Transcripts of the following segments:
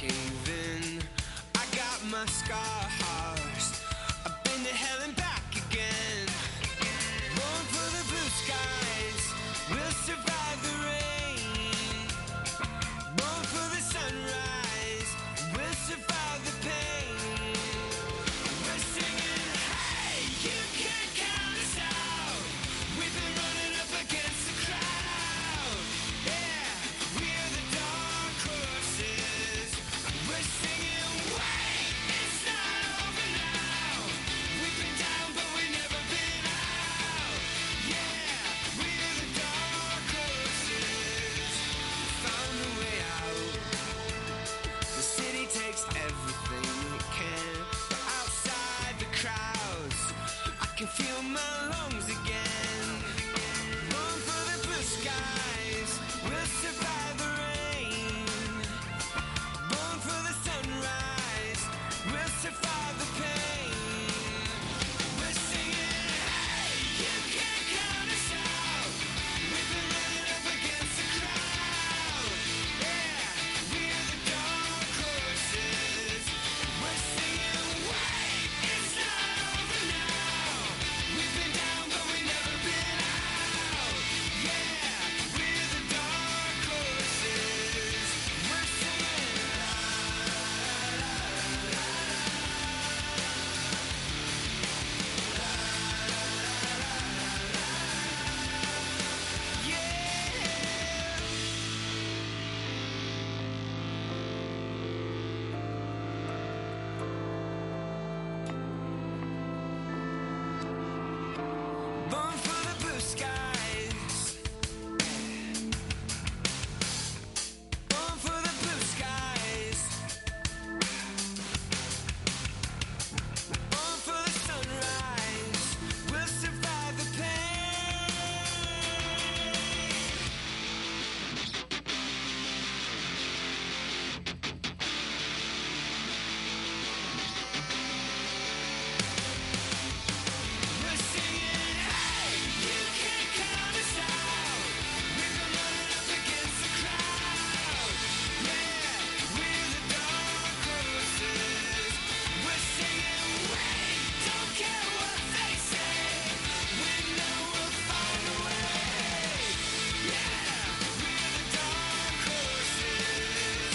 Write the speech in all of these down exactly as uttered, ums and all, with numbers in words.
caving. I got my scars. I've been to hell and back again. Born for the blue skies, we'll survive the rain. Born for the sunrise, we'll survive the pain. We're singing, hey, you can't count us out. We've been running up against the crowd. Yeah, we're the dark horses. We're singing, wait, it's not over now. We've been down, but we've never been out. Yeah, we're the dark horses. Found a way out. The city takes everything it can, but outside the crowds, I can feel my lungs again. Born for the blue skies, we'll survive the rain. Born for the sunrise, we'll survive the pain. We're singing, hey, you can't count us out. We've been running up against the crowd. Yeah, we're the dark horses. We're singing, wait, it's not over now. We've been down, but we've never been out. Yeah, we're the dark horses. We're singing, la, la, la, la, born for the blue skies. Born for the blue skies. Born for the sunrise. We'll survive the pain. We're singing, hey, you can't count us out. We've been running up against the crowd. Yeah, we're the dark horses. We're singing, wait, don't care what they say. We know we'll find a way. Yeah, we're the dark horses.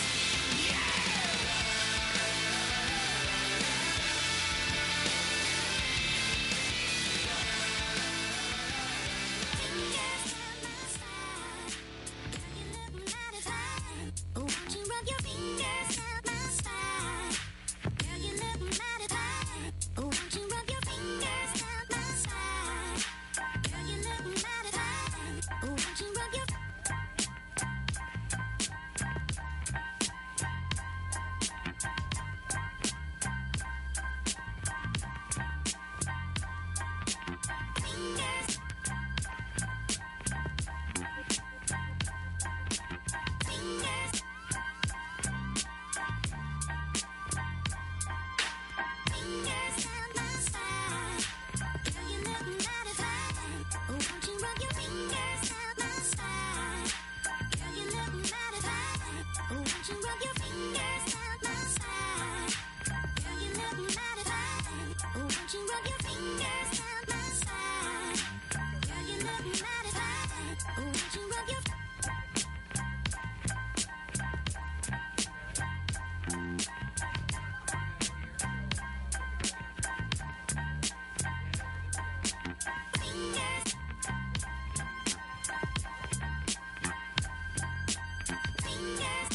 Won't you rub your fingers down my spine? Girl, you look mighty fine. Won't you rub your fingers down my spine? Girl, you look mighty fine. Won't you rub your fingers? Fingers. Fingers down my spine. Girl, you look mighty fine. Won't you rub your fingers down my spine? Girl, you look mighty fine. Won't you rub your fingers down my spine? Girl, you look mighty fine. Won't you rub your fingers down my spine? Girl, you look mighty fine. Won't you rub your fingers? Fingers.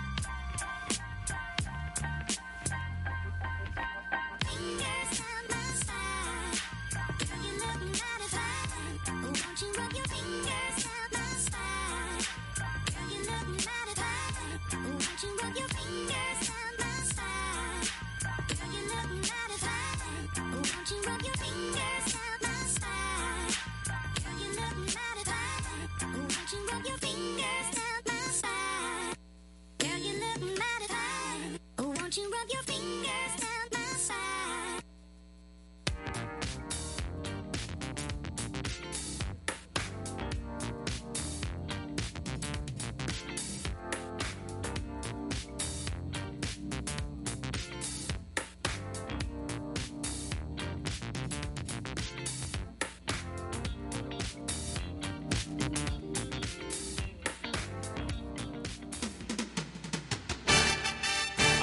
Fingers down my spine. Girl, you look mighty fine. Won't you rub your fingers down my spine? Girl, you look mighty fine. Won't you rub your fingers down my spine? Girl, you look mighty fine. Won't you rub your fingers down my spine? Girl, you look mighty fine. Won't you rub your fingers down my spine? Girl, you look mighty fine. Won't you rub your fingers down my spine?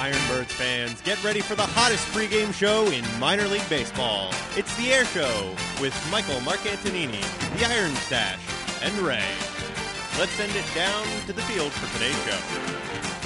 Ironbirds fans, get ready for the hottest pregame show in minor league baseball. It's the Air Show with Michael Marcantonini, the Iron Stash, and Ray. Let's send it down to the field for today's show.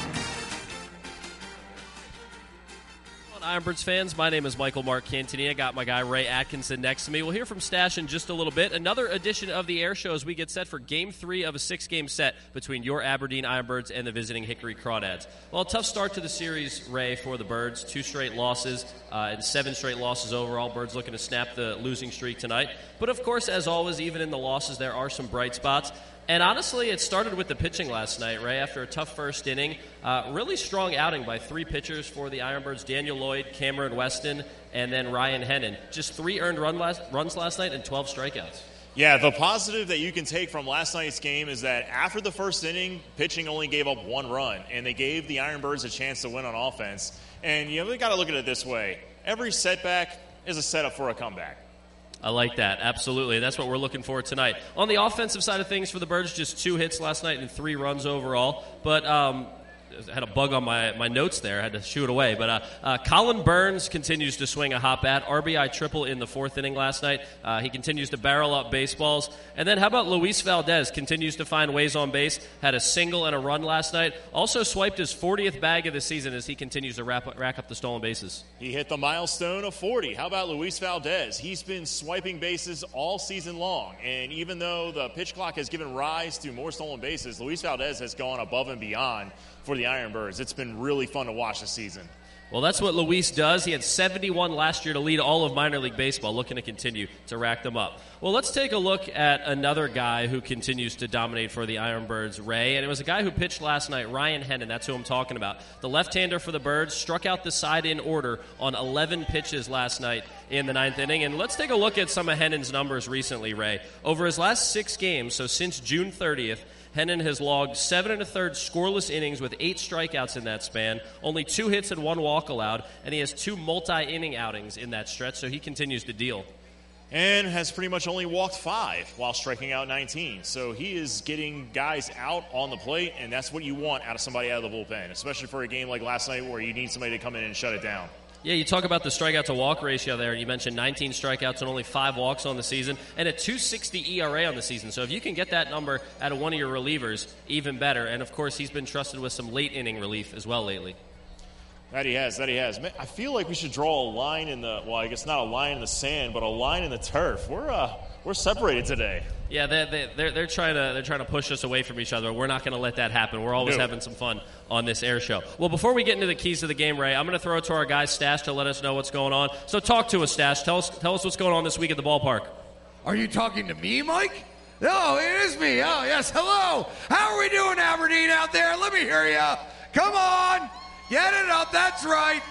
Ironbirds fans, my name is Michael Marcantonini. I got my guy Ray Atkinson next to me. We'll hear from Stash in just a little bit. Another edition of the Air Show as we get set for Game three of a six-game set between your Aberdeen Ironbirds and the visiting Hickory Crawdads. Well, a tough start to the series, Ray, for the Birds. Two straight losses uh, and seven straight losses overall. Birds looking to snap the losing streak tonight. But, of course, as always, even in the losses, there are some bright spots. And honestly, it started with the pitching last night, Ray, after a tough first inning. Uh, really strong outing by three pitchers for the Ironbirds, Daniel Lloyd, Cameron Weston, and then Ryan Hennon. Just three earned run last, runs last night and twelve strikeouts. Yeah, the positive that you can take from last night's game is that after the first inning, pitching only gave up one run, and they gave the Ironbirds a chance to win on offense. And you know, we got to look at it this way. Every setback is a setup for a comeback. I like that. Absolutely. That's what we're looking for tonight. On the offensive side of things for the Birds, just two hits last night and three runs overall. But um, I had a bug on my, my notes there. I had to shoo it away. But uh, uh, Colin Burns continues to swing a hot bat. R B I triple in the fourth inning last night. Uh, he continues to barrel up baseballs. And then how about Luis Valdez? Continues to find ways on base. Had a single and a run last night. Also swiped his fortieth bag of the season as he continues to wrap, rack up the stolen bases. He hit the milestone of forty. How about Luis Valdez? He's been swiping bases all season long. And even though the pitch clock has given rise to more stolen bases, Luis Valdez has gone above and beyond for the Ironbirds. It's been really fun to watch this season. Well, that's what Luis does. He had seventy-one last year to lead all of minor league baseball, looking to continue to rack them up. Well, let's take a look at another guy who continues to dominate for the Ironbirds, Ray. And it was a guy who pitched last night, Ryan Hennon. That's who I'm talking about. The left-hander for the Birds struck out the side in order on eleven pitches last night in the ninth inning. And let's take a look at some of Hennon's numbers recently, Ray. Over his last six games, so since June thirtieth, Hennon has logged seven and a third scoreless innings with eight strikeouts in that span, only two hits and one walk allowed, and he has two multi-inning outings in that stretch, so he continues to deal. And has pretty much only walked five while striking out nineteen. So he is getting guys out on the plate, and that's what you want out of somebody out of the bullpen, especially for a game like last night where you need somebody to come in and shut it down. Yeah, you talk about the strikeout to walk ratio there. You mentioned nineteen strikeouts and only five walks on the season, and a two sixty E R A on the season. So if you can get that number out of one of your relievers, even better. And, of course, he's been trusted with some late-inning relief as well lately. That he has, that he has. Man, I feel like we should draw a line in the, well, I guess not a line in the sand, but a line in the turf. We're uh, we're separated today. Yeah, they, they, they're they're trying to they're trying to push us away from each other. We're not going to let that happen. We're always no. having some fun on this air show. Well, before we get into the keys of the game, Ray, I'm going to throw it to our guy Stash to let us know what's going on. So talk to us, Stash. Tell us tell us what's going on this week at the ballpark. Are you talking to me, Mike? No, it is me. Oh, yes. Hello. How are we doing, Aberdeen, out there? Let me hear you. Come on. Get it up. That's right.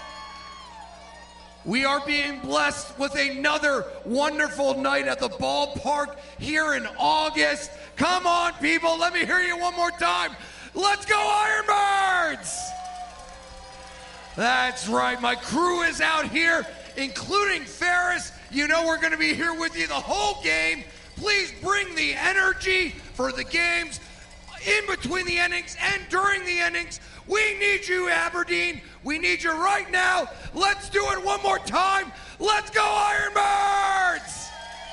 We are being blessed with another wonderful night at the ballpark here in August. Come on, people. Let me hear you one more time. Let's go, Ironbirds! That's right. My crew is out here, including Ferris. You know we're going to be here with you the whole game. Please bring the energy for the games in between the innings and during the innings. We need you, Aberdeen. We need you right now. Let's do it one more time. Let's go, Ironbirds!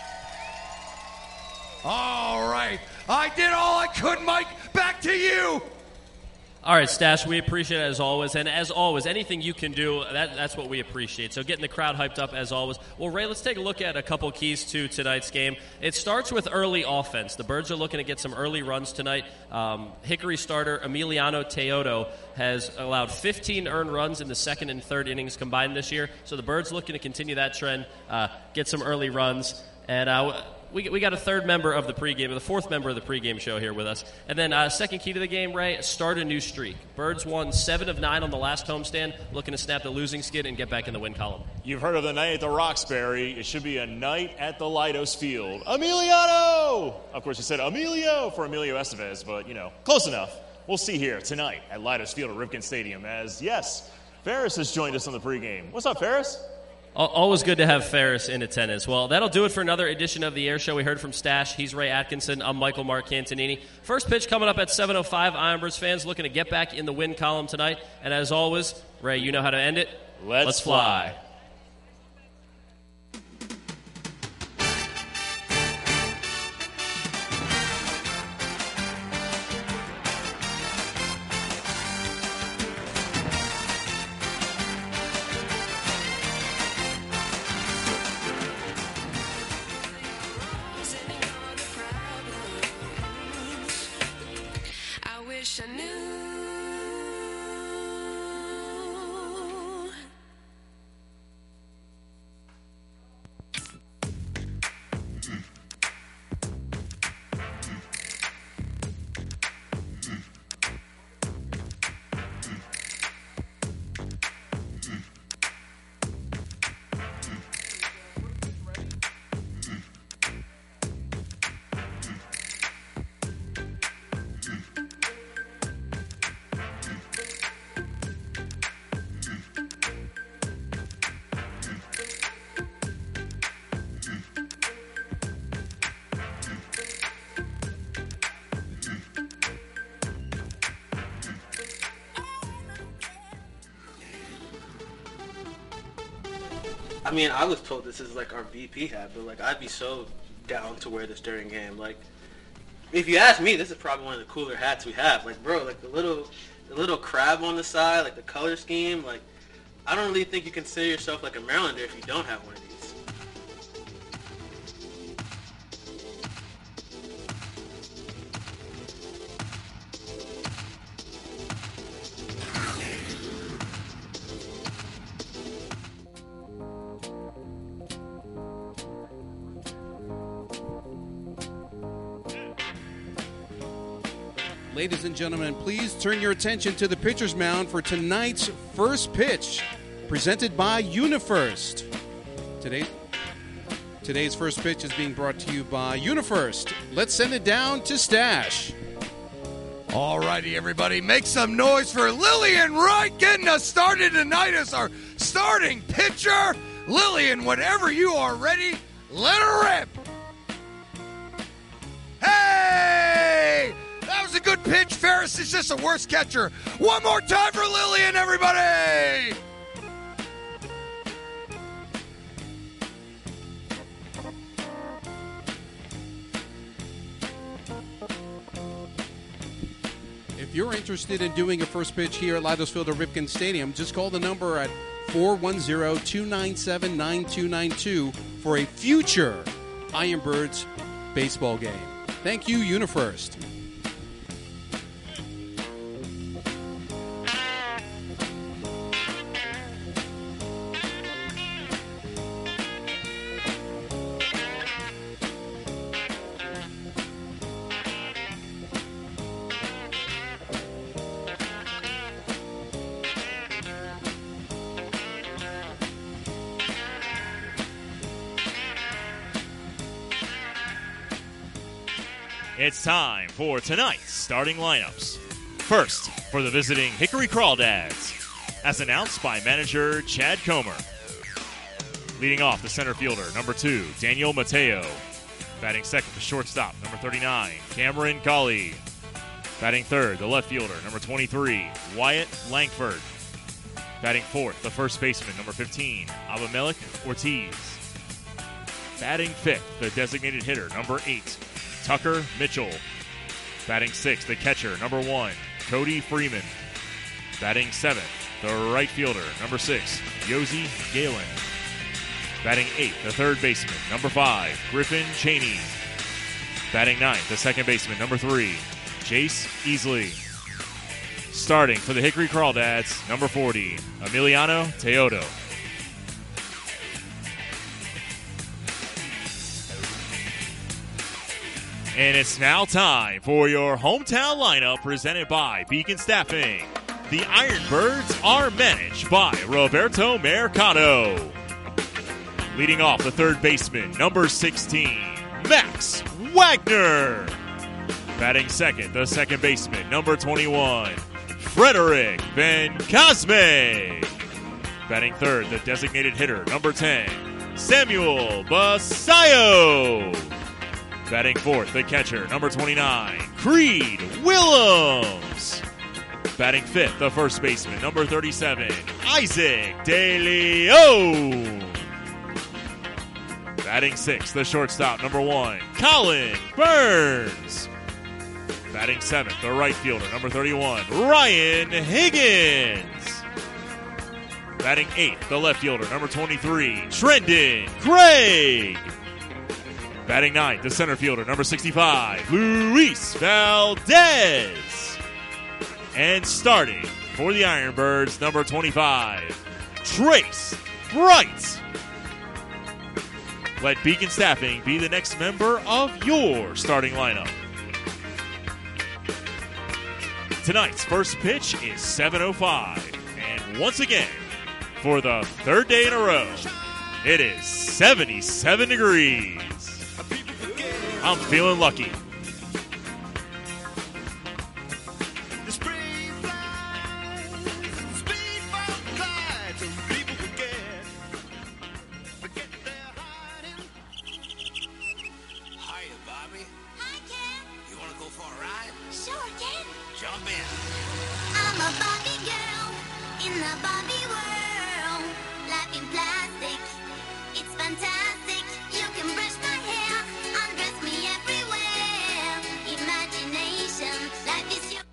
All right. I did all I could, Mike. Back to you. All right, Stash, we appreciate it as always. And as always, anything you can do, that, that's what we appreciate. So getting the crowd hyped up as always. Well, Ray, let's take a look at a couple keys to tonight's game. It starts with early offense. The Birds are looking to get some early runs tonight. Um, Hickory starter Emiliano Teodo has allowed fifteen earned runs in the second and third innings combined this year. So the Birds looking to continue that trend, uh, get some early runs. And uh, we, we got a third member of the pregame, the fourth member of the pregame show here with us. And then uh, second key to the game, Ray, start a new streak. Birds won seven of nine on the last homestand, looking to snap the losing skid and get back in the win column. You've heard of the night at the Roxbury. It should be a night at the Leidos Field. Emiliano! Of course, you said Emilio for Emilio Estevez, but, you know, close enough. We'll see here tonight at Leidos Field at Ripken Stadium as, yes, Ferris has joined us on the pregame. What's up, Ferris? Always good to have Ferris in attendance. Well, that'll do it for another edition of the Air Show. We heard from Stash. He's Ray Atkinson. I'm Michael Marcantonini. First pitch coming up at seven oh five. Ironbirds fans looking to get back in the win column tonight. And as always, Ray, you know how to end it. Let's, Let's fly. fly. wish I knew. I mean, I was told this is like our V P hat, but like I'd be so down to wear this during game. Like, if you ask me, this is probably one of the cooler hats we have. Like, bro, like the little, the little crab on the side, like the color scheme. Like, I don't really think you consider yourself like a Marylander if you don't have one of these. Ladies and gentlemen, please turn your attention to the pitcher's mound for tonight's first pitch, presented by UniFirst. Today, today's first pitch is being brought to you by UniFirst. Let's send it down to Stash. All righty, everybody, make some noise for Lillian Wright getting us started tonight as our starting pitcher. Lillian, whenever you are ready, let her rip. Hey! That was a good pitch. Ferris is just a worse catcher. One more time for Lillian, everybody! If you're interested in doing a first pitch here at Leidos Field or Ripken Stadium, just call the number at four one zero, two nine seven, nine two nine two for a future Ironbirds baseball game. Thank you, UniFirst. It's time for tonight's starting lineups. First, for the visiting Hickory Crawdads, as announced by manager Chad Comer. Leading off, the center fielder, number two, Daniel Mateo. Batting second, the shortstop, number thirty-nine, Cameron Colley. Batting third, the left fielder, number twenty-three, Wyatt Langford. Batting fourth, the first baseman, number fifteen, Abimelech Ortiz. Batting fifth, the designated hitter, number eight, Tucker Mitchell. Batting sixth, the catcher, number one, Cody Freeman. Batting seventh, the right fielder, number six, Yosi Galen. Batting eighth, the third baseman, number five, Griffin Cheney. Batting ninth, the second baseman, number three, Jace Easley. Starting for the Hickory Crawdads, number forty, Emiliano Teodo. And it's now time for your hometown lineup presented by Beacon Staffing. The Ironbirds are managed by Roberto Mercado. Leading off, the third baseman, number sixteen, Max Wagner. Batting second, the second baseman, number twenty-one, Frederick Ben Cosme. Batting third, the designated hitter, number ten, Samuel Basayo. Batting fourth, the catcher, number twenty-nine, Creed Willems. Batting fifth, the first baseman, number thirty-seven, Isaac De Leon. Batting sixth, the shortstop, number one, Colin Burns. Batting seventh, the right fielder, number thirty-one, Ryan Higgins. Batting eighth, the left fielder, number twenty-three, Trendon Craig. Batting ninth, the center fielder, number sixty-five, Luis Valdez. And starting for the Ironbirds, number twenty-five, Trace Bright. Let Beacon Staffing be the next member of your starting lineup. Tonight's first pitch is seven oh five. And once again, for the third day in a row, it is seventy-seven degrees. I'm feeling lucky. The spring flies, speed glides, and people forget, forget their hiding. Hiya, Bobby. Hi, Ken. You want to go for a ride? Sure, Ken. Jump in. I'm a Barbie girl in the Barbie world. Life in plastic, it's fantastic. You can brush my hair, undress me everywhere. Imagination, life is your.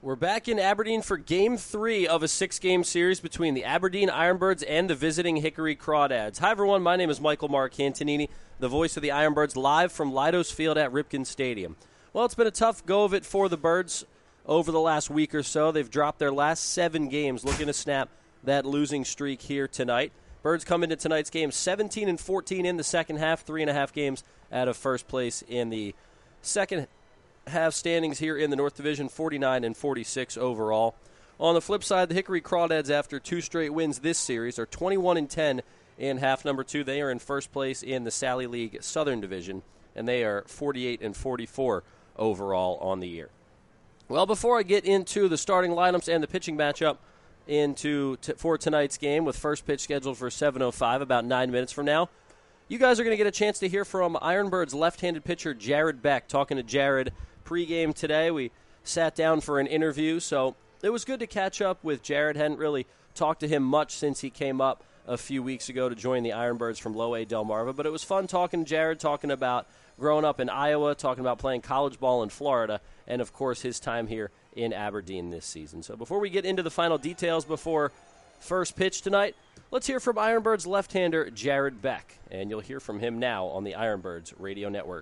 We're back in Aberdeen for Game three of a six-game series between the Aberdeen Ironbirds and the visiting Hickory Crawdads. Hi, everyone. My name is Michael Marcantonini, the voice of the Ironbirds, live from Leidos Field at Ripken Stadium. Well, it's been a tough go of it for the Birds over the last week or so. They've dropped their last seven games, looking to snap that losing streak here tonight. Birds come into tonight's game seventeen and fourteen in the second half, three and a half games out of first place in the second half standings here in the North Division, forty-nine and forty-six overall. On the flip side, the Hickory Crawdads, after two straight wins this series, are twenty-one and ten in half number two. They are in first place in the Sally League Southern Division, and they are forty-eight and forty-four overall on the year. Well, before I get into the starting lineups and the pitching matchup into t- for tonight's game, with first pitch scheduled for seven oh five, about nine minutes from now, you guys are going to get a chance to hear from Ironbirds left-handed pitcher Jared Beck. Talking to Jared pregame today, we sat down for an interview, so it was good to catch up with Jared. Hadn't really talked to him much since he came up a few weeks ago to join the Ironbirds from Low A Delmarva, but it was fun talking to Jared, talking about growing up in Iowa, talking about playing college ball in Florida, and, of course, his time here in Aberdeen this season. So before we get into the final details before first pitch tonight, let's hear from Ironbirds left-hander Jared Beck, and you'll hear from him now on the Ironbirds Radio Network.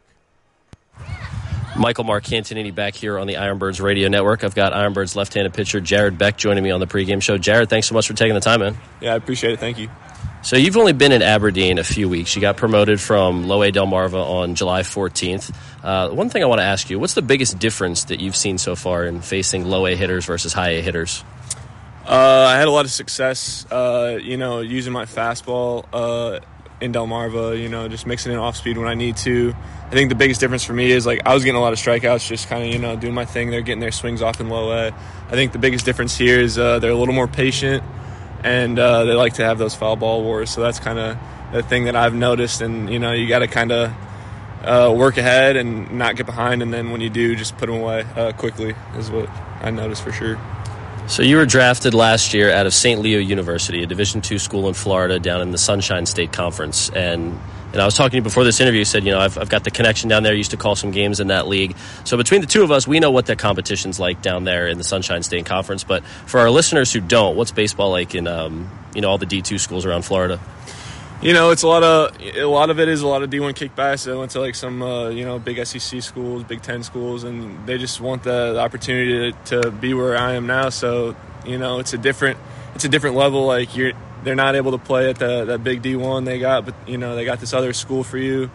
Michael Marcantonini back here on the Ironbirds Radio Network. I've got Ironbirds left-handed pitcher Jared Beck joining me on the pregame show. Jared, thanks so much for taking the time, man. Yeah, I appreciate it. Thank you. So you've only been in Aberdeen a few weeks. You got promoted from Low A Delmarva on July fourteenth. Uh, one thing I want to ask you, what's the biggest difference that you've seen so far in facing Low A hitters versus High A hitters? Uh, I had a lot of success, uh, you know, using my fastball uh, in Delmarva, you know, just mixing it off speed when I need to. I think the biggest difference for me is, like, I was getting a lot of strikeouts, just kind of, you know, doing my thing. They're getting their swings off in Low A. I think the biggest difference here is uh, they're a little more patient, and uh, they like to have those foul ball wars. So that's kind of the thing that I've noticed. And, you know, you got to kind of uh, work ahead and not get behind, and then when you do, just put them away uh, quickly is what I noticed for sure. So you were drafted last year out of Saint Leo University, a Division two school in Florida down in the Sunshine State Conference. And and I was talking to you before this interview. You said, you know, I've, I've got the connection down there. I used to call some games in that league. So between the two of us, we know what the competition's like down there in the Sunshine State Conference. But for our listeners who don't, what's baseball like in, um, you know, all the D two schools around Florida? You know, it's a lot of a lot of it is a lot of D one kickbacks. I went to like some uh, you know big S E C schools, Big Ten schools, and they just want the, the opportunity to, to be where I am now. So you know, it's a different it's a different level. Like you're they're not able to play at the that big D one they got, but you know they got this other school for you,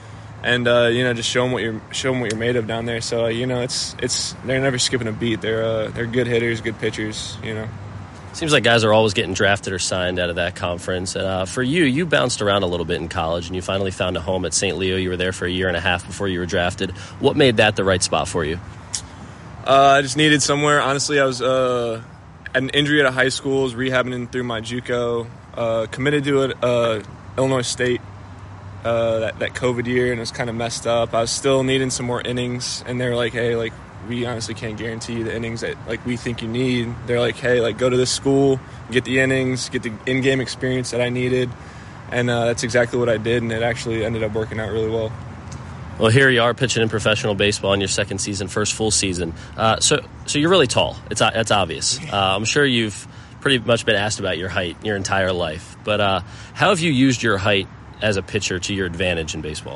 and uh, you know just show them what you're show them what you're made of down there. So uh, you know it's it's they're never skipping a beat. They're uh, they're good hitters, good pitchers. You know. Seems like guys are always getting drafted or signed out of that conference. Uh, for you, you bounced around a little bit in college, and you finally found a home at Saint Leo. You were there for a year and a half before you were drafted. What made that the right spot for you? Uh, I just needed somewhere. Honestly, I was uh, had an injury at high school, was rehabbing through my JUCO, uh, committed to it, uh, Illinois State uh, that, that COVID year, and it was kind of messed up. I was still needing some more innings, and they were like, hey, like, we honestly can't guarantee you the innings that like we think you need. They're like, hey, like go to this school, get the innings, get the in-game experience that I needed, and uh, that's exactly what I did, and it actually ended up working out really well. Well, here you are pitching in professional baseball in your second season, first full season. Uh, so, so you're really tall. It's that's obvious. Uh, I'm sure you've pretty much been asked about your height your entire life. But uh, how have you used your height as a pitcher to your advantage in baseball?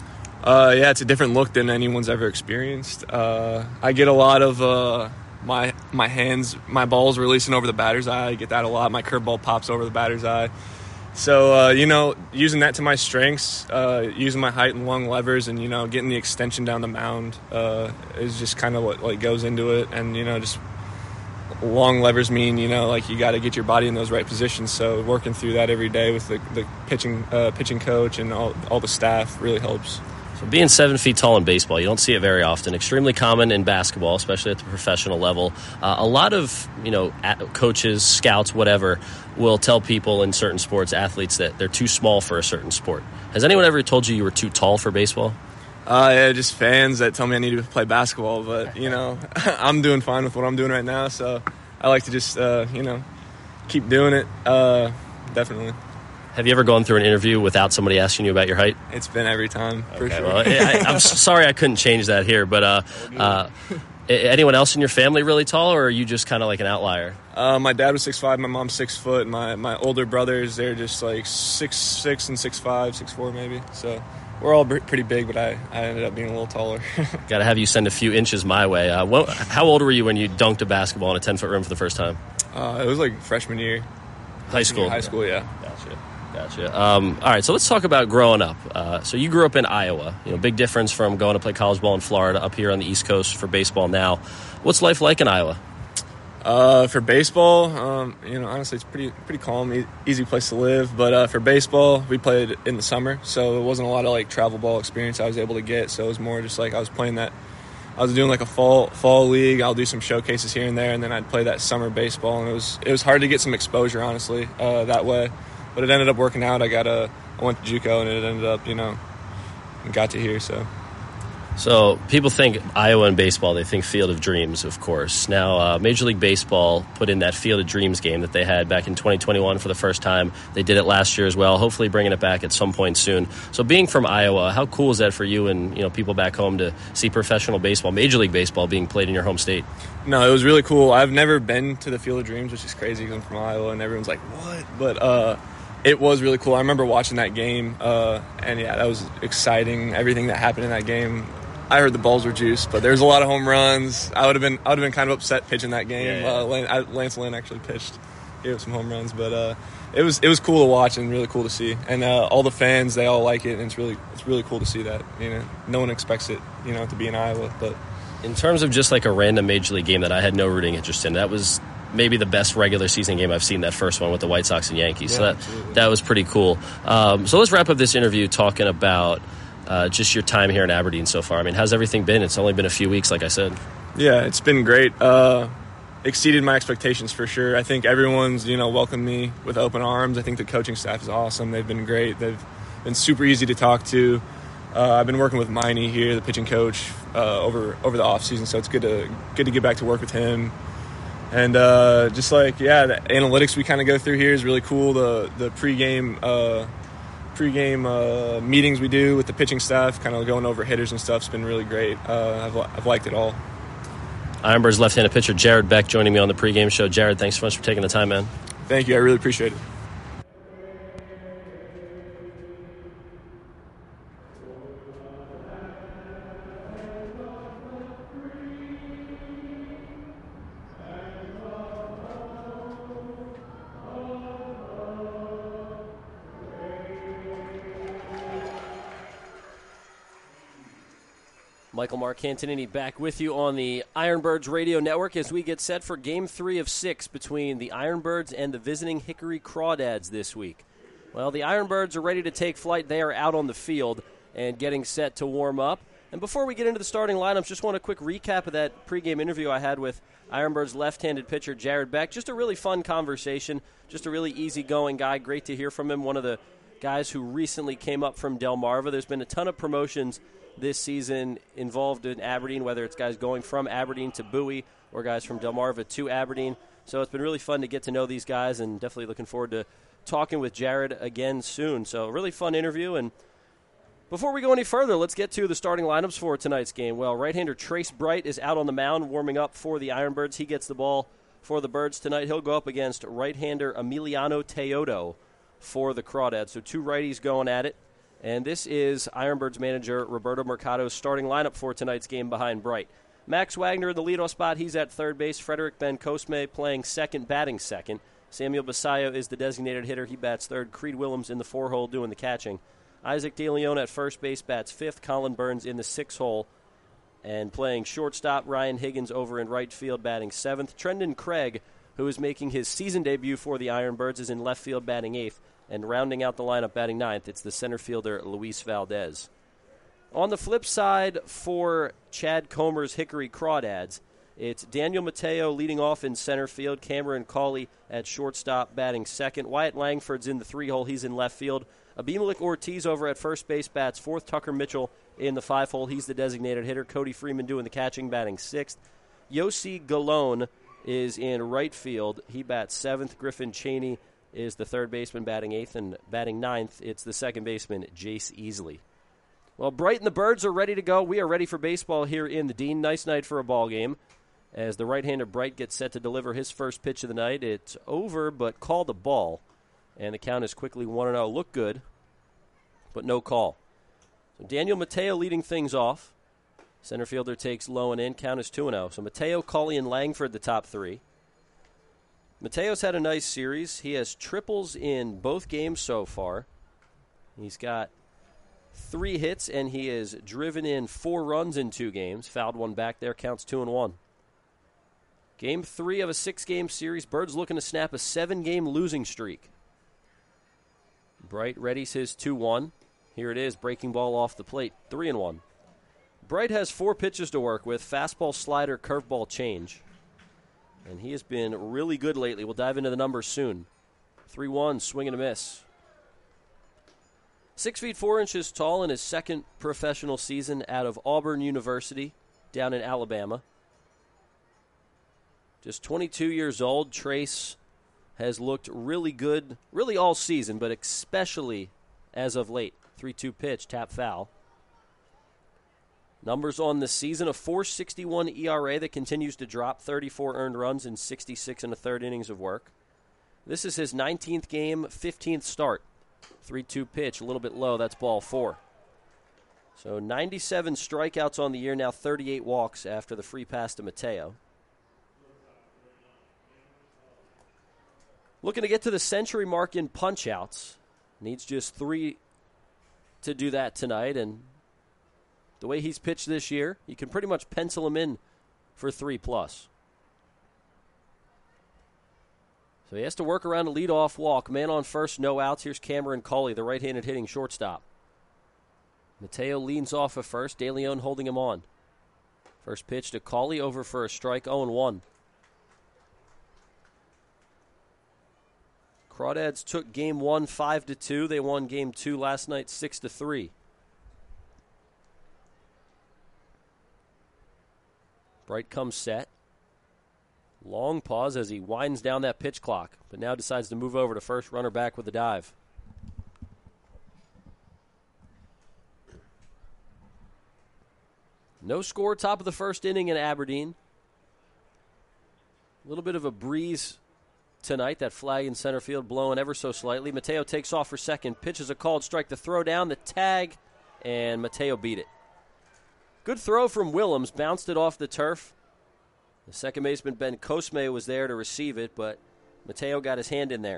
Uh, yeah, it's a different look than anyone's ever experienced. Uh, I get a lot of uh, my my hands, my balls releasing over the batter's eye. I get that a lot. My curveball pops over the batter's eye. So, uh, you know, using that to my strengths, uh, using my height and long levers and, you know, getting the extension down the mound uh, is just kind of what like goes into it. And, you know, just long levers mean, you know, like you got to get your body in those right positions. So working through that every day with the, the pitching uh, pitching coach and all, all the staff really helps. So being seven feet tall in baseball, you don't see it very often. Extremely common in basketball, especially at the professional level. Uh, a lot of, you know, coaches, scouts, whatever, will tell people in certain sports, athletes, that they're too small for a certain sport. Has anyone ever told you you were too tall for baseball? Uh, yeah, just fans that tell me I need to play basketball. But, you know, I'm doing fine with what I'm doing right now. So I like to just, uh, you know, keep doing it. Uh, definitely. Have you ever gone through an interview without somebody asking you about your height? It's been every time, for okay, sure. Well, I, I'm sorry I couldn't change that here, but uh, uh, A- anyone else in your family really tall, or are you just kind of like an outlier? Uh, my dad was six five, my mom's six foot. My my older brothers, they're just like six six and six five, six four maybe. So we're all b- pretty big, but I, I ended up being a little taller. Got to have you send a few inches my way. Uh, what, how old were you when you dunked a basketball in a ten-foot rim for the first time? Uh, it was like freshman year. High school? High school, yeah. Gotcha. Gotcha. Um, all right, so let's talk about growing up. Uh, so you grew up in Iowa. You know, big difference from going to play college ball in Florida, up here on the East Coast for baseball now. What's life like in Iowa? Uh, for baseball, um, you know, honestly, it's pretty pretty calm, e- easy place to live. But uh, for baseball, we played in the summer, so it wasn't a lot of like travel ball experience I was able to get. So it was more just like I was playing that. I was doing like a fall fall league. I'll do some showcases here and there, and then I'd play that summer baseball. And it was it was hard to get some exposure, honestly, uh, that way. But it ended up working out. I got a I went to JUCO, and it ended up, you know, got to here. So. So people think Iowa and baseball, they think Field of Dreams, of course. Now, uh, Major League Baseball put in that Field of Dreams game that they had back in twenty twenty-one for the first time. They did it last year as well, hopefully bringing it back at some point soon. So being from Iowa, how cool is that for you and, you know, people back home to see professional baseball, Major League Baseball being played in your home state? No, it was really cool. I've never been to the Field of Dreams, which is crazy because I'm from Iowa, and everyone's like, what? But uh, it was really cool. I remember watching that game, uh, and, yeah, that was exciting, everything that happened in that game. I heard the balls were juiced, but there's a lot of home runs. I would have been I would have been kind of upset pitching that game. Yeah, yeah. Uh, Lance, I, Lance Lynn actually pitched, gave up some home runs, but uh, it was it was cool to watch and really cool to see. And uh, all the fans, they all like it, and it's really it's really cool to see that. You know, no one expects it, you know, to be in Iowa. But in terms of just like a random Major League game that I had no rooting interest in, that was maybe the best regular season game I've seen. That first one with the White Sox and Yankees. Yeah, so that absolutely. that was pretty cool. Um, so let's wrap up this interview talking about. Uh, just your time here in Aberdeen so far. I mean, how's everything been? It's only been a few weeks, like I said. Yeah, it's been great. Uh, exceeded my expectations for sure. I think everyone's, you know, welcomed me with open arms. I think the coaching staff is awesome. They've been great. They've been super easy to talk to. Uh, I've been working with Miney here, the pitching coach, uh, over over the off season, so it's good to good to get back to work with him. And uh, just like yeah, the analytics we kind of go through here is really cool. The the pregame. Uh, Pre-game uh, meetings we do with the pitching staff, kind of going over hitters and stuff, has been really great. Uh, I've, I've liked it all. Ironbirds left-handed pitcher Jared Beck joining me on the pregame show. Jared, thanks so much for taking the time, man. Thank you. I really appreciate it. Michael Marcantonini back with you on the Ironbirds Radio Network as we get set for Game three of six between the Ironbirds and the visiting Hickory Crawdads this week. Well, the Ironbirds are ready to take flight. They are out on the field and getting set to warm up. And before we get into the starting lineups, just want a quick recap of that pregame interview I had with Ironbirds left-handed pitcher Jared Beck. Just a really fun conversation, just a really easygoing guy. Great to hear from him, one of the guys who recently came up from Delmarva. There's been a ton of promotions this season involved in Aberdeen, whether it's guys going from Aberdeen to Bowie or guys from Delmarva to Aberdeen. So it's been really fun to get to know these guys, and definitely looking forward to talking with Jared again soon. So a really fun interview. And before we go any further, let's get to the starting lineups for tonight's game. Well, right-hander Trace Bright is out on the mound warming up for the Ironbirds. He gets the ball for the Birds tonight. He'll go up against right-hander Emiliano Teodo for the Crawdads. So two righties going at it. And this is Ironbirds manager Roberto Mercado's starting lineup for tonight's game behind Bright. Max Wagner in the leadoff spot. He's at third base. Frederick Ben Cosme playing second, batting second. Samuel Basayo is the designated hitter. He bats third. Creed Willems in the four hole doing the catching. Isaac DeLeon at first base bats fifth. Colin Burns in the six hole. And playing shortstop, Ryan Higgins over in right field batting seventh. Trendon Craig, who is making his season debut for the Ironbirds, is in left field batting eighth. And rounding out the lineup batting ninth, it's the center fielder Luis Valdez. On the flip side for Chad Comer's Hickory Crawdads, it's Daniel Mateo leading off in center field, Cameron Cawley at shortstop batting second. Wyatt Langford's in the three hole, he's in left field. Abimelech Ortiz over at first base bats fourth. Tucker Mitchell in the five hole, he's the designated hitter. Cody Freeman doing the catching, batting sixth. Yossi Galone is in right field, he bats seventh. Griffin Cheney is the third baseman batting eighth, and batting ninth, it's the second baseman, Jace Easley. Well, Bright and the Birds are ready to go. We are ready for baseball here in the Dean. Nice night for a ball game. As the right-hander Bright gets set to deliver his first pitch of the night. It's over, but called a ball. And the count is quickly one and oh. Look good, but no call. So Daniel Mateo leading things off. Center fielder takes low and in. Count is two and oh. So Mateo, Cauley, and Langford the top three. Mateo's had a nice series. He has triples in both games so far. He's got three hits, and he has driven in four runs in two games. Fouled one back there. Counts two and one. Game three of a six-game series. Birds looking to snap a seven-game losing streak. Bright readies his two one. Here it is, breaking ball off the plate, three and one. Bright has four pitches to work with, fastball, slider, curveball, change. And he has been really good lately. We'll dive into the numbers soon. three one, swing and a miss. Six feet four inches tall in his second professional season out of Auburn University down in Alabama. Just twenty-two years old, Trace has looked really good, really all season, but especially as of late. three two pitch, tap foul. Numbers on the season, a four sixty-one E R A that continues to drop, thirty-four earned runs in sixty-six and a third innings of work. This is his nineteenth game, fifteenth start. three two pitch, a little bit low, that's ball four. So ninety-seven strikeouts on the year, now thirty-eight walks after the free pass to Mateo. Looking to get to the century mark in punch-outs. Needs just three to do that tonight, and the way he's pitched this year, you can pretty much pencil him in for three plus. So he has to work around a leadoff walk. Man on first, no outs. Here's Cameron Cauley, the right-handed hitting shortstop. Mateo leans off of first. De Leon holding him on. First pitch to Cauley, over for a strike, oh and one. Crawdads took game one five to two. They won game two last night six to three. Bright comes set. Long pause as he winds down that pitch clock, but now decides to move over to first, runner back with a dive. No score, top of the first inning in Aberdeen. A little bit of a breeze tonight. That flag in center field blowing ever so slightly. Mateo takes off for second. Pitches a called strike. The throw down, the tag, and Mateo beat it. Good throw from Willems. Bounced it off the turf. The second baseman, Ben Cosme, was there to receive it, but Mateo got his hand in there.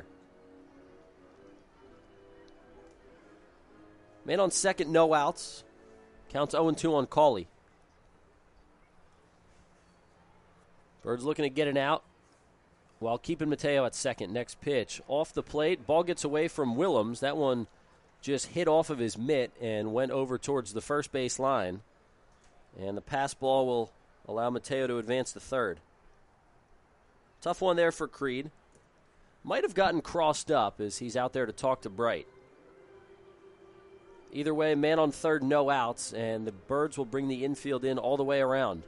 Man on second, no outs. Counts oh and two on Cauley. Birds looking to get an out while keeping Mateo at second. Next pitch, off the plate. Ball gets away from Willems. That one just hit off of his mitt and went over towards the first base line. And the pass ball will allow Mateo to advance to third. Tough one there for Creed. Might have gotten crossed up as he's out there to talk to Bright. Either way, man on third, no outs, and the Birds will bring the infield in all the way around.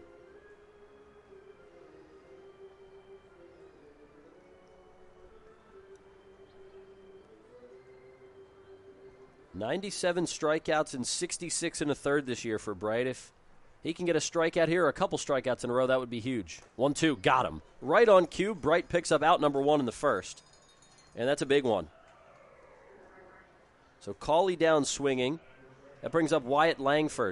ninety-seven strikeouts and sixty-six and a third this year for Bright. If he can get a strikeout here or a couple strikeouts in a row, that would be huge. one two, got him. Right on cue, Bright picks up out number one in the first. And that's a big one. So Cauley down swinging. That brings up Wyatt Langford.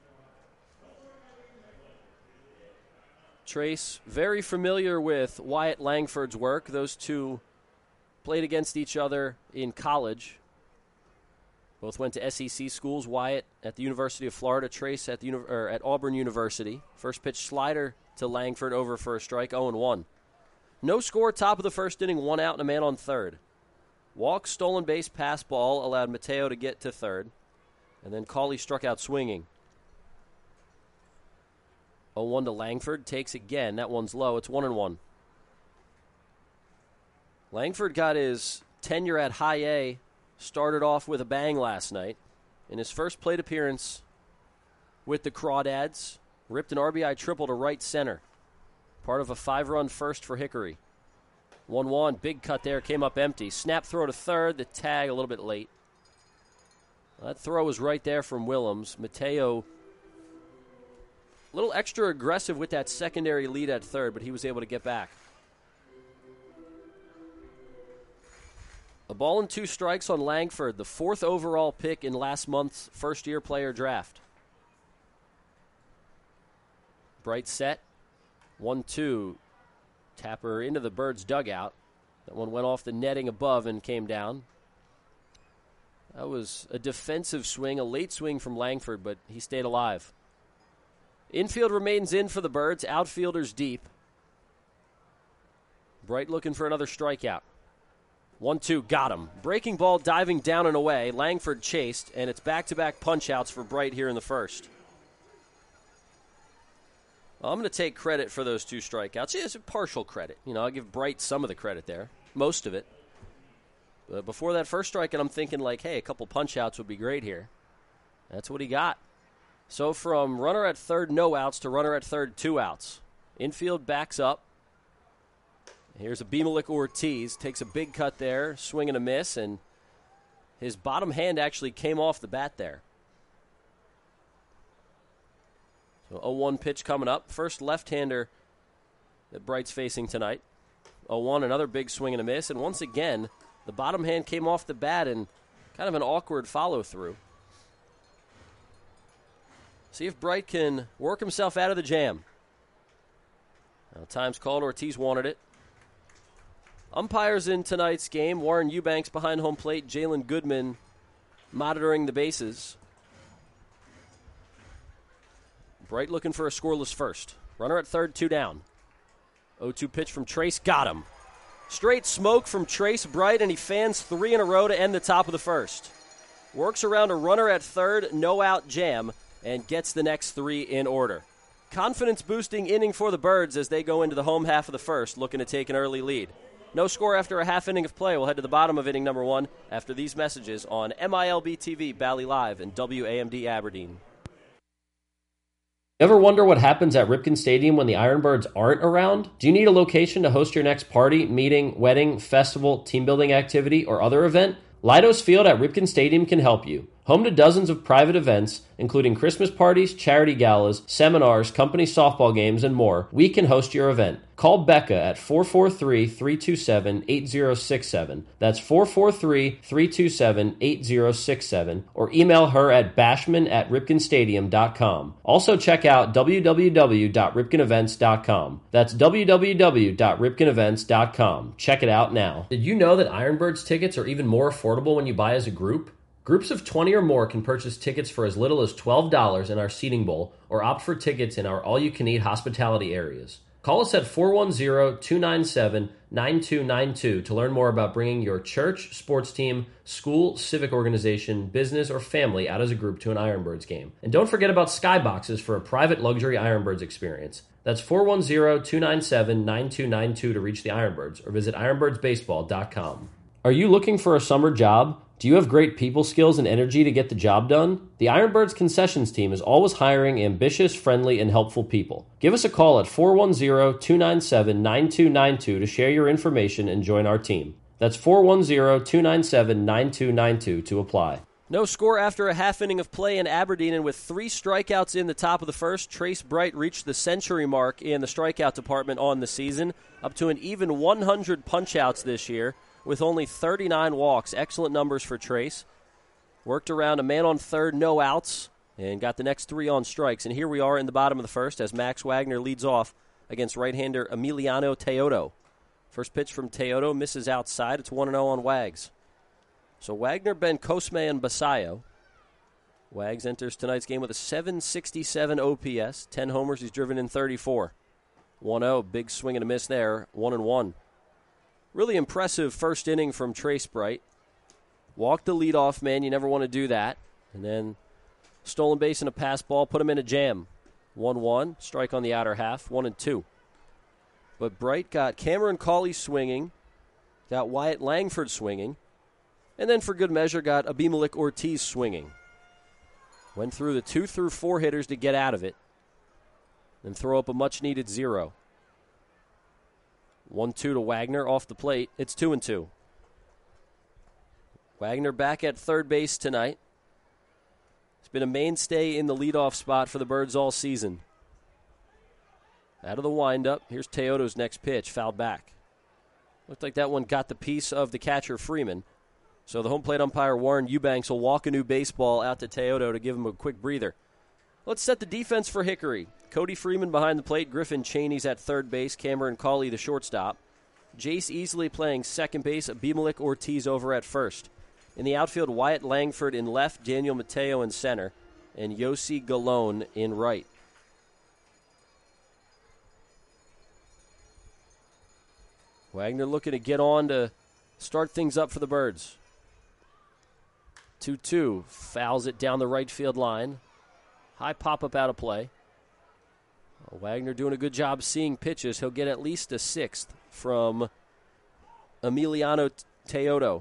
Trace, very familiar with Wyatt Langford's work. Those two played against each other in college. Both went to S E C schools. Wyatt at the University of Florida, Trace at the uni- or at Auburn University. First pitch slider to Langford, over for a strike, oh and one. No score, top of the first inning, one out and a man on third. Walk, stolen base, pass ball allowed Mateo to get to third. And then Cauley struck out swinging. oh one to Langford, takes again. That one's low. It's one and one. Langford got his tenure at High A started off with a bang last night. In his first plate appearance with the Crawdads, ripped an R B I triple to right center. Part of a five-run first for Hickory. one one, big cut there, came up empty. Snap throw to third, the tag a little bit late. That throw was right there from Willems. Mateo, a little extra aggressive with that secondary lead at third, but he was able to get back. A ball and two strikes on Langford, the fourth overall pick in last month's first-year player draft. Bright set. one two. Tapper into the Birds' dugout. That one went off the netting above and came down. That was a defensive swing, a late swing from Langford, but he stayed alive. Infield remains in for the Birds. Outfielders deep. Bright looking for another strikeout. one two, got him. Breaking ball diving down and away. Langford chased, and it's back-to-back punch-outs for Bright here in the first. Well, I'm going to take credit for those two strikeouts. Yeah, it's a partial credit. You know, I'll give Bright some of the credit there, most of it. But before that first strikeout, I'm thinking like, hey, a couple punch-outs would be great here. That's what he got. So from runner at third, no outs, to runner at third, two outs. Infield backs up. Here's Abimelech Ortiz. Takes a big cut there, swing and a miss, and his bottom hand actually came off the bat there. So oh one pitch coming up. First left-hander that Bright's facing tonight. oh one, another big swing and a miss, and once again, the bottom hand came off the bat and kind of an awkward follow-through. See if Bright can work himself out of the jam. Now, time's called. Ortiz wanted it. Umpires in tonight's game. Warren Eubanks behind home plate. Jalen Goodman monitoring the bases. Bright looking for a scoreless first. Runner at third, two down. oh two pitch from Trace. Got him. Straight smoke from Trace Bright, and he fans three in a row to end the top of the first. Works around a runner at third, no-out jam, and gets the next three in order. Confidence-boosting inning for the Birds as they go into the home half of the first, looking to take an early lead. No score after a half inning of play. We'll head to the bottom of inning number one after these messages on M I L B T V, Bally Live, and W A M D Aberdeen. Ever wonder what happens at Ripken Stadium when the Ironbirds aren't around? Do you need a location to host your next party, meeting, wedding, festival, team building activity, or other event? Leidos Field at Ripken Stadium can help you. Home to dozens of private events, including Christmas parties, charity galas, seminars, company softball games, and more, we can host your event. Call Becca at four four three, three two seven, eight zero six seven. That's four four three, three two seven, eight zero six seven. Or email her at bashman at ripken stadium dot com. Also check out w w w dot ripken events dot com. That's w w w dot ripken events dot com. Check it out now. Did you know that Ironbirds tickets are even more affordable when you buy as a group? Groups of twenty or more can purchase tickets for as little as twelve dollars in our seating bowl or opt for tickets in our all-you-can-eat hospitality areas. Call us at four one zero, two nine seven, nine two nine two to learn more about bringing your church, sports team, school, civic organization, business, or family out as a group to an Ironbirds game. And don't forget about Skyboxes for a private luxury Ironbirds experience. That's four one zero, two nine seven, nine two nine two to reach the Ironbirds or visit ironbirds baseball dot com. Are you looking for a summer job? Do you have great people skills and energy to get the job done? The Ironbirds concessions team is always hiring ambitious, friendly, and helpful people. Give us a call at four one zero, two nine seven, nine two nine two to share your information and join our team. That's four one zero, two nine seven, nine two nine two to apply. No score after a half inning of play in Aberdeen, and with three strikeouts in the top of the first, Trace Bright reached the century mark in the strikeout department on the season, up to an even one hundred punch-outs this year, with only thirty-nine walks. Excellent numbers for Trace. Worked around a man on third, no outs, and got the next three on strikes. And here we are in the bottom of the first as Max Wagner leads off against right-hander Emiliano Teodo. First pitch from Teodo misses outside. It's one and oh on Wags. So Wagner, Ben Cosme, and Basayo. Wags enters tonight's game with a seven sixty-seven O P S. ten homers. He's driven in thirty-four. one oh, big swing and a miss there. one and one. Really impressive first inning from Trace Bright. Walked the leadoff man. You never want to do that. And then stolen base and a pass ball. Put him in a jam. one one. Strike on the outer half. one and two. But Bright got Cameron Cawley swinging. Got Wyatt Langford swinging. And then for good measure got Abimelech Ortiz swinging. Went through the two through four hitters to get out of it. And throw up a much-needed zero. one two to Wagner off the plate. It's two and two. Wagner back at third base tonight. He's been a mainstay in the leadoff spot for the Birds all season. Out of the windup, here's Teodo's next pitch, fouled back. Looked like that one got the piece of the catcher, Freeman. So the home plate umpire, Warren Eubanks, will walk a new baseball out to Teodo to give him a quick breather. Let's set the defense for Hickory. Cody Freeman behind the plate, Griffin Cheney's at third base, Cameron Cawley the shortstop. Jace Easley playing second base, Abimelech Ortiz over at first. In the outfield, Wyatt Langford in left, Daniel Mateo in center, and Yossi Galone in right. Wagner looking to get on to start things up for the Birds. two two, fouls it down the right field line. High pop-up out of play. Wagner doing a good job seeing pitches. He'll get at least a sixth from Emiliano Teodo.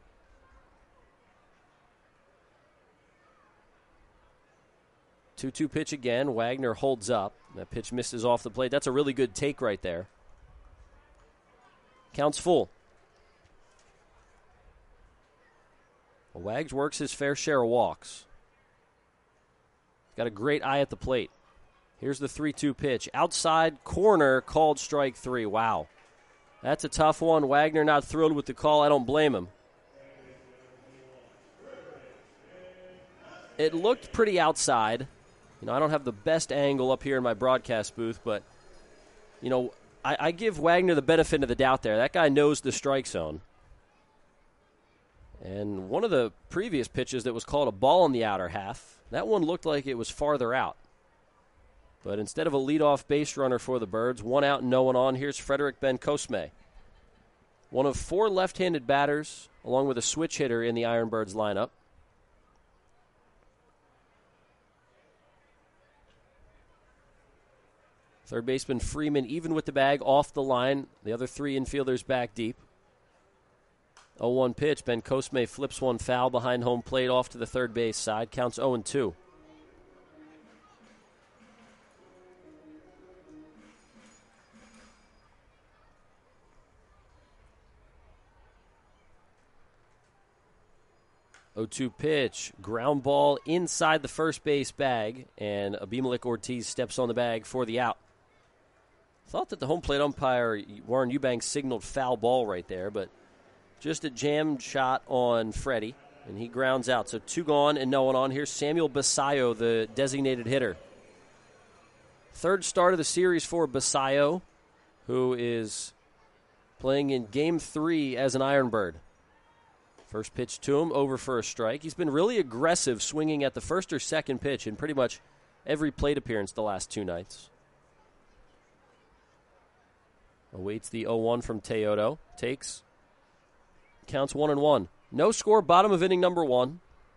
two two pitch again. Wagner holds up. That pitch misses off the plate. That's a really good take right there. Counts full. Well, Wags works his fair share of walks. Got a great eye at the plate. Here's the three two pitch. Outside corner, called strike three. Wow. That's a tough one. Wagner not thrilled with the call. I don't blame him. It looked pretty outside. You know, I don't have the best angle up here in my broadcast booth, but, you know, I, I give Wagner the benefit of the doubt there. That guy knows the strike zone. And one of the previous pitches that was called a ball in the outer half, that one looked like it was farther out. But instead of a leadoff base runner for the Birds, one out and no one on, here's Frederick Ben-Cosme. One of four left-handed batters, along with a switch hitter in the Iron Birds lineup. Third baseman Freeman even with the bag off the line. The other three infielders back deep. oh one pitch. Ben-Cosme flips one foul behind home plate off to the third base side. Counts oh and two. oh two pitch, ground ball inside the first base bag, and Abimelech Ortiz steps on the bag for the out. Thought that the home plate umpire, Warren Eubanks, signaled foul ball right there, but just a jammed shot on Freddie, and he grounds out. So two gone and no one on. Here's Samuel Basayo, the designated hitter. Third start of the series for Basayo, who is playing in game three as an Iron Bird. First pitch to him, over for a strike. He's been really aggressive swinging at the first or second pitch in pretty much every plate appearance the last two nights. Awaits the oh one from Teodo. Takes. Counts one and one. No score, bottom of inning number one.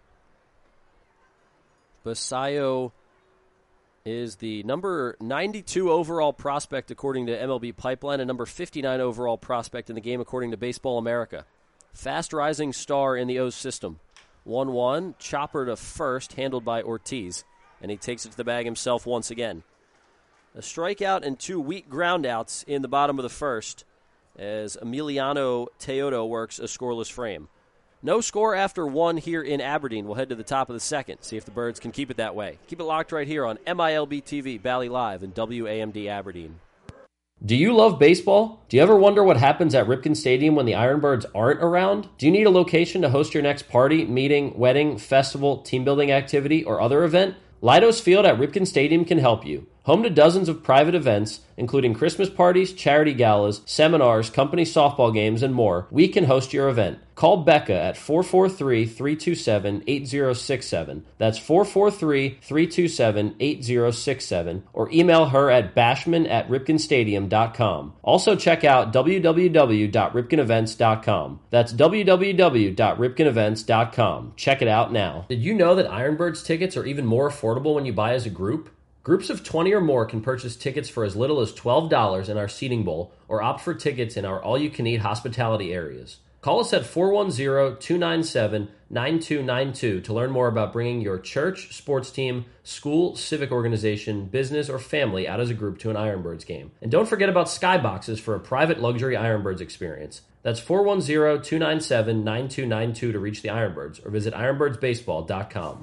Basayo is the number ninety-two overall prospect according to M L B Pipeline and number fifty-nine overall prospect in the game according to Baseball America. Fast rising star in the O's system. one one, chopper to first, handled by Ortiz, and he takes it to the bag himself once again. A strikeout and two weak groundouts in the bottom of the first as Emiliano Teodo works a scoreless frame. No score after one here in Aberdeen. We'll head to the top of the second, see if the Birds can keep it that way. Keep it locked right here on M I L B T V, Bally Live, and W A M D Aberdeen. Do you love baseball? Do you ever wonder what happens at Ripken Stadium when the Iron Birds aren't around? Do you need a location to host your next party, meeting, wedding, festival, team building activity, or other event? Leidos Field at Ripken Stadium can help you. Home to dozens of private events, including Christmas parties, charity galas, seminars, company softball games, and more, we can host your event. Call Becca at four four three, three two seven, eight zero six seven. That's four four three, three two seven, eight zero six seven. Or email her at bashman at ripken stadium dot com. Also check out w w w dot ripken events dot com. That's w w w dot ripken events dot com. Check it out now. Did you know that Iron Birds tickets are even more affordable when you buy as a group? Groups of twenty or more can purchase tickets for as little as twelve dollars in our seating bowl or opt for tickets in our all-you-can-eat hospitality areas. Call us at four one zero, two nine seven, nine two nine two to learn more about bringing your church, sports team, school, civic organization, business, or family out as a group to an Iron Birds game. And don't forget about Skyboxes for a private luxury Iron Birds experience. That's four one zero, two nine seven, nine two nine two to reach the Iron Birds or visit iron birds baseball dot com.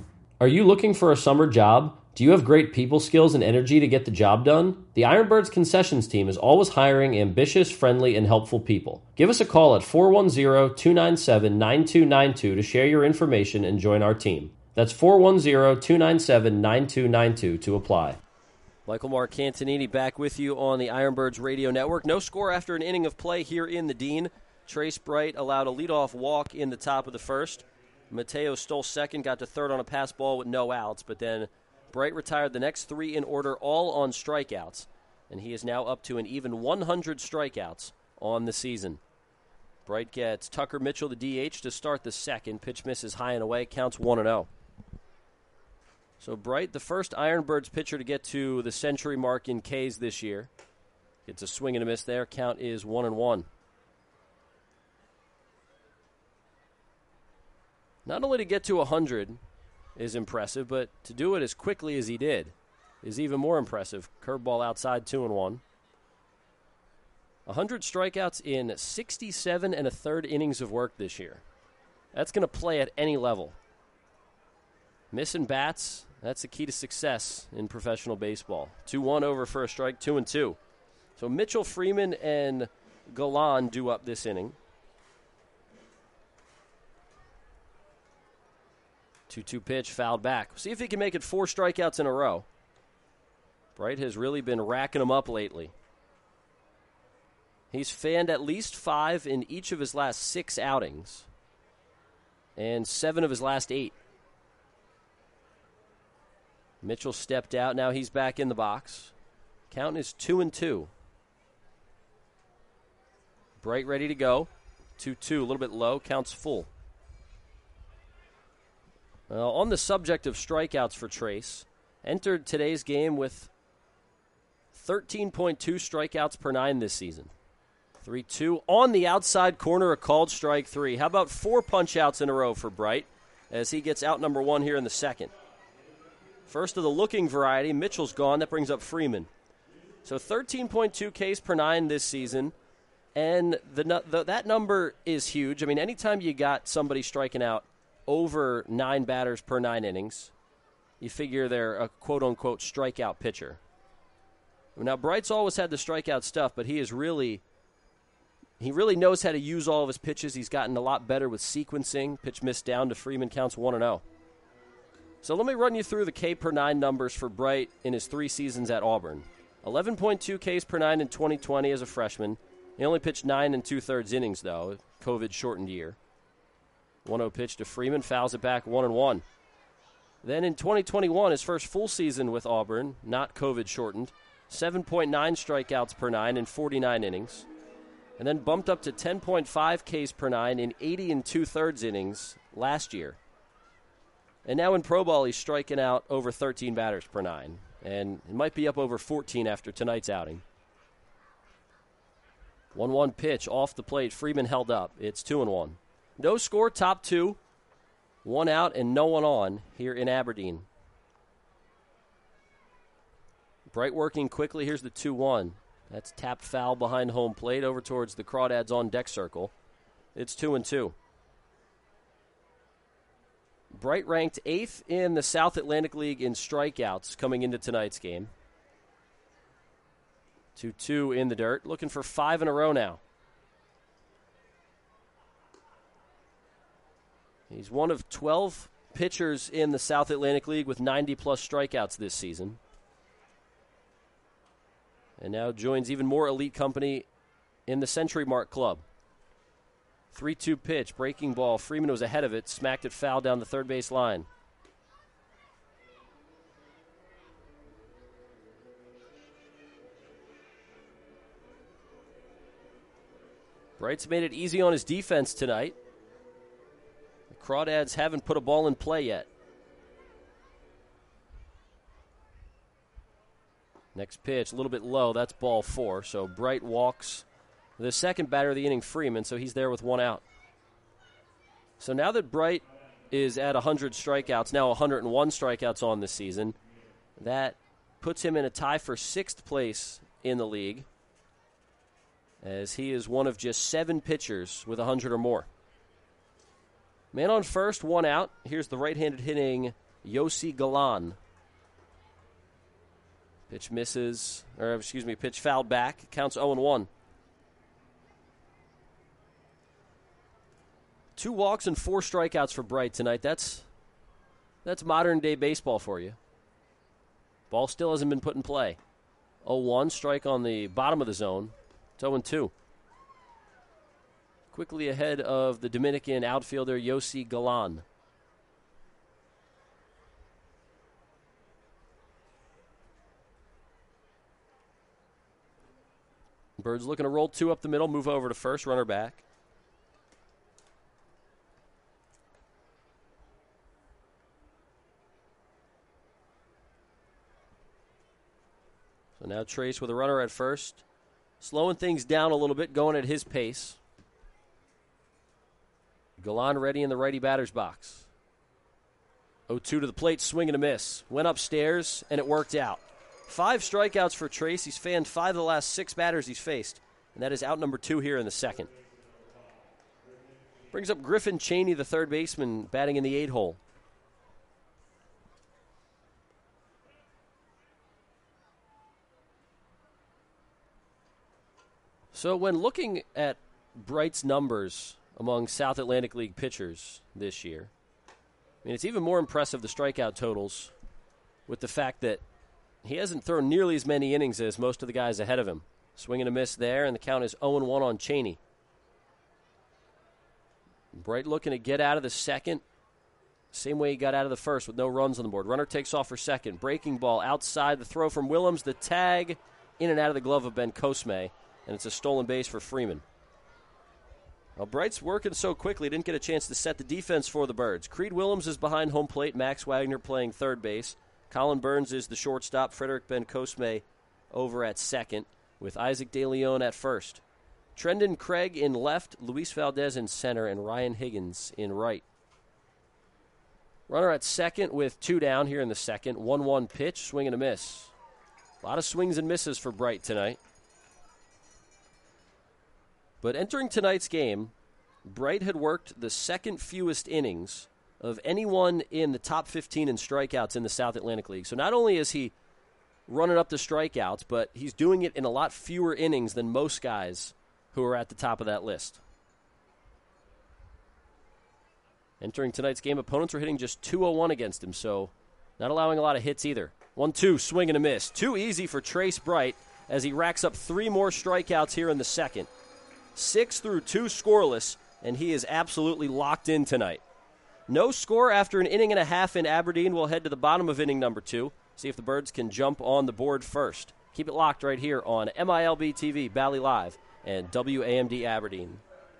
Are you looking for a summer job? Do you have great people skills and energy to get the job done? The Ironbirds concessions team is always hiring ambitious, friendly, and helpful people. Give us a call at four one zero, two nine seven, nine two nine two to share your information and join our team. That's four one zero, two nine seven, nine two nine two to apply. Michael Marcantonini back with you on the Ironbirds Radio Network. No score after an inning of play here in the Dean. Trace Bright allowed a leadoff walk in the top of the first. Mateo stole second, got to third on a pass ball with no outs, but then Bright retired the next three in order, all on strikeouts, and he is now up to an even one hundred strikeouts on the season. Bright gets Tucker Mitchell, the D H, to start the second. Pitch misses high and away, counts one and oh. So Bright, the first Ironbirds pitcher to get to the century mark in Ks this year. Gets a swing and a miss there, count is one and one. Not only to get to one hundred is impressive, but to do it as quickly as he did is even more impressive. Curveball outside, two and one. one hundred strikeouts in sixty-seven and a third innings of work this year. That's going to play at any level. Missing bats, that's the key to success in professional baseball. two one over for a strike, two and two. So Mitchell, Freeman, and Galan do up this inning. two two pitch, fouled back. See if he can make it four strikeouts in a row. Bright has really been racking them up lately. He's fanned at least five in each of his last six outings and seven of his last eight. Mitchell stepped out. Now he's back in the box. Count is two and two. Bright ready to go. two two, a little bit low. Counts full. Uh, on the subject of strikeouts for Trace, entered today's game with thirteen point two strikeouts per nine this season. three two. On the outside corner, a called strike three. How about four punch-outs in a row for Bright as he gets out number one here in the second? First of the looking variety, Mitchell's gone. That brings up Freeman. So thirteen point two Ks per nine this season, and the, the that number is huge. I mean, anytime you got somebody striking out over nine batters per nine innings, you figure they're a quote-unquote strikeout pitcher. Now, Bright's always had the strikeout stuff, but he is really he really knows how to use all of his pitches. He's gotten a lot better with sequencing. Pitch missed down to Freeman, counts one and oh. So let me run you through the K per nine numbers for Bright in his three seasons at Auburn. eleven point two Ks per nine in twenty twenty as a freshman. He only pitched nine and two-thirds innings, though, COVID-shortened year. one oh pitch to Freeman, fouls it back one and one. Then in twenty twenty-one, his first full season with Auburn, not COVID-shortened, seven point nine strikeouts per nine in forty-nine innings. And then bumped up to ten point five Ks per nine in eighty and two-thirds innings last year. And now in pro ball, he's striking out over thirteen batters per nine. And it might be up over fourteen after tonight's outing. one one pitch off the plate. Freeman held up. It's two and one. No score, top two. One out and no one on here in Aberdeen. Bright working quickly. Here's the two one. That's tapped foul behind home plate over towards the Crawdads on deck circle. It's two and two. Bright ranked eighth in the South Atlantic League in strikeouts coming into tonight's game. two two in the dirt. Looking for five in a row now. He's one of twelve pitchers in the South Atlantic League with ninety-plus strikeouts this season. And now joins even more elite company in the Century Mark Club. three two pitch, breaking ball. Freeman was ahead of it, smacked it foul down the third base line. Bright's made it easy on his defense tonight. The Crawdads haven't put a ball in play yet. Next pitch, a little bit low. That's ball four. So Bright walks the second batter of the inning, Freeman, so he's there with one out. So now that Bright is at one hundred strikeouts, now one hundred one strikeouts on this season, that puts him in a tie for sixth place in the league, as he is one of just seven pitchers with one hundred or more. Man on first, one out. Here's the right-handed hitting Yossi Galan. Pitch misses, or excuse me, pitch fouled back. Counts oh and one. Two walks and four strikeouts for Bright tonight. That's that's modern-day baseball for you. Ball still hasn't been put in play. oh one, strike on the bottom of the zone. It's oh and two. Quickly ahead of the Dominican outfielder Yossi Galan. Birds looking to roll two up the middle, move over to first, runner back. So now Trace with a runner at first. Slowing things down a little bit, going at his pace. Galan ready in the righty batter's box. oh two to the plate, swing and a miss. Went upstairs, and it worked out. Five strikeouts for Trace. He's fanned five of the last six batters he's faced, and that is out number two here in the second. Brings up Griffin Cheney, the third baseman, batting in the eight hole. So when looking at Bright's numbers among South Atlantic League pitchers this year, I mean, it's even more impressive, the strikeout totals, with the fact that he hasn't thrown nearly as many innings as most of the guys ahead of him. Swing and a miss there, and the count is oh and one on Cheney. Bright looking to get out of the second, same way he got out of the first with no runs on the board. Runner takes off for second. Breaking ball outside, the throw from Willems, the tag in and out of the glove of Ben Cosme, and it's a stolen base for Freeman. Well, Bright's working so quickly, didn't get a chance to set the defense for the Birds. Creed Willems is behind home plate, Max Wagner playing third base. Colin Burns is the shortstop. Frederick Ben Cosme over at second, with Isaac De Leon at first. Trendon Craig in left, Luis Valdez in center, and Ryan Higgins in right. Runner at second with two down here in the second. one one pitch, swing and a miss. A lot of swings and misses for Bright tonight. But entering tonight's game, Bright had worked the second fewest innings of anyone in the top fifteen in strikeouts in the South Atlantic League. So not only is he running up the strikeouts, but he's doing it in a lot fewer innings than most guys who are at the top of that list. Entering tonight's game, opponents were hitting just two oh one against him, so not allowing a lot of hits either. one two, swing and a miss. Too easy for Trace Bright as he racks up three more strikeouts here in the second. Six through two scoreless, and he is absolutely locked in tonight. No score after an inning and a half in Aberdeen. We'll head to the bottom of inning number two, see if the Birds can jump on the board first. Keep it locked right here on M I L B T V, Bally Live, and W A M D Aberdeen.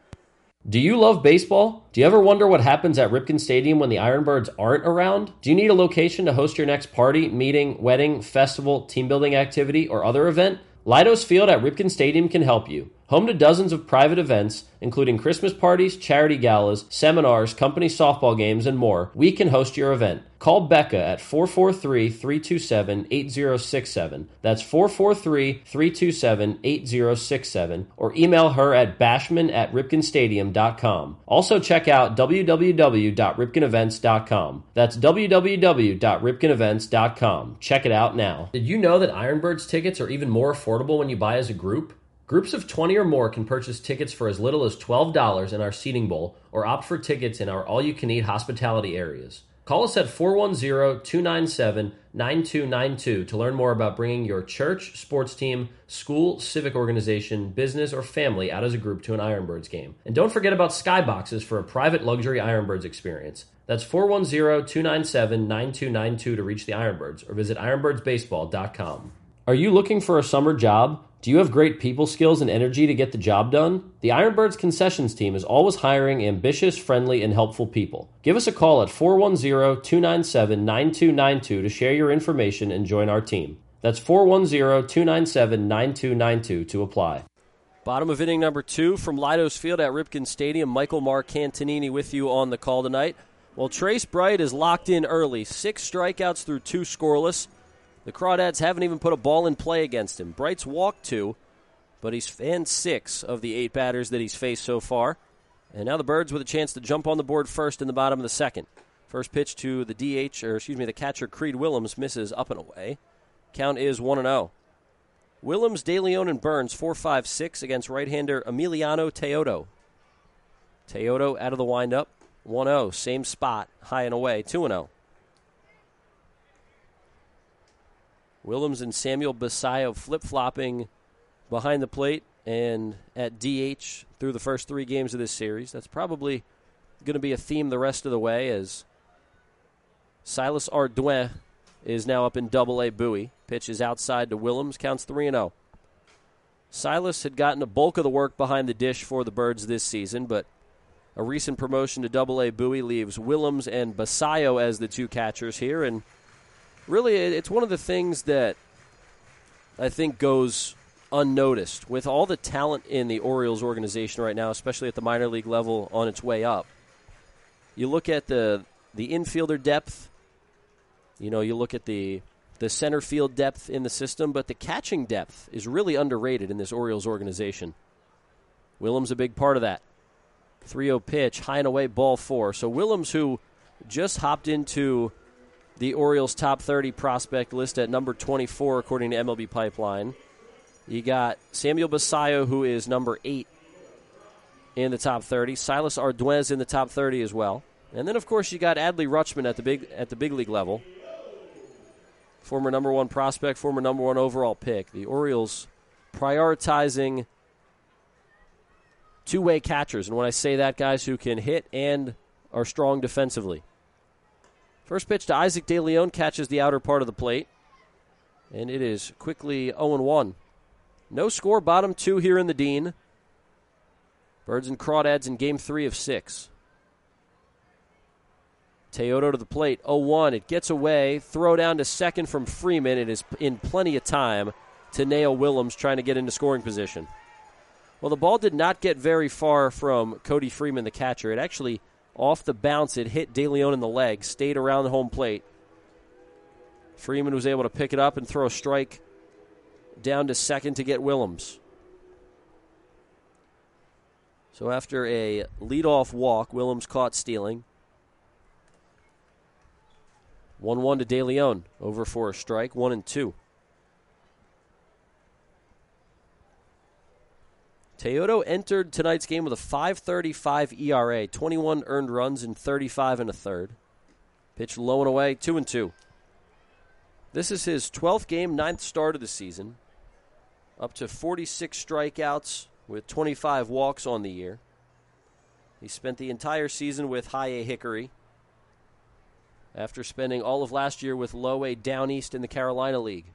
Do you love baseball? Do you ever wonder what happens at Ripken Stadium when the Ironbirds aren't around? Do you need a location to host your next party, meeting, wedding, festival, team building activity, or other event? Leidos Field at Ripken Stadium can help you. Home to dozens of private events, including Christmas parties, charity galas, seminars, company softball games, and more, we can host your event. Call Becca at four four three, three two seven, eight zero six seven. That's four four three, three two seven, eight zero six seven. Or email her at bashman at ripken stadium dot com. Also check out w w w dot ripken events dot com. That's w w w dot ripken events dot com. Check it out now. Did you know that Ironbirds tickets are even more affordable when you buy as a group? Groups of twenty or more can purchase tickets for as little as twelve dollars in our seating bowl or opt for tickets in our all-you-can-eat hospitality areas. Call us at four one zero, two nine seven, nine two nine two to learn more about bringing your church, sports team, school, civic organization, business, or family out as a group to an Ironbirds game. And don't forget about Skyboxes for a private luxury Ironbirds experience. That's four one zero, two nine seven, nine two nine two to reach the Ironbirds or visit ironbirds baseball dot com. Are you looking for a summer job? Do you have great people skills and energy to get the job done? The Ironbirds concessions team is always hiring ambitious, friendly, and helpful people. Give us a call at four one zero, two nine seven, nine two nine two to share your information and join our team. That's four one zero, two nine seven, nine two nine two to apply. Bottom of inning number two from Leidos Field at Ripken Stadium. Michael Marcantonini with you on the call tonight. Well, Trace Bright is locked in early. Six strikeouts through two scoreless. The Crawdads haven't even put a ball in play against him. Bright's walked two, but he's fanned six of the eight batters that he's faced so far. And now the Birds with a chance to jump on the board first in the bottom of the second. First pitch to the D H, or excuse me, the catcher Creed Willems misses up and away. Count is one and oh. Willems, De Leon, and Burns four five six against right-hander Emiliano Teodo. Teodo out of the windup, one oh. Same spot, high and away, two and oh. Willems and Samuel Basayo flip-flopping behind the plate and at D H through the first three games of this series. That's probably going to be a theme the rest of the way, as Silas Ardouin is now up in Double-A Bowie. Pitch is outside to Willems, counts three and oh. Silas had gotten a bulk of the work behind the dish for the Birds this season, but a recent promotion to Double-A Bowie leaves Willems and Basayo as the two catchers here, and really it's one of the things that I think goes unnoticed. With all the talent in the Orioles organization right now, especially at the minor league level on its way up, you look at the the infielder depth, you know, you look at the the center field depth in the system, but the catching depth is really underrated in this Orioles organization. Willems a big part of that. three oh pitch, high and away, ball four. So Willems, who just hopped into the Orioles top thirty prospect list at number twenty-four, according to M L B Pipeline. You got Samuel Basayo, who is number eight in the top thirty. Silas Ardouin in the top thirty as well. And then, of course, you got Adley Rutschman at the big at the big league level. Former number one prospect, former number one overall pick. The Orioles prioritizing two-way catchers. And when I say that, guys who can hit and are strong defensively. First pitch to Isaac De Leon, catches the outer part of the plate. And it is quickly oh and one. No score, bottom two here in the Dean. Birds and Crawdads in game three of six. Teodo to the plate, oh one. It gets away. Throw down to second from Freeman. It is in plenty of time to nail Willems trying to get into scoring position. Well, the ball did not get very far from Cody Freeman, the catcher. It actually, off the bounce, it hit De Leon in the leg, stayed around the home plate. Freeman was able to pick it up and throw a strike down to second to get Willems. So after a leadoff walk, Willems caught stealing. one one to De Leon, over for a strike, one and two. Teodo entered tonight's game with a five thirty-five E R A, twenty-one earned runs in thirty-five and a third. Pitched low and away, two and two. This is his twelfth game, ninth start of the season. Up to forty-six strikeouts with twenty-five walks on the year. He spent the entire season with High A Hickory, after spending all of last year with Low A down east in the Carolina League.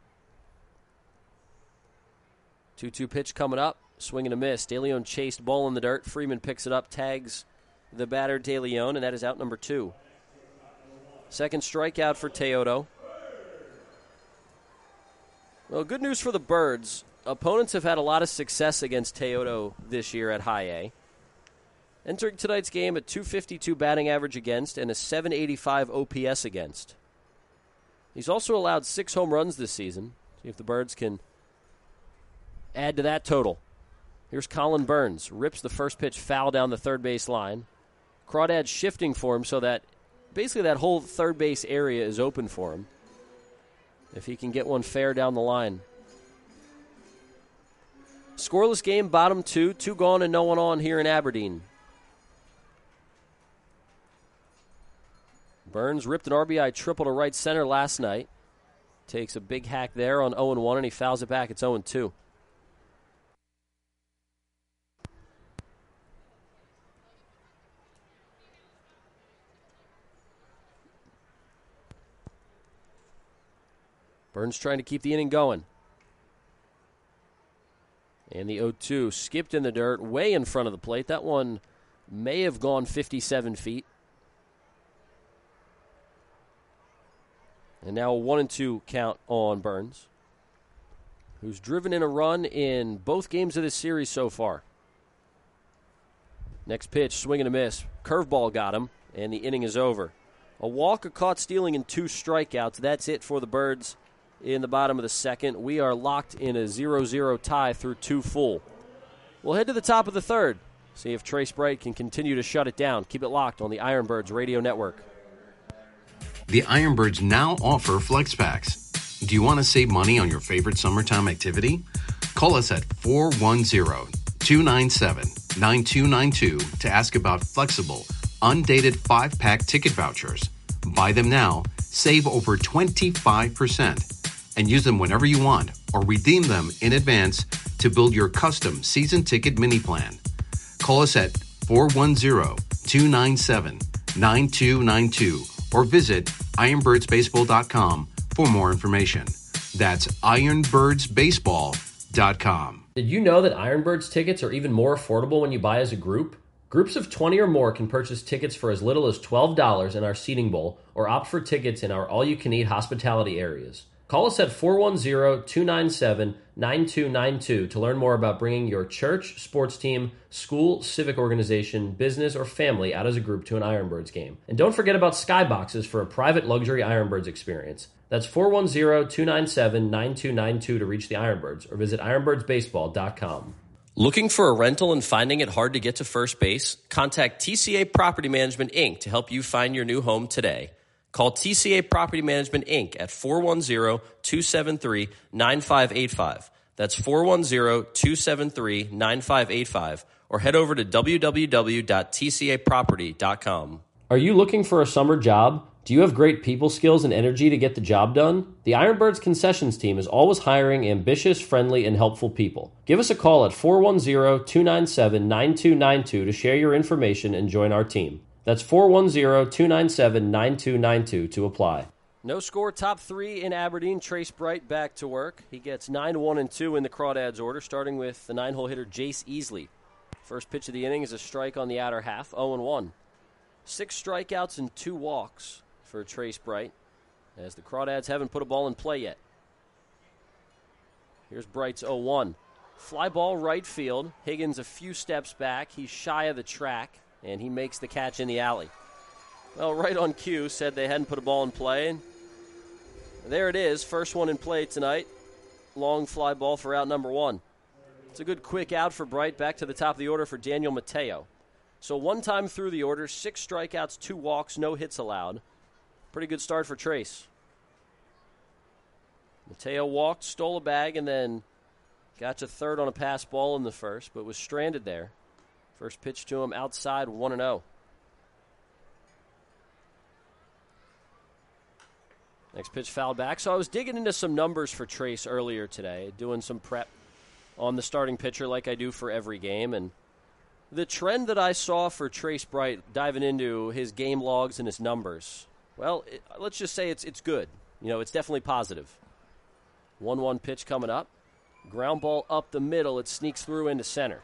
two two pitch coming up. Swing and a miss. De Leon chased, ball in the dirt. Freeman picks it up, tags the batter De Leon, and that is out number two. Second strikeout for Teodo. Well, good news for the Birds. Opponents have had a lot of success against Teodo this year at High A. Entering tonight's game at two fifty-two batting average against and a seven eighty-five O P S against. He's also allowed six home runs this season. See if the Birds can add to that total. Here's Colin Burns. Rips the first pitch foul down the third base line. Crawdad shifting for him so that basically that whole third base area is open for him, if he can get one fair down the line. Scoreless game, bottom two. Two gone and no one on here in Aberdeen. Burns ripped an R B I triple to right center last night. Takes a big hack there on oh and one, and he fouls it back. It's oh and two. Burns trying to keep the inning going. And the oh two skipped in the dirt, way in front of the plate. That one may have gone fifty-seven feet. And now a one and two count on Burns, who's driven in a run in both games of this series so far. Next pitch, swing and a miss. Curveball got him, and the inning is over. A walk, a caught stealing, and two strikeouts. That's it for the Birds in the bottom of the second. We are locked in a zero zero tie through two full. We'll head to the top of the third, see if Trace Bright can continue to shut it down. Keep it locked on the Ironbirds Radio Network. The Ironbirds now offer flex packs. Do you want to save money on your favorite summertime activity? Call us at four one zero, two nine seven, nine two nine two to ask about flexible, undated five-pack ticket vouchers. Buy them now, save over twenty-five percent, and use them whenever you want or redeem them in advance to build your custom season ticket mini plan. Call us at four one zero, two nine seven, nine two nine two or visit ironbirds baseball dot com for more information. That's ironbirds baseball dot com. Did you know that Ironbirds tickets are even more affordable when you buy as a group? Groups of twenty or more can purchase tickets for as little as twelve dollars in our seating bowl or opt for tickets in our all-you-can-eat hospitality areas. Call us at four one zero, two nine seven, nine two nine two to learn more about bringing your church, sports team, school, civic organization, business, or family out as a group to an Ironbirds game. And don't forget about Skyboxes for a private luxury Ironbirds experience. That's four one zero, two nine seven, nine two nine two to reach the Ironbirds or visit ironbirds baseball dot com. Looking for a rental and finding it hard to get to first base? Contact T C A Property Management, Incorporated to help you find your new home today. Call T C A Property Management, Incorporated at four one zero, two seven three, nine five eight five. That's four one zero, two seven three, nine five eight five. Or head over to w w w dot t c a property dot com. Are you looking for a summer job? Do you have great people skills and energy to get the job done? The Ironbirds concessions team is always hiring ambitious, friendly, and helpful people. Give us a call at four one zero, two nine seven, nine two nine two to share your information and join our team. That's four one zero, two nine seven, nine two nine two to apply. No score, top three in Aberdeen. Trace Bright back to work. He gets nine, one, and two in the Crawdads order, starting with the nine-hole hitter Jace Easley. First pitch of the inning is a strike on the outer half, oh and one. Six strikeouts and two walks for Trace Bright, as the Crawdads haven't put a ball in play yet. Here's Bright's oh one. Fly ball right field. Higgins a few steps back. He's shy of the track, and he makes the catch in the alley. Well, right on cue, said they hadn't put a ball in play, and there it is, first one in play tonight. Long fly ball for out number one. It's a good quick out for Bright, back to the top of the order for Daniel Mateo. So one time through the order, six strikeouts, two walks, no hits allowed. Pretty good start for Trace. Mateo walked, stole a bag, and then got to third on a pass ball in the first, but was stranded there. First pitch to him outside, one and oh. Next pitch fouled back. So I was digging into some numbers for Trace earlier today, doing some prep on the starting pitcher like I do for every game. And the trend that I saw for Trace Bright, diving into his game logs and his numbers, well, it, let's just say it's it's good. You know, it's definitely positive. one one pitch coming up. Ground ball up the middle. It sneaks through into center.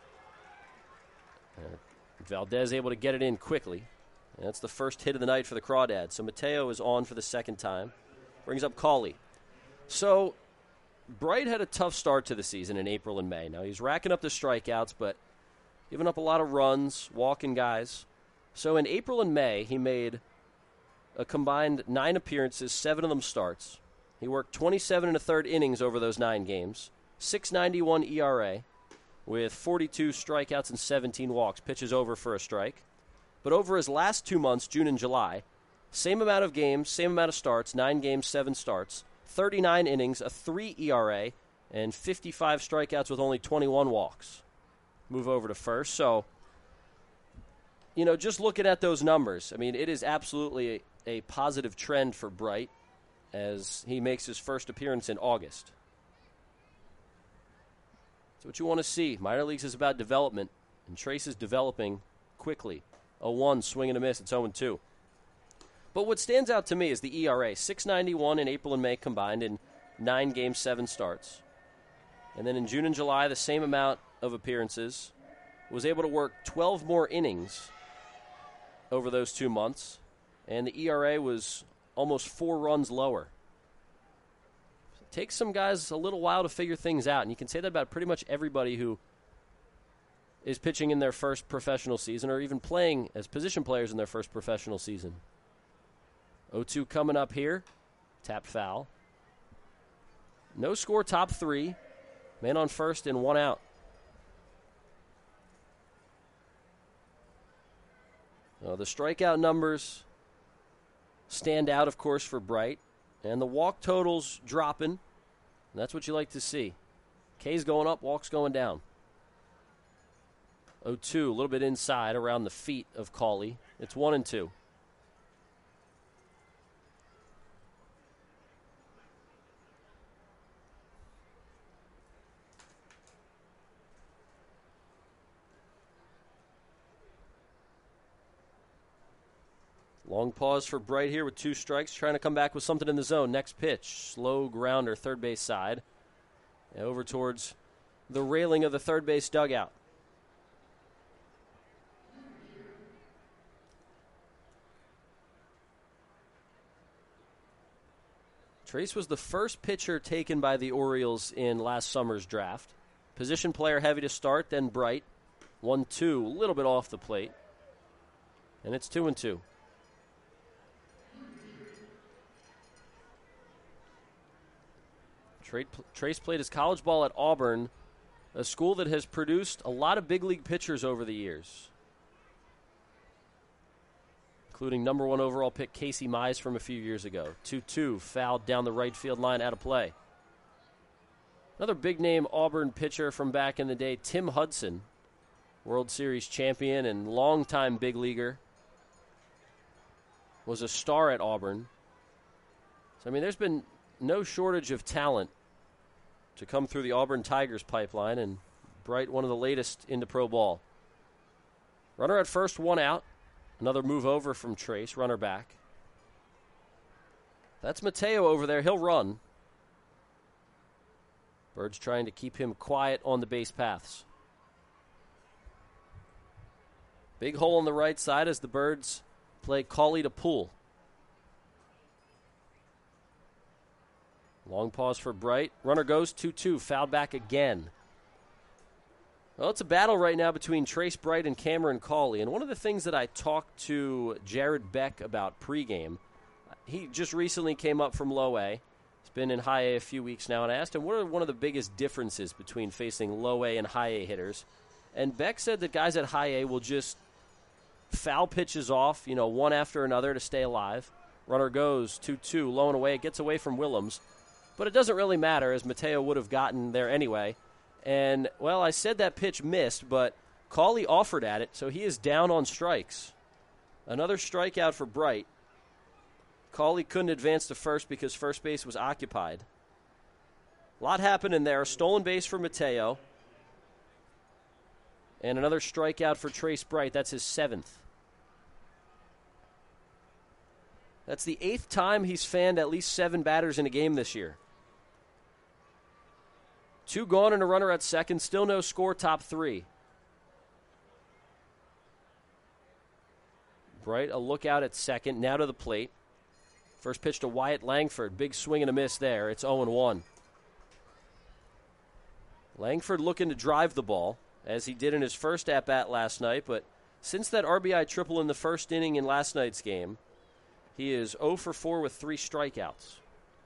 Uh, Valdez able to get it in quickly. And that's the first hit of the night for the Crawdads. So Mateo is on for the second time. Brings up Cawley. So Bright had a tough start to the season in April and May. Now he's racking up the strikeouts, but giving up a lot of runs, walking guys. So in April and May, he made a combined nine appearances, seven of them starts. He worked twenty-seven and a third innings over those nine games. six ninety-one E R A with forty-two strikeouts and seventeen walks. Pitches over for a strike. But over his last two months, June and July, same amount of games, same amount of starts, nine games, seven starts, thirty-nine innings, a three E R A, and fifty-five strikeouts with only twenty-one walks. Move over to first. So, you know, just looking at those numbers, I mean, it is absolutely a, a positive trend for Bright as he makes his first appearance in August. That's what you want to see. Minor leagues is about development, and Trace is developing quickly. oh one, swing and a miss. It's oh and two. But what stands out to me is the E R A. six ninety-one in April and May combined in nine games, seven starts. And then in June and July, the same amount of appearances. Was able to work twelve more innings over those two months. And the E R A was almost four runs lower. It takes some guys a little while to figure things out. And you can say that about pretty much everybody who is pitching in their first professional season or even playing as position players in their first professional season. oh two coming up here. Tapped foul. No score, top three. Man on first and one out. Uh, the strikeout numbers stand out, of course, for Bright. And the walk total's dropping. And that's what you like to see. K's going up, walk's going down. oh two, a little bit inside around the feet of Cauley. It's one and two. Long pause for Bright here with two strikes, trying to come back with something in the zone. Next pitch, slow grounder, third base side. And over towards the railing of the third base dugout. Trace was the first pitcher taken by the Orioles in last summer's draft. Position player heavy to start, then Bright. one two, a little bit off the plate. And it's two and two. Trace played his college ball at Auburn, a school that has produced a lot of big league pitchers over the years, including number one overall pick Casey Mize from a few years ago. two two, fouled down the right field line, out of play. Another big-name Auburn pitcher from back in the day, Tim Hudson, World Series champion and longtime big leaguer, was a star at Auburn. So, I mean, there's been no shortage of talent to come through the Auburn Tigers pipeline, and Bright, one of the latest into pro ball. Runner at first, one out. Another move over from Trace, runner back. That's Mateo over there. He'll run. Birds trying to keep him quiet on the base paths. Big hole on the right side as the Birds play Cauley to pull. Long pause for Bright. Runner goes two two, fouled back again. Well, it's a battle right now between Trace Bright and Cameron Cauley. And one of the things that I talked to Jared Beck about pregame, he just recently came up from low A. He's been in high A a few weeks now, and I asked him what are one of the biggest differences between facing low A and high A hitters. And Beck said that guys at high A will just foul pitches off, you know, one after another to stay alive. Runner goes two two, low and away. It gets away from Willems. But it doesn't really matter, as Mateo would have gotten there anyway. And, well, I said that pitch missed, but Cauley offered at it, so he is down on strikes. Another strikeout for Bright. Cauley couldn't advance to first because first base was occupied. A lot happened in there. A stolen base for Mateo. And another strikeout for Trace Bright. That's his seventh. That's the eighth time he's fanned at least seven batters in a game this year. Two gone and a runner at second. Still no score, top three. Bright, a look out at second. Now to the plate. First pitch to Wyatt Langford. Big swing and a miss there. It's oh and one. Langford looking to drive the ball, as he did in his first at-bat last night. But since that R B I triple in the first inning in last night's game, he is oh for four with three strikeouts.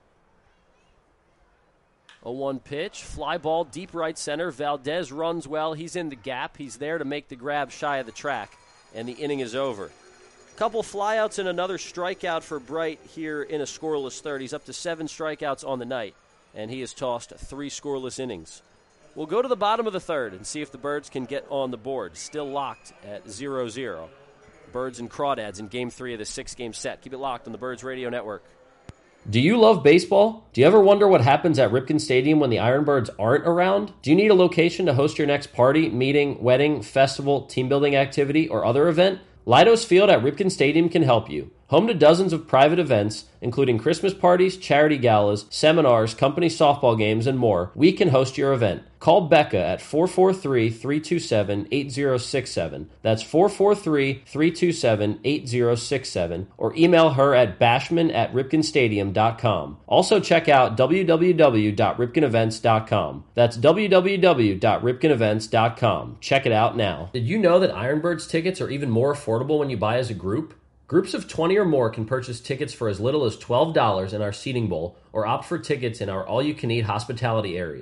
oh one pitch, fly ball, deep right center. Valdez runs well. He's in the gap. He's there to make the grab shy of the track, and the inning is over. Couple flyouts and another strikeout for Bright here in a scoreless third. He's up to seven strikeouts on the night, and he has tossed three scoreless innings. We'll go to the bottom of the third and see if the Birds can get on the board. Still locked at zero zero. Birds and Crawdads in Game three of the six-game set. Keep it locked on the Birds Radio Network. Do you love baseball? Do you ever wonder what happens at Ripken Stadium when the Ironbirds aren't around? Do you need a location to host your next party, meeting, wedding, festival, team building activity, or other event? Leidos Field at Ripken Stadium can help you. Home to dozens of private events, including Christmas parties, charity galas, seminars, company softball games, and more, we can host your event. Call Becca at four four three, three two seven, eight zero six seven. That's four four three, three two seven, eight zero six seven. Or email her at bashman at ripken stadium dot com. Also check out w w w dot ripken events dot com. That's w w w dot ripken events dot com. Check it out now. Did you know that Ironbirds tickets are even more affordable when you buy as a group? Groups of twenty or more can purchase tickets for as little as twelve dollars in our seating bowl or opt for tickets in our all-you-can-eat hospitality areas.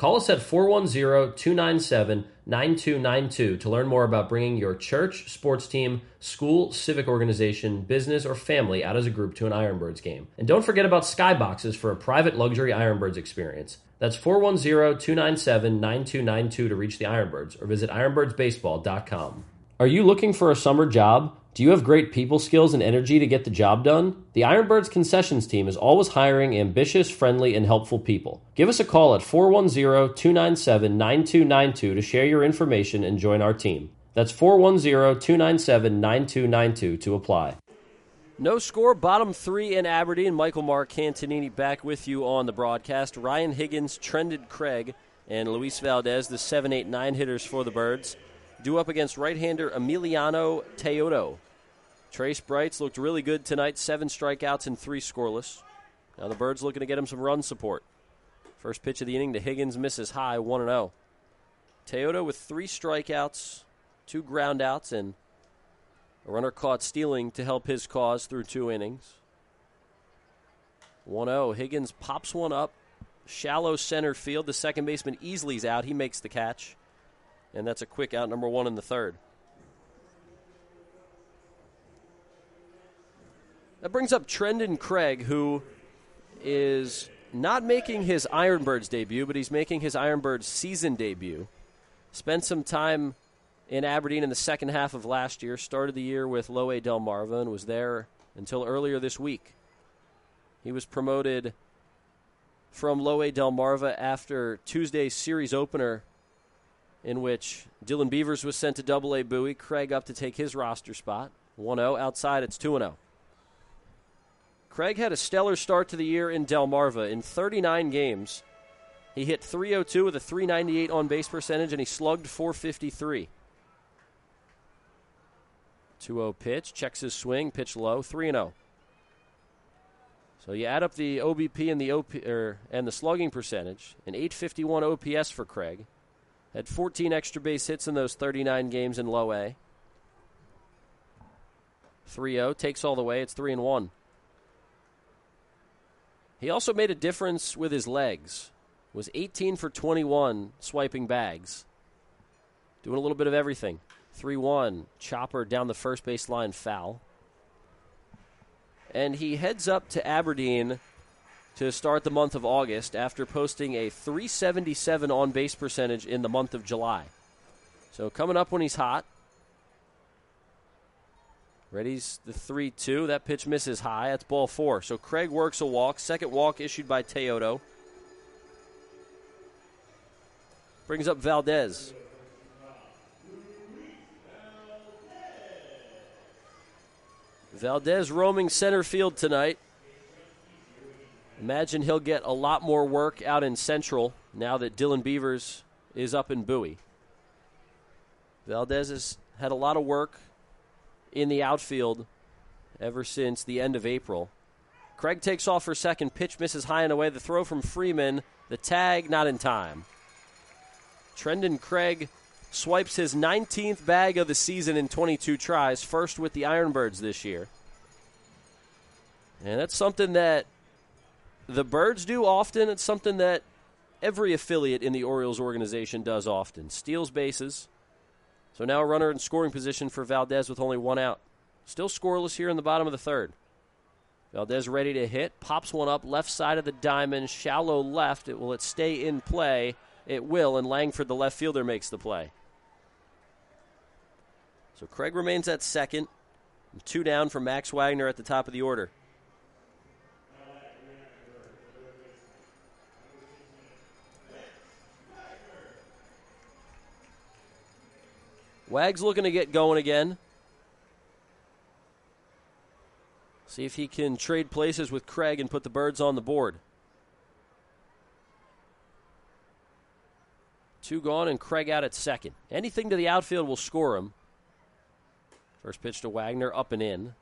Call us at four one zero, two nine seven, nine two nine two to learn more about bringing your church, sports team, school, civic organization, business, or family out as a group to an Ironbirds game. And don't forget about Skyboxes for a private luxury Ironbirds experience. That's four one zero, two nine seven, nine two nine two to reach the Ironbirds or visit ironbirds baseball dot com. Are you looking for a summer job? Do you have great people skills and energy to get the job done? The Ironbirds concessions team is always hiring ambitious, friendly, and helpful people. Give us a call at four one zero, two nine seven, nine two nine two to share your information and join our team. That's four one zero, two nine seven, nine two nine two to apply. No score, bottom three in Aberdeen. Michael Marcantonini back with you on the broadcast. Ryan Higgins, Trendon Craig, and Luis Valdez, the seven eight nine hitters for the Birds, due up against right-hander Emiliano Teodo. Trace Brights looked really good tonight, seven strikeouts and three scoreless. Now the Birds looking to get him some run support. First pitch of the inning to Higgins, misses high, one and oh. Teodo with three strikeouts, two groundouts, and a runner caught stealing to help his cause through two innings. one oh. Higgins pops one up. Shallow center field. The second baseman Easley's out. He makes the catch. And that's a quick out, number one in the third. That brings up Trendon Craig, who is not making his Ironbirds debut, but he's making his Ironbirds season debut. Spent some time in Aberdeen in the second half of last year, started the year with Low A Delmarva and was there until earlier this week. He was promoted from Low A Delmarva after Tuesday's series opener, in which Dylan Beavers was sent to Double A Bowie. Craig up to take his roster spot. one oh. Outside, it's two and oh. Craig had a stellar start to the year in Delmarva. In thirty-nine games, he hit three oh two with a three ninety-eight on-base percentage, and he slugged four fifty-three. two oh pitch, checks his swing, pitch low, three and oh. So you add up the O B P and the O P, er, and the slugging percentage, an eight fifty-one O P S for Craig. Had fourteen extra base hits in those thirty-nine games in Low A. three oh, takes all the way, it's three and one. He also made a difference with his legs. Was eighteen for twenty-one swiping bags. Doing a little bit of everything. three one, chopper down the first base line, foul. And he heads up to Aberdeen to start the month of August after posting a three seventy-seven on-base percentage in the month of July. So coming up when he's hot. Ready's the three two. That pitch misses high. That's ball four. So Craig works a walk. Second walk issued by Teodo. Brings up Valdez. Valdez roaming center field tonight. Imagine he'll get a lot more work out in Central now that Dylan Beavers is up in Bowie. Valdez has had a lot of work in the outfield ever since the end of April. Craig takes off for second. Pitch misses high and away. The throw from Freeman. The tag not in time. Trendon Craig swipes his nineteenth bag of the season in twenty-two tries, first with the Ironbirds this year. And that's something that the Birds do often. It's something that every affiliate in the Orioles organization does often. Steals bases. So now a runner in scoring position for Valdez with only one out. Still scoreless here in the bottom of the third. Valdez ready to hit. Pops one up left side of the diamond. Shallow left. It, will it stay in play? It will, and Langford, the left fielder, makes the play. So Craig remains at second. Two down for Max Wagner at the top of the order. Wags looking to get going again. See if he can trade places with Craig and put the Birds on the board. Two gone and Craig out at second. Anything to the outfield will score him. First pitch to Wagner, up and in.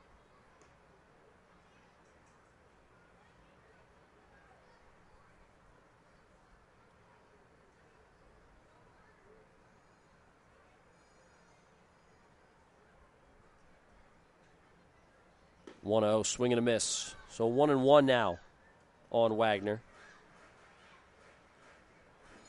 one oh, swing and a miss. So one and one now on Wagner.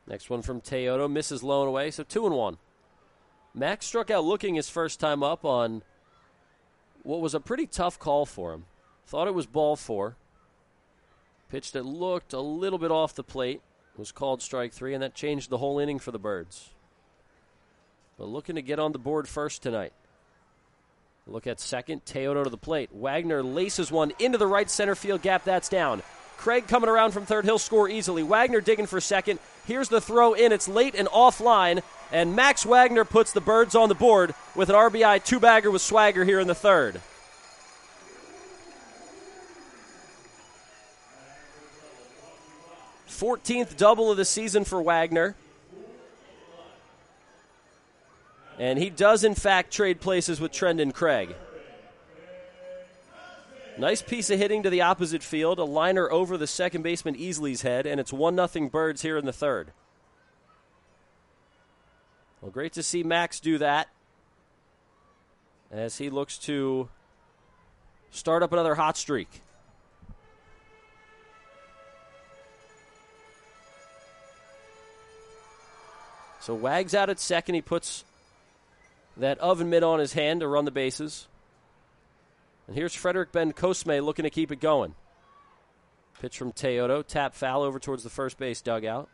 Next one from Teodo, misses low and away, so two and one. Max struck out looking his first time up on what was a pretty tough call for him. Thought it was ball four. Pitch that looked a little bit off the plate was called strike three, and that changed the whole inning for the Birds. But looking to get on the board first tonight. Look at second, Teodo to the plate. Wagner laces one into the right center field gap. That's down. Craig coming around from third. He'll score easily. Wagner digging for second. Here's the throw in. It's late and offline. And Max Wagner puts the Birds on the board with an R B I two-bagger with swagger here in the third. fourteenth double of the season for Wagner. And he does, in fact, trade places with Trendon Craig. Nice piece of hitting to the opposite field. A liner over the second baseman Easley's head, and it's one nothing Birds here in the third. Well, great to see Max do that as he looks to start up another hot streak. So Wags out at second. He puts that oven mitt on his hand to run the bases. And here's Frederick Ben Cosme looking to keep it going. Pitch from Teodo. Tap foul over towards the first base dugout.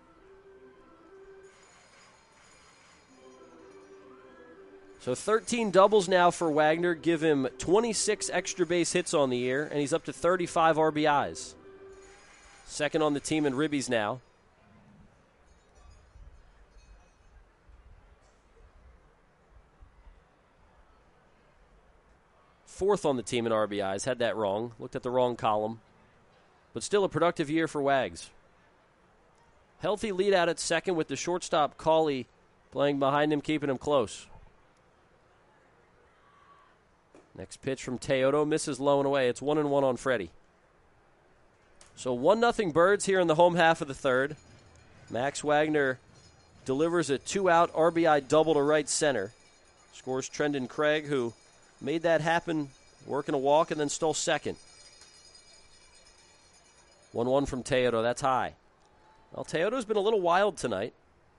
So thirteen doubles now for Wagner. Give him twenty-six extra base hits on the year, and he's up to thirty-five R B Is. Second on the team in ribbies now. Fourth on the team in R B Is. Had that wrong. Looked at the wrong column. But still a productive year for Wags. Healthy lead out at second with the shortstop Cawley playing behind him, keeping him close. Next pitch from Teodo. Misses low and away. It's one and one on Freddie. So one nothing Birds here in the home half of the third. Max Wagner delivers a two-out R B I double to right center. Scores Trendon Craig, who made that happen, working a walk, and then stole second. one one from Teodo. That's high. Well, Teodo's been a little wild tonight.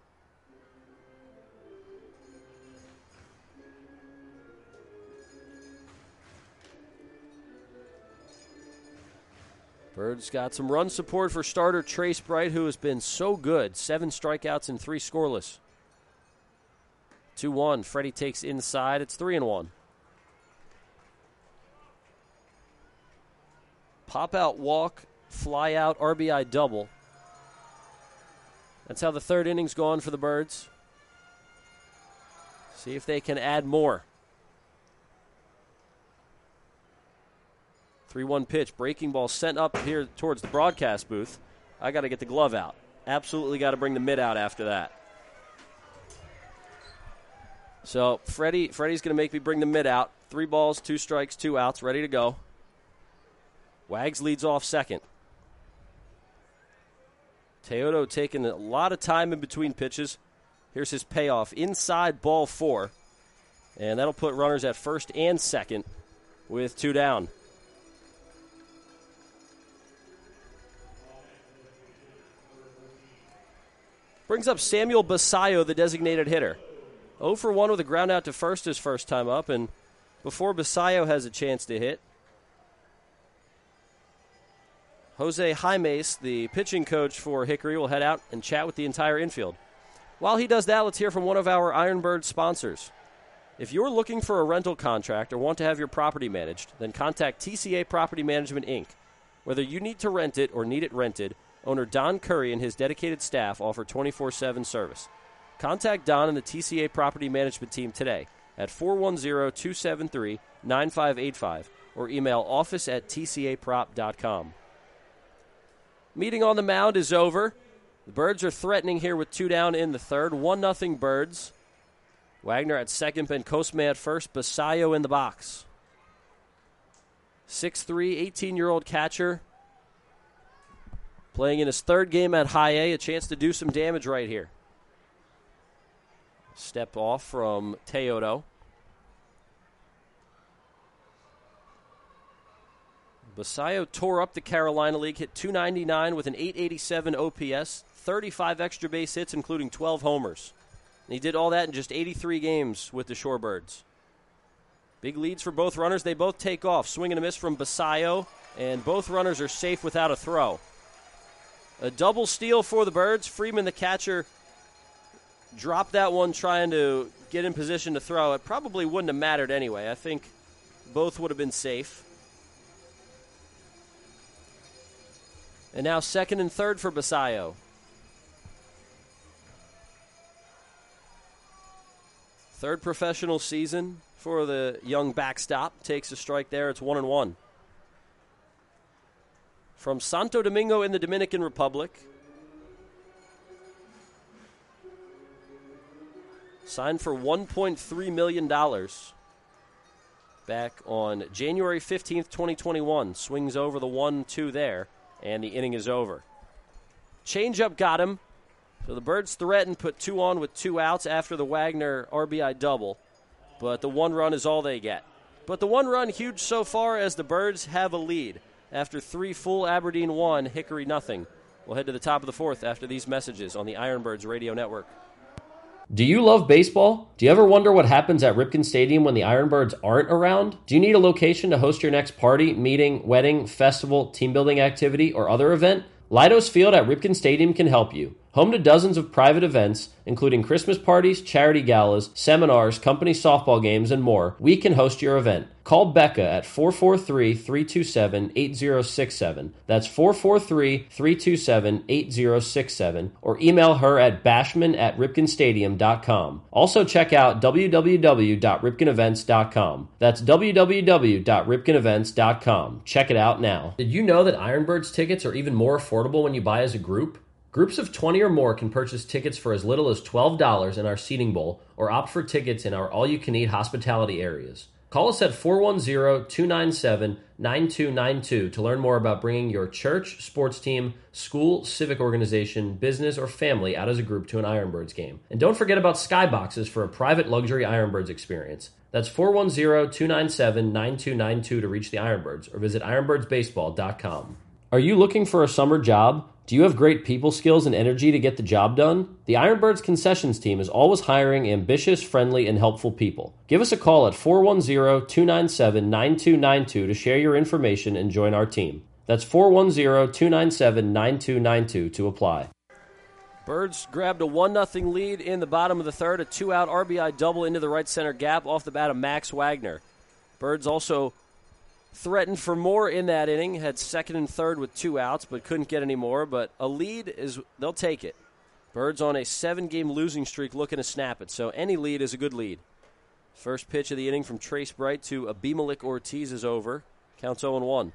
Birds got some run support for starter Trace Bright, who has been so good. Seven strikeouts and three scoreless. two one. Freddie takes inside. It's three and one. Pop out walk, fly out, R B I double. That's how the third inning's gone for the Birds. See if they can add more. three one pitch, breaking ball sent up here towards the broadcast booth. I got to get the glove out. Absolutely got to bring the mitt out after that. So Freddie, Freddie's going to make me bring the mitt out. Three balls, two strikes, two outs, ready to go. Wags leads off second. Teodo taking a lot of time in between pitches. Here's his payoff. Inside ball four. And that'll put runners at first and second with two down. Brings up Samuel Basayo, the designated hitter. oh for one with a ground out to first his first time up. And before Basayo has a chance to hit, Jose Jaimes, the pitching coach for Hickory, will head out and chat with the entire infield. While he does that, let's hear from one of our Ironbird sponsors. If you're looking for a rental contract or want to have your property managed, then contact T C A Property Management, Incorporated. Whether you need to rent it or need it rented, owner Don Curry and his dedicated staff offer twenty-four seven service. Contact Don and the T C A Property Management team today at four one zero, two seven three, nine five eight five or email office at t c a prop dot com. Meeting on the mound is over. The Birds are threatening here with two down in the third. one nothing Birds. Wagner at second, Ben Cosme at first, Basayo in the box. six three, eighteen-year-old catcher. Playing in his third game at High A, a chance to do some damage right here. Step off from Teodo. Basayo tore up the Carolina League, hit two ninety-nine with an eight eighty-seven O P S, thirty-five extra base hits, including twelve homers. And he did all that in just eighty-three games with the Shorebirds. Big leads for both runners. They both take off. Swing and a miss from Basayo, and both runners are safe without a throw. A double steal for the Birds. Freeman, the catcher, dropped that one trying to get in position to throw. It probably wouldn't have mattered anyway. I think both would have been safe. And now second and third for Basayo. Third professional season for the young backstop. Takes a strike there. It's one and one. From Santo Domingo in the Dominican Republic. Signed for one point three million dollars. Back on January fifteenth, twenty twenty-one. Swings over the one two there, and the inning is over. Changeup got him. So the Birds threatened, put two on with two outs after the Wagner R B I double. But the one run is all they get. But the one run huge so far as the Birds have a lead. After three full, Aberdeen one, Hickory nothing. We'll head to the top of the fourth after these messages on the Ironbirds Radio Network. Do you love baseball? Do you ever wonder what happens at Ripken Stadium when the Ironbirds aren't around? Do you need a location to host your next party, meeting, wedding, festival, team building activity, or other event? Leidos Field at Ripken Stadium can help you. Home to dozens of private events, including Christmas parties, charity galas, seminars, company softball games, and more, we can host your event. Call Becca at four four three, three two seven, eight zero six seven. That's four four three, three two seven, eight zero six seven. Or email her at bashman at ripken stadium dot com. Also check out w w w dot ripken events dot com. That's w w w dot ripken events dot com. Check it out now. Did you know that Ironbirds tickets are even more affordable when you buy as a group? Groups of twenty or more can purchase tickets for as little as twelve dollars in our seating bowl or opt for tickets in our all-you-can-eat hospitality areas. Call us at four one zero, two nine seven, nine two nine two to learn more about bringing your church, sports team, school, civic organization, business, or family out as a group to an Ironbirds game. And don't forget about Skyboxes for a private luxury Ironbirds experience. That's four one zero, two nine seven, nine two nine two to reach the Ironbirds or visit ironbirds baseball dot com. Are you looking for a summer job? Do you have great people skills and energy to get the job done? The Ironbirds concessions team is always hiring ambitious, friendly, and helpful people. Give us a call at four one zero, two nine seven, nine two nine two to share your information and join our team. That's four one zero, two nine seven, nine two nine two to apply. Birds grabbed a one nothing lead in the bottom of the third, a two-out R B I double into the right center gap off the bat of Max Wagner. Birds also threatened for more in that inning, had second and third with two outs, but couldn't get any more. But a lead, is they'll take it. Birds on a seven-game losing streak looking to snap it, so any lead is a good lead. First pitch of the inning from Trace Bright to Abimelec Ortiz is over. Counts oh and one.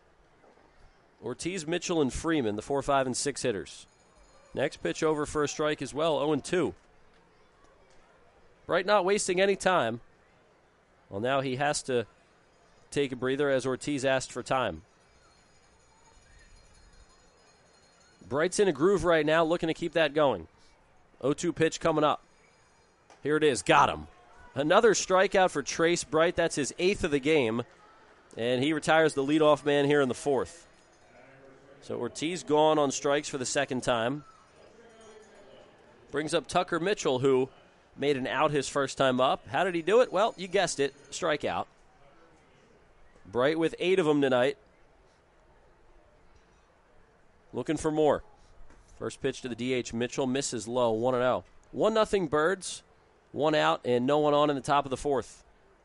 Ortiz, Mitchell, and Freeman, the four, five, and six hitters. Next pitch over for a strike as well, oh and two. Bright not wasting any time. Well, now he has to take a breather as Ortiz asked for time. Bright's in a groove right now, looking to keep that going. oh two pitch coming up. Here it is, got him. Another strikeout for Trace Bright. That's his eighth of the game, and he retires the leadoff man here in the fourth. So Ortiz gone on strikes for the second time. Brings up Tucker Mitchell, who made an out his first time up. How did he do it? Well, you guessed it, strikeout. Bright with eight of them tonight. Looking for more. First pitch to the D H, Mitchell misses low, one and oh. one nothing Birds, one out, and no one on in the top of the fourth.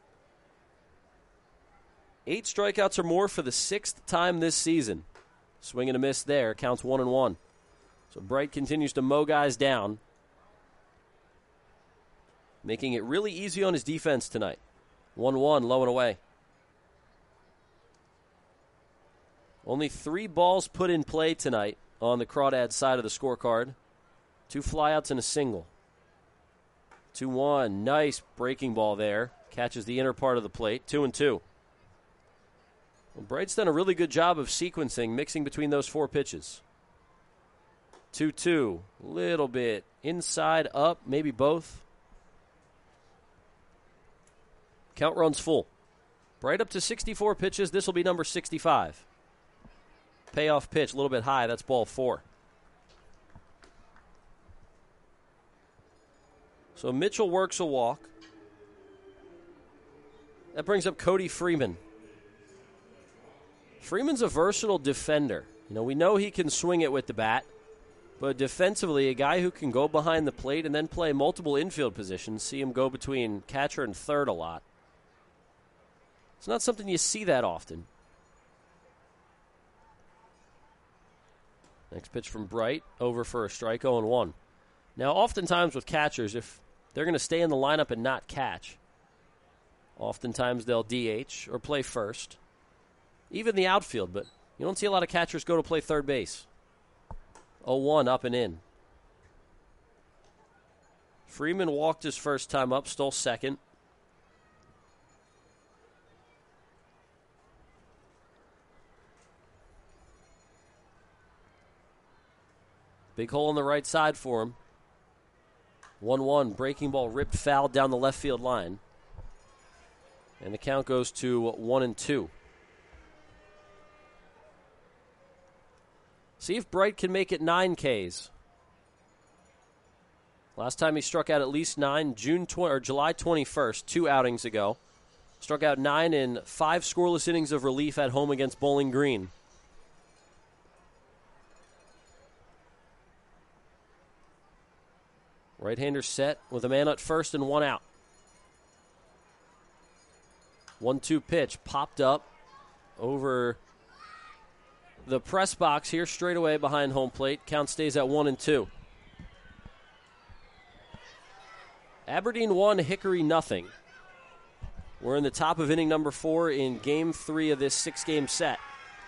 Eight strikeouts or more for the sixth time this season. Swing and a miss there, counts one and one. So Bright continues to mow guys down, making it really easy on his defense tonight. one one, low and away. Only three balls put in play tonight on the Crawdad side of the scorecard. Two flyouts and a single. two one, nice breaking ball there. Catches the inner part of the plate, two and two. Well, Bright's done a really good job of sequencing, mixing between those four pitches. two two, little bit inside, up, maybe both. Count runs full. Bright up to sixty-four pitches. This will be number sixty-five. Payoff pitch, a little bit high. That's ball four. So Mitchell works a walk. That brings up Cody Freeman. Freeman's a versatile defender. You know, we know he can swing it with the bat, but defensively, a guy who can go behind the plate and then play multiple infield positions, see him go between catcher and third a lot. It's not something you see that often. Next pitch from Bright, over for a strike, oh and one. Now, oftentimes with catchers, if they're going to stay in the lineup and not catch, oftentimes they'll D H or play first. Even the outfield, but you don't see a lot of catchers go to play third base. oh one up and in. Freeman walked his first time up, stole second. Big hole on the right side for him. one one, breaking ball ripped foul down the left field line. And the count goes to one and two. See if Bright can make it nine Ks. Last time he struck out at least nine, June twenty or July twenty-first, two outings ago. Struck out nine in five scoreless innings of relief at home against Bowling Green. Right-hander set with a man at first and one out. one two pitch popped up over the press box here, straight away behind home plate. Count stays at one and two. Aberdeen one, Hickory nothing. We're in the top of inning number four in game three of this six-game set.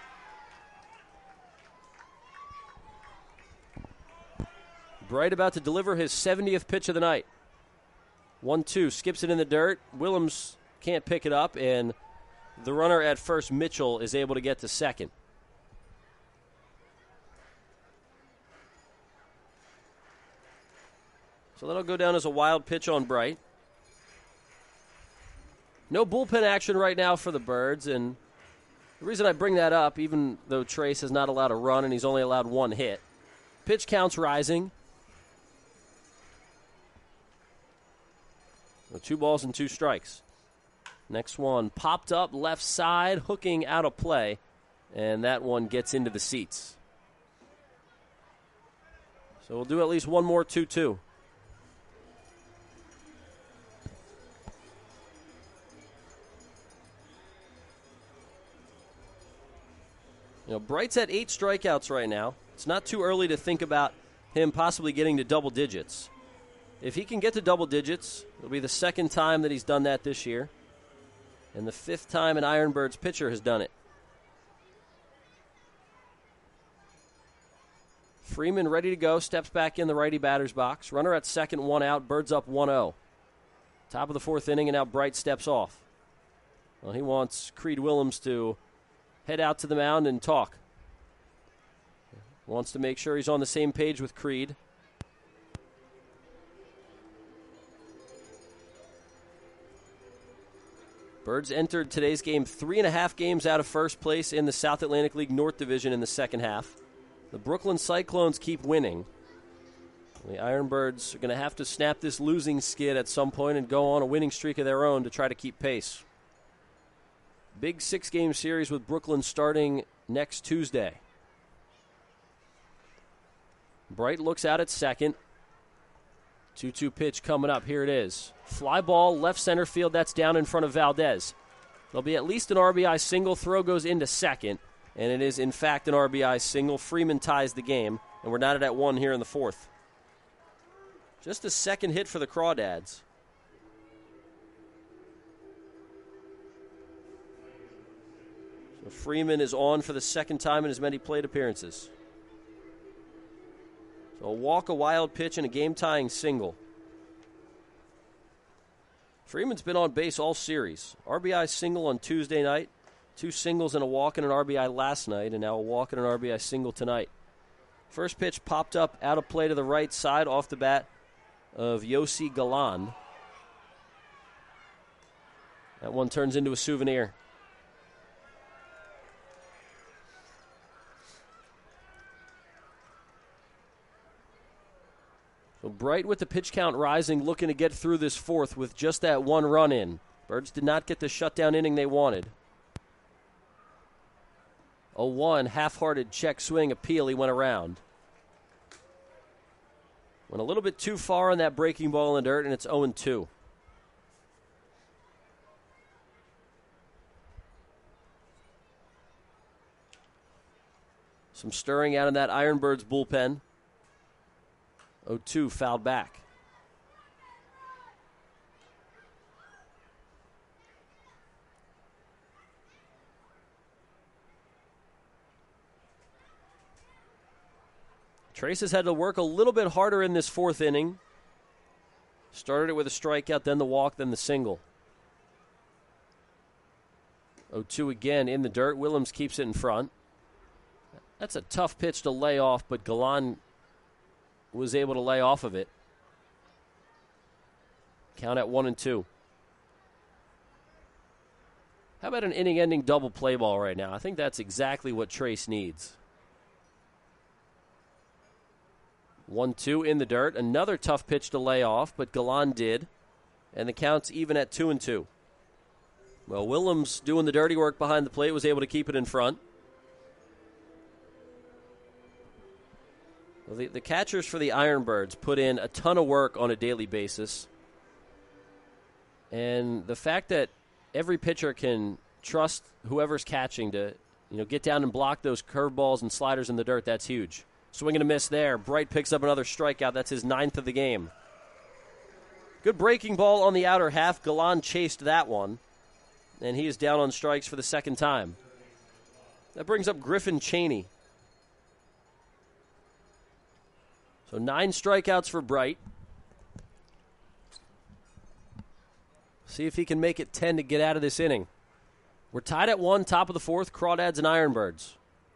Bright about to deliver his seventieth pitch of the night. one two, skips it in the dirt. Willems can't pick it up, and the runner at first, Mitchell, is able to get to second. So that'll go down as a wild pitch on Bright. No bullpen action right now for the Birds, and the reason I bring that up, even though Trace has not allowed a run and he's only allowed one hit, pitch count's rising. With two balls and two strikes. Next one popped up left side, hooking out of play, and that one gets into the seats. So we'll do at least one more two two. You know, Bright's at eight strikeouts right now. It's not too early to think about him possibly getting to double digits. If he can get to double digits, it'll be the second time that he's done that this year, and the fifth time an Ironbirds pitcher has done it. Freeman ready to go, steps back in the righty batter's box. Runner at second, one out, Birds up one oh. Top of the fourth inning, and now Bright steps off. Well, he wants Creed Willems to head out to the mound and talk. Wants to make sure he's on the same page with Creed. Birds entered today's game three and a half games out of first place in the South Atlantic League North Division in the second half. The Brooklyn Cyclones keep winning. The Ironbirds are going to have to snap this losing skid at some point and go on a winning streak of their own to try to keep pace. Big six-game series with Brooklyn starting next Tuesday. Bright looks out at second. two two pitch coming up. Here it is. Fly ball, left center field. That's down in front of Valdez. There'll be at least an R B I single. Throw goes into second, and it is, in fact, an R B I single. Freeman ties the game, and we're knotted at one here in the fourth. Just a second hit for the Crawdads. So Freeman is on for the second time in as many plate appearances. So a walk, a wild pitch, and a game-tying single. Freeman's been on base all series. R B I single on Tuesday night, two singles and a walk and an R B I last night, and now a walk and an R B I single tonight. First pitch popped up out of play to the right side off the bat of Yossi Galan. That one turns into a souvenir. So Bright with the pitch count rising, looking to get through this fourth with just that one run in. Birds did not get the shutdown inning they wanted. A one half-hearted check swing appeal he went around. Went a little bit too far on that breaking ball in the dirt, and it's oh and two. Some stirring out in that Ironbirds bullpen. oh two fouled back. Trace has had to work a little bit harder in this fourth inning. Started it with a strikeout, then the walk, then the single. oh two again in the dirt. Willems keeps it in front. That's a tough pitch to lay off, but Galan was able to lay off of it. Count at one and two. How about an inning-ending double play ball right now? I think that's exactly what Trace needs. one two in the dirt. Another tough pitch to lay off, but Galan did. And the count's even at two and two. Well, Willems doing the dirty work behind the plate was able to keep it in front. Well, the, the catchers for the Ironbirds put in a ton of work on a daily basis. And the fact that every pitcher can trust whoever's catching to, you know, get down and block those curveballs and sliders in the dirt, that's huge. Swing and a miss there. Bright picks up another strikeout. That's his ninth of the game. Good breaking ball on the outer half. Galan chased that one. And he is down on strikes for the second time. That brings up Griffin Cheney. So nine strikeouts for Bright. See if he can make it ten to get out of this inning. We're tied at one, top of the fourth, Crawdads and Ironbirds.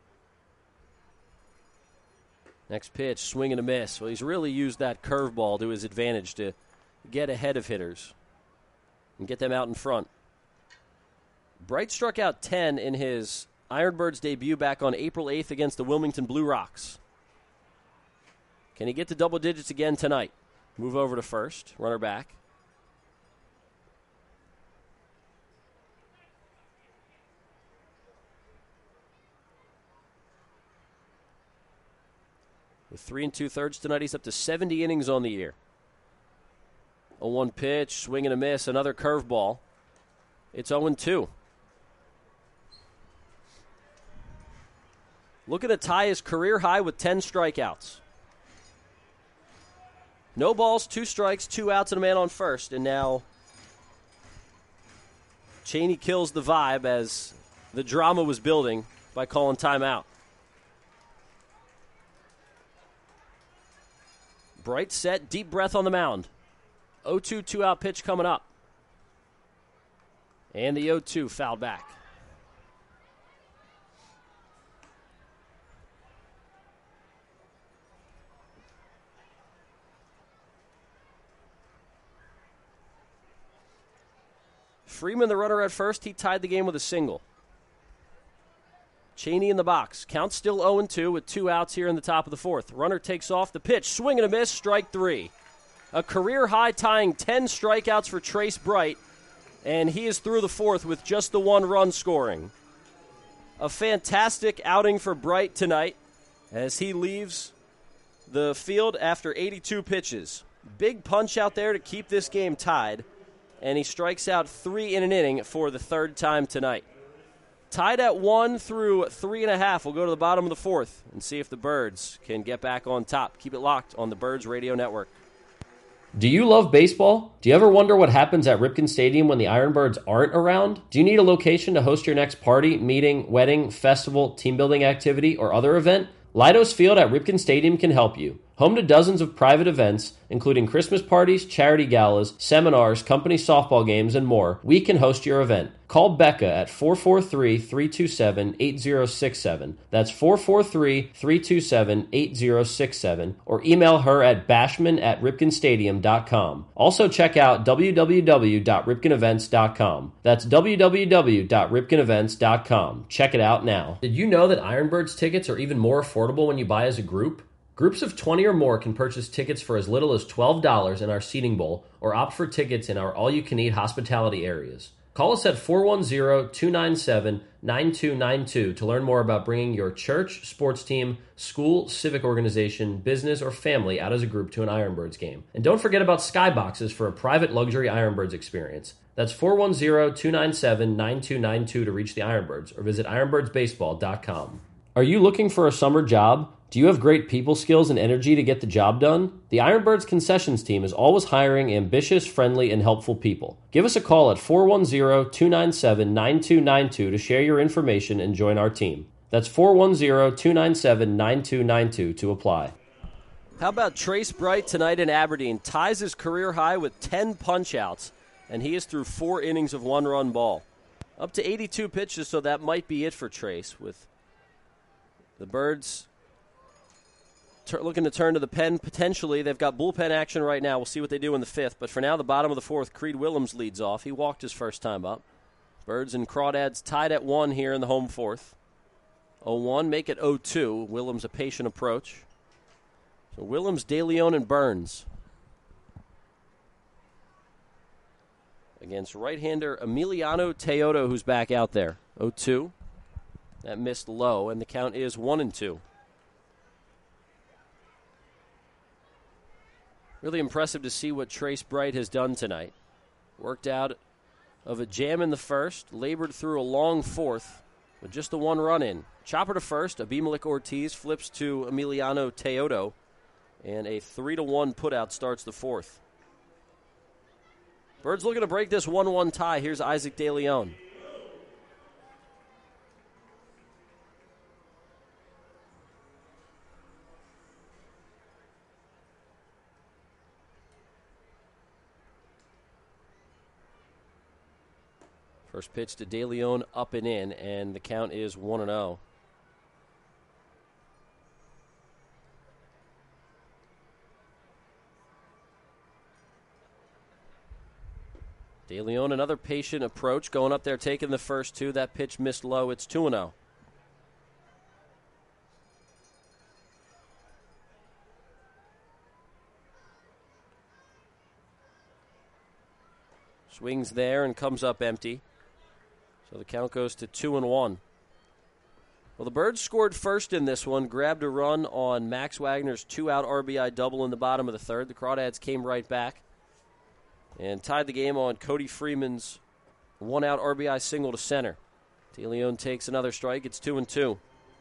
Next pitch, swing and a miss. Well, he's really used that curveball to his advantage to get ahead of hitters and get them out in front. Bright struck out ten in his Ironbirds debut back on April eighth against the Wilmington Blue Rocks. Can he get to double digits again tonight? Move over to first, runner back. With three and two-thirds tonight, he's up to seventy innings on the year. A one pitch, swing and a miss, another curveball. It's oh and two. Looking to tie his career high with ten strikeouts. No balls, two strikes, two outs, and a man on first. And now Cheney kills the vibe as the drama was building by calling timeout. Bright set, deep breath on the mound. oh two two-out pitch coming up. And the oh two fouled back. Freeman, the runner at first, he tied the game with a single. Cheney in the box. Count still oh and two with two outs here in the top of the fourth. Runner takes off the pitch. Swing and a miss, strike three. A career-high tying ten strikeouts for Trace Bright, and he is through the fourth with just the one run scoring. A fantastic outing for Bright tonight as he leaves the field after eighty-two pitches. Big punch out there to keep this game tied, and he strikes out three in an inning for the third time tonight. Tied at one through three and a half. We'll go to the bottom of the fourth and see if the Birds can get back on top. Keep it locked on the Birds Radio Network. Do you love baseball? Do you ever wonder what happens at Ripken Stadium when the Ironbirds aren't around? Do you need a location to host your next party, meeting, wedding, festival, team building activity, or other event? Leidos Field at Ripken Stadium can help you. Home to dozens of private events, including Christmas parties, charity galas, seminars, company softball games, and more, we can host your event. Call Becca at four four three, three two seven, eight zero six seven. That's four four three, three two seven, eight zero six seven. Or email her at bashman at ripken stadium dot com. Also check out w w w dot ripken events dot com. That's w w w dot ripken events dot com. Check it out now. Did you know that Ironbirds tickets are even more affordable when you buy as a group? Groups of twenty or more can purchase tickets for as little as twelve dollars in our seating bowl or opt for tickets in our all-you-can-eat hospitality areas. Call us at four one zero, two nine seven, nine two nine two to learn more about bringing your church, sports team, school, civic organization, business, or family out as a group to an Ironbirds game. And don't forget about Skyboxes for a private luxury Ironbirds experience. That's four one zero, two nine seven, nine two nine two to reach the Ironbirds or visit ironbirds baseball dot com. Are you looking for a summer job? Do you have great people skills and energy to get the job done? The Ironbirds concessions team is always hiring ambitious, friendly, and helpful people. Give us a call at four one zero, two nine seven, nine two nine two to share your information and join our team. That's four one zero, two nine seven, nine two nine two to apply. How about Trace Bright tonight in Aberdeen? Ties his career high with ten punch-outs, and he is through four innings of one-run ball. Up to eighty-two pitches, so that might be it for Trace, with the Birds Tur- looking to turn to the pen potentially. They've got bullpen action right now. We'll see what they do in the fifth. But for now, the bottom of the fourth, Creed Willems leads off. He walked his first time up. Birds and Crawdads tied at one here in the home fourth. oh one, make it oh two. Willems a patient approach. So Willems, DeLeon, and Burns against right-hander Emiliano Teodo, who's back out there. oh two. That missed low, and the count is one and two. Really impressive to see what Trace Bright has done tonight. Worked out of a jam in the first, labored through a long fourth with just the one run in. Chopper to first, Abimelec Ortiz flips to Emiliano Teodo, and a three to one putout starts the fourth. Birds looking to break this one one tie. Here's Isaac DeLeon. First pitch to DeLeon, up and in, and the count is one and oh. DeLeon, another patient approach, going up there, taking the first two. That pitch missed low. It's two and oh. Swings there and comes up empty. So the count goes to two and one. Well, the Birds scored first in this one, grabbed a run on Max Wagner's two-out R B I double in the bottom of the third. The Crawdads came right back and tied the game on Cody Freeman's one-out R B I single to center. DeLeon takes another strike. It's two and two.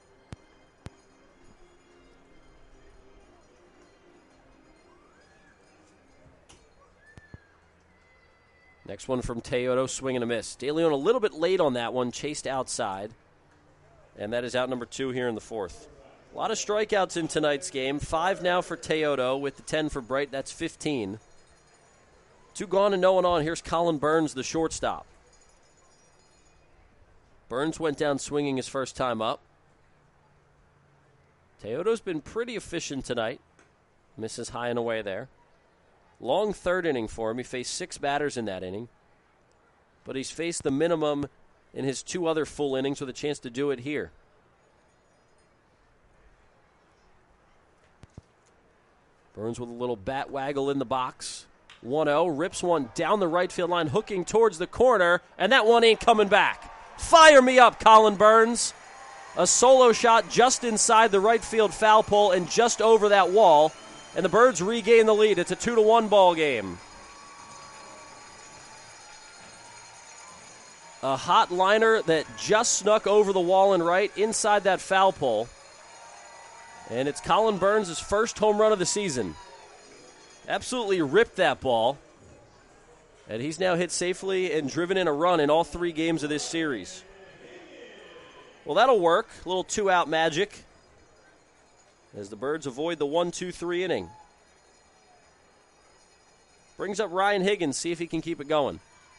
Next one from Teodo, swing and a miss. DeLeon a little bit late on that one, chased outside. And that is out number two here in the fourth. A lot of strikeouts in tonight's game. Five now for Teodo with the ten for Bright. That's fifteen. Two gone and no one on. Here's Colin Burns, the shortstop. Burns went down swinging his first time up. Teodo's been pretty efficient tonight. Misses high and away there. Long third inning for him. He faced six batters in that inning. But he's faced the minimum in his two other full innings with a chance to do it here. Burns with a little bat waggle in the box. one oh, rips one down the right field line, hooking towards the corner, and that one ain't coming back. Fire me up, Colin Burns. A solo shot just inside the right field foul pole and just over that wall. And the Birds regain the lead. It's a two to one ball game. A hot liner that just snuck over the wall and right inside that foul pole. And it's Colin Burns' first home run of the season. Absolutely ripped that ball. And he's now hit safely and driven in a run in all three games of this series. Well, that'll work. A little two-out magic. as the Birds avoid the one two three inning. Brings up Ryan Higgins, see if he can keep it going.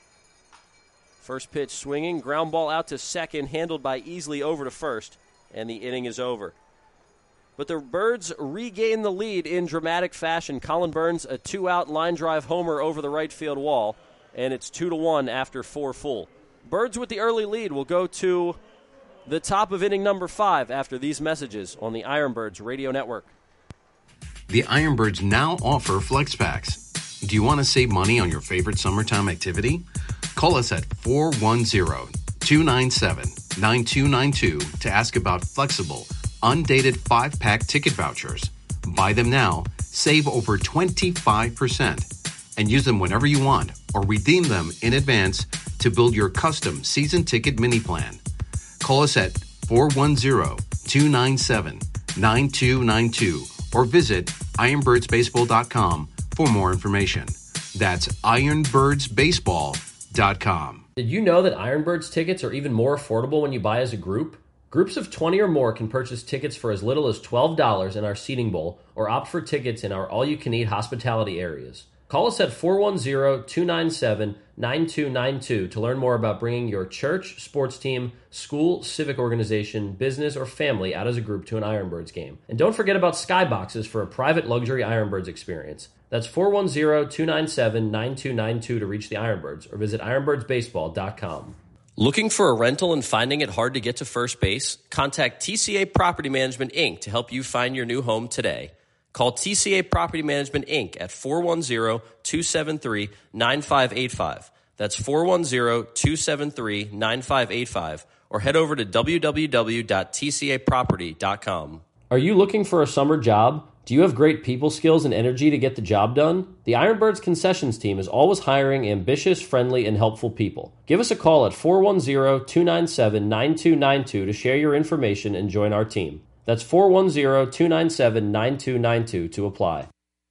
First pitch swinging, ground ball out to second, handled by Easley over to first, and the inning is over. But the Birds regain the lead in dramatic fashion. Colin Burns, a two-out line drive homer over the right field wall, and it's two to one after four full. Birds with the early lead will go to the top of inning number five after these messages on the Ironbirds Radio Network. The Ironbirds now offer Flex Packs. Do you want to save money on your favorite summertime activity? Call us at four one zero, two nine seven, nine two nine two to ask about flexible, undated five-pack ticket vouchers. Buy them now, save over twenty-five percent, and use them whenever you want or redeem them in advance to build your custom season ticket mini plan. Call us at four one zero, two nine seven, nine two nine two or visit ironbirds baseball dot com for more information. That's ironbirds baseball dot com. Did you know that Ironbirds tickets are even more affordable when you buy as a group? Groups of twenty or more can purchase tickets for as little as twelve dollars in our seating bowl or opt for tickets in our all-you-can-eat hospitality areas. Call us at four one zero, two nine seven, nine two nine two to learn more about bringing your church, sports team, school, civic organization, business, or family out as a group to an Ironbirds game. And don't forget about Skyboxes for a private luxury Ironbirds experience. That's four one zero, two nine seven, nine two nine two to reach the Ironbirds or visit ironbirds baseball dot com. Looking for a rental and finding it hard to get to first base? Contact T C A Property Management, Incorporated to help you find your new home today. Call T C A Property Management, Incorporated at four one zero, two seven three, nine five eight five. That's four one zero, two seven three, nine five eight five. Or head over to w w w dot t c a property dot com. Are you looking for a summer job? Do you have great people skills and energy to get the job done? The Ironbirds concessions team is always hiring ambitious, friendly, and helpful people. Give us a call at four one zero, two nine seven, nine two nine two to share your information and join our team. That's four one zero, two nine seven, nine two nine two to apply.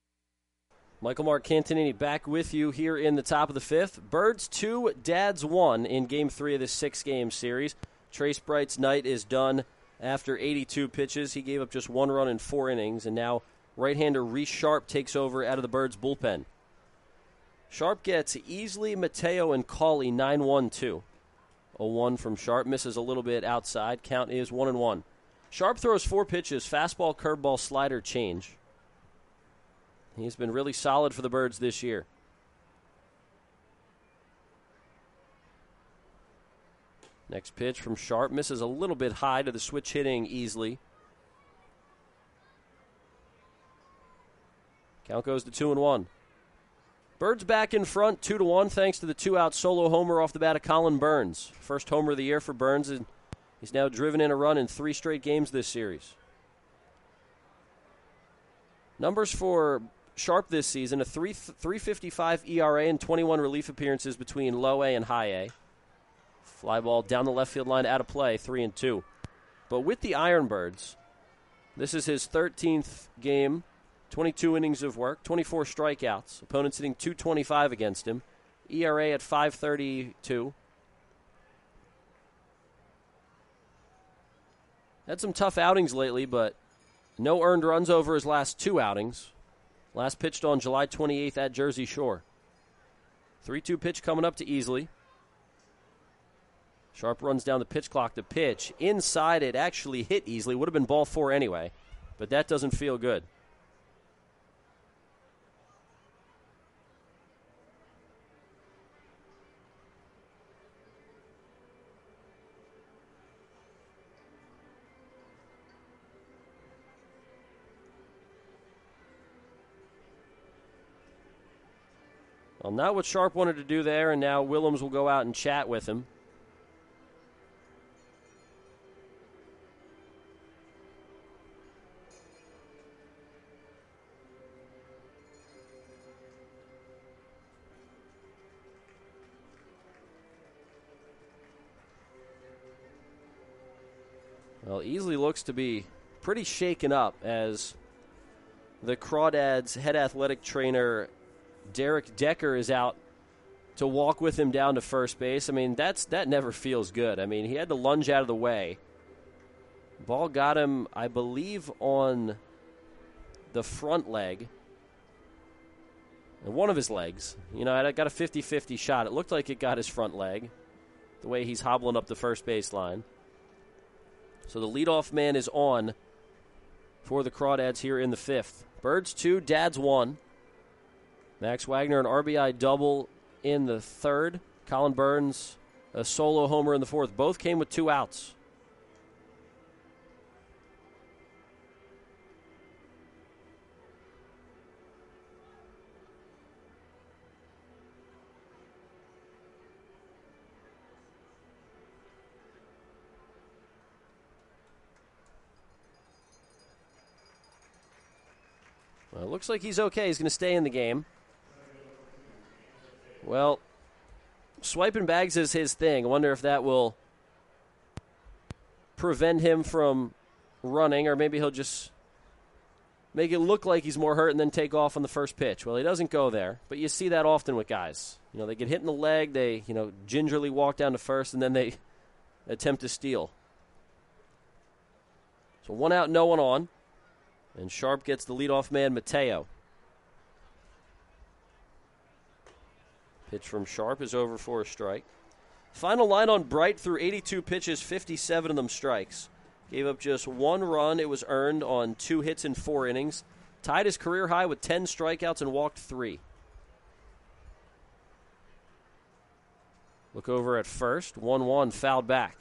Michael Marcantonini back with you here in the top of the fifth. Birds two, Dads one in game three of this six-game series. Trace Bright's night is done after eighty-two pitches. He gave up just one run in four innings, and now right-hander Reese Sharp takes over out of the Birds' bullpen. Sharp gets Easley, Mateo, and Cauley nine one two. oh one from Sharp, misses a little bit outside. Count is one and one. Sharp throws four pitches, fastball, curveball, slider, change. He's been really solid for the Birds this year. Next pitch from Sharp, misses a little bit high to the switch hitting Easley. Count goes to two and one. Birds back in front, two to one, thanks to the two-out solo homer off the bat of Colin Burns. First homer of the year for Burns, and he's now driven in a run in three straight games this series. Numbers for Sharp this season: a three three fifty-five E R A and twenty-one relief appearances between low A and high A. Fly ball down the left field line, out of play, three and two. But with the Ironbirds, this is his thirteenth game, twenty-two innings of work, twenty-four strikeouts. Opponents hitting two twenty-five against him. E R A at five thirty-two. Had some tough outings lately, but no earned runs over his last two outings. Last pitched on July twenty-eighth at Jersey Shore. three two pitch coming up to Easley. Sharp runs down the pitch clock to pitch. Inside, it actually hit Easley. Would have been ball four anyway, but that doesn't feel good. Well, not what Sharp wanted to do there, and now Willems will go out and chat with him. Well, Easley looks to be pretty shaken up as the Crawdads head athletic trainer Derek Decker is out to walk with him down to first base. I mean, that's that never feels good. I mean, he had to lunge out of the way. Ball got him, I believe, on the front leg. And one of his legs. You know, I got a fifty-fifty shot. It looked like it got his front leg, the way he's hobbling up the first baseline. So the leadoff man is on for the Crawdads here in the fifth. Birds two, Dads one. Max Wagner, an R B I double in the third. Colin Burns, a solo homer in the fourth. Both came with two outs. Well, it looks like he's okay. He's going to stay in the game. Well, swiping bags is his thing. I wonder if that will prevent him from running, or maybe he'll just make it look like he's more hurt and then take off on the first pitch. Well, he doesn't go there, but you see that often with guys. You know, they get hit in the leg, they, you know, gingerly walk down to first, and then they attempt to steal. So one out, no one on. And Sharp gets the leadoff man, Mateo. Pitch from Sharp is over for a strike. Final line on Bright through eighty-two pitches, fifty-seven of them strikes. Gave up just one run. It was earned on two hits in four innings. Tied his career high with ten strikeouts and walked three. Look over at first. one one, fouled back.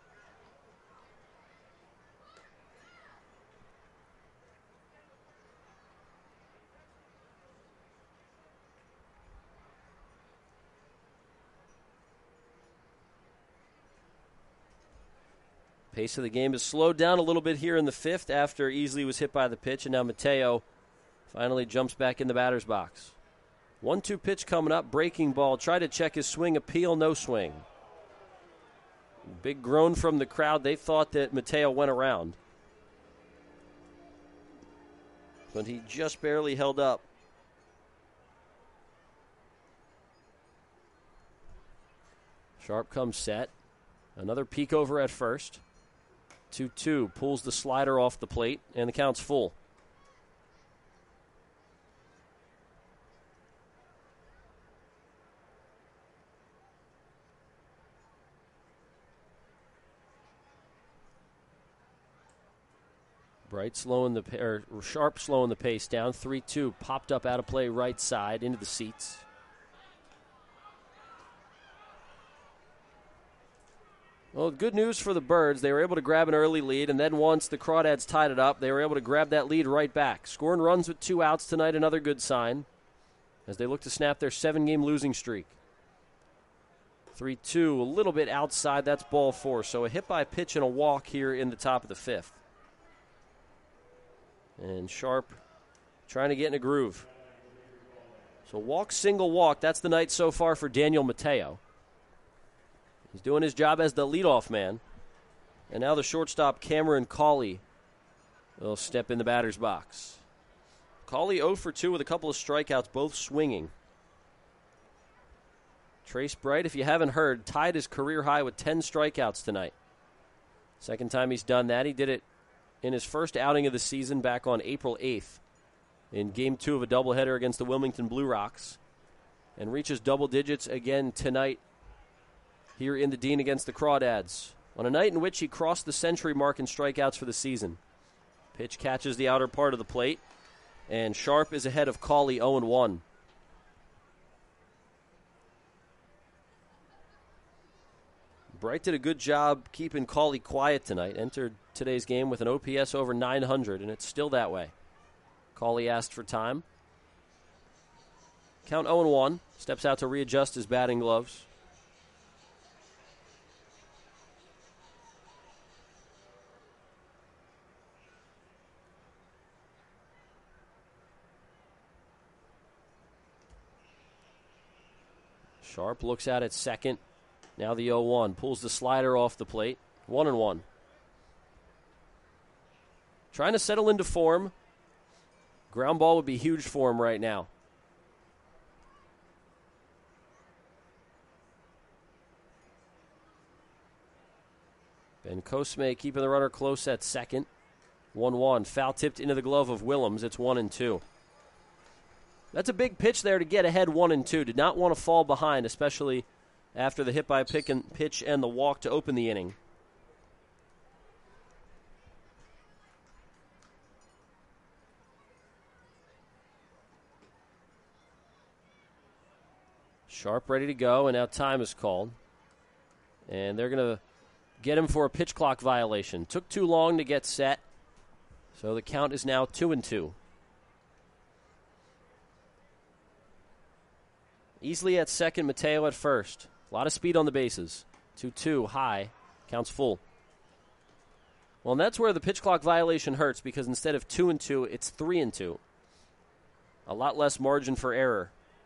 Pace of the game has slowed down a little bit here in the fifth after Easley was hit by the pitch, and now Mateo finally jumps back in the batter's box. one two pitch coming up, breaking ball. Try to check his swing, appeal, no swing. Big groan from the crowd. They thought that Mateo went around. But he just barely held up. Sharp comes set. Another peek over at first. two two, pulls the slider off the plate, and the count's full. Bright slowing the, or Sharp slowing the pace down. three two, popped up out of play right side into the seats. Well, good news for the Birds. They were able to grab an early lead, and then once the Crawdads tied it up, they were able to grab that lead right back. Scoring runs with two outs tonight, another good sign, as they look to snap their seven-game losing streak. three two, a little bit outside. That's ball four. So a hit by pitch and a walk here in the top of the fifth. And Sharp trying to get in a groove. So walk, single walk. That's the night so far for Daniel Mateo. He's doing his job as the leadoff man. And now the shortstop, Cameron Cawley, will step in the batter's box. Cawley oh for two with a couple of strikeouts, both swinging. Trace Bright, if you haven't heard, tied his career high with ten strikeouts tonight. Second time he's done that. He did it in his first outing of the season back on April eighth in game two of a doubleheader against the Wilmington Blue Rocks. And reaches double digits again tonight here in the Dean against the Crawdads, on a night in which he crossed the century mark in strikeouts for the season. Pitch catches the outer part of the plate, and Sharp is ahead of Cawley oh one. Bright did a good job keeping Cawley quiet tonight. Entered today's game with an O P S over nine hundred, and it's still that way. Cawley asked for time. Count oh one. Steps out to readjust his batting gloves. Sharp looks out at second. Now the oh one. Pulls the slider off the plate. One and one. Trying to settle into form. Ground ball would be huge for him right now. Ben Cosme keeping the runner close at second. one one. Foul tipped into the glove of Willems. It's one and two. That's a big pitch there to get ahead one and two. Did not want to fall behind, especially after the hit by pick and pitch and the walk to open the inning. Sharp ready to go, and now time is called. And they're going to get him for a pitch clock violation. Took too long to get set, so the count is now two and two. Easily at second, Mateo at first. A lot of speed on the bases. two two, high, counts full. Well, and that's where the pitch clock violation hurts, because instead of two and two, it's three and two. A lot less margin for error.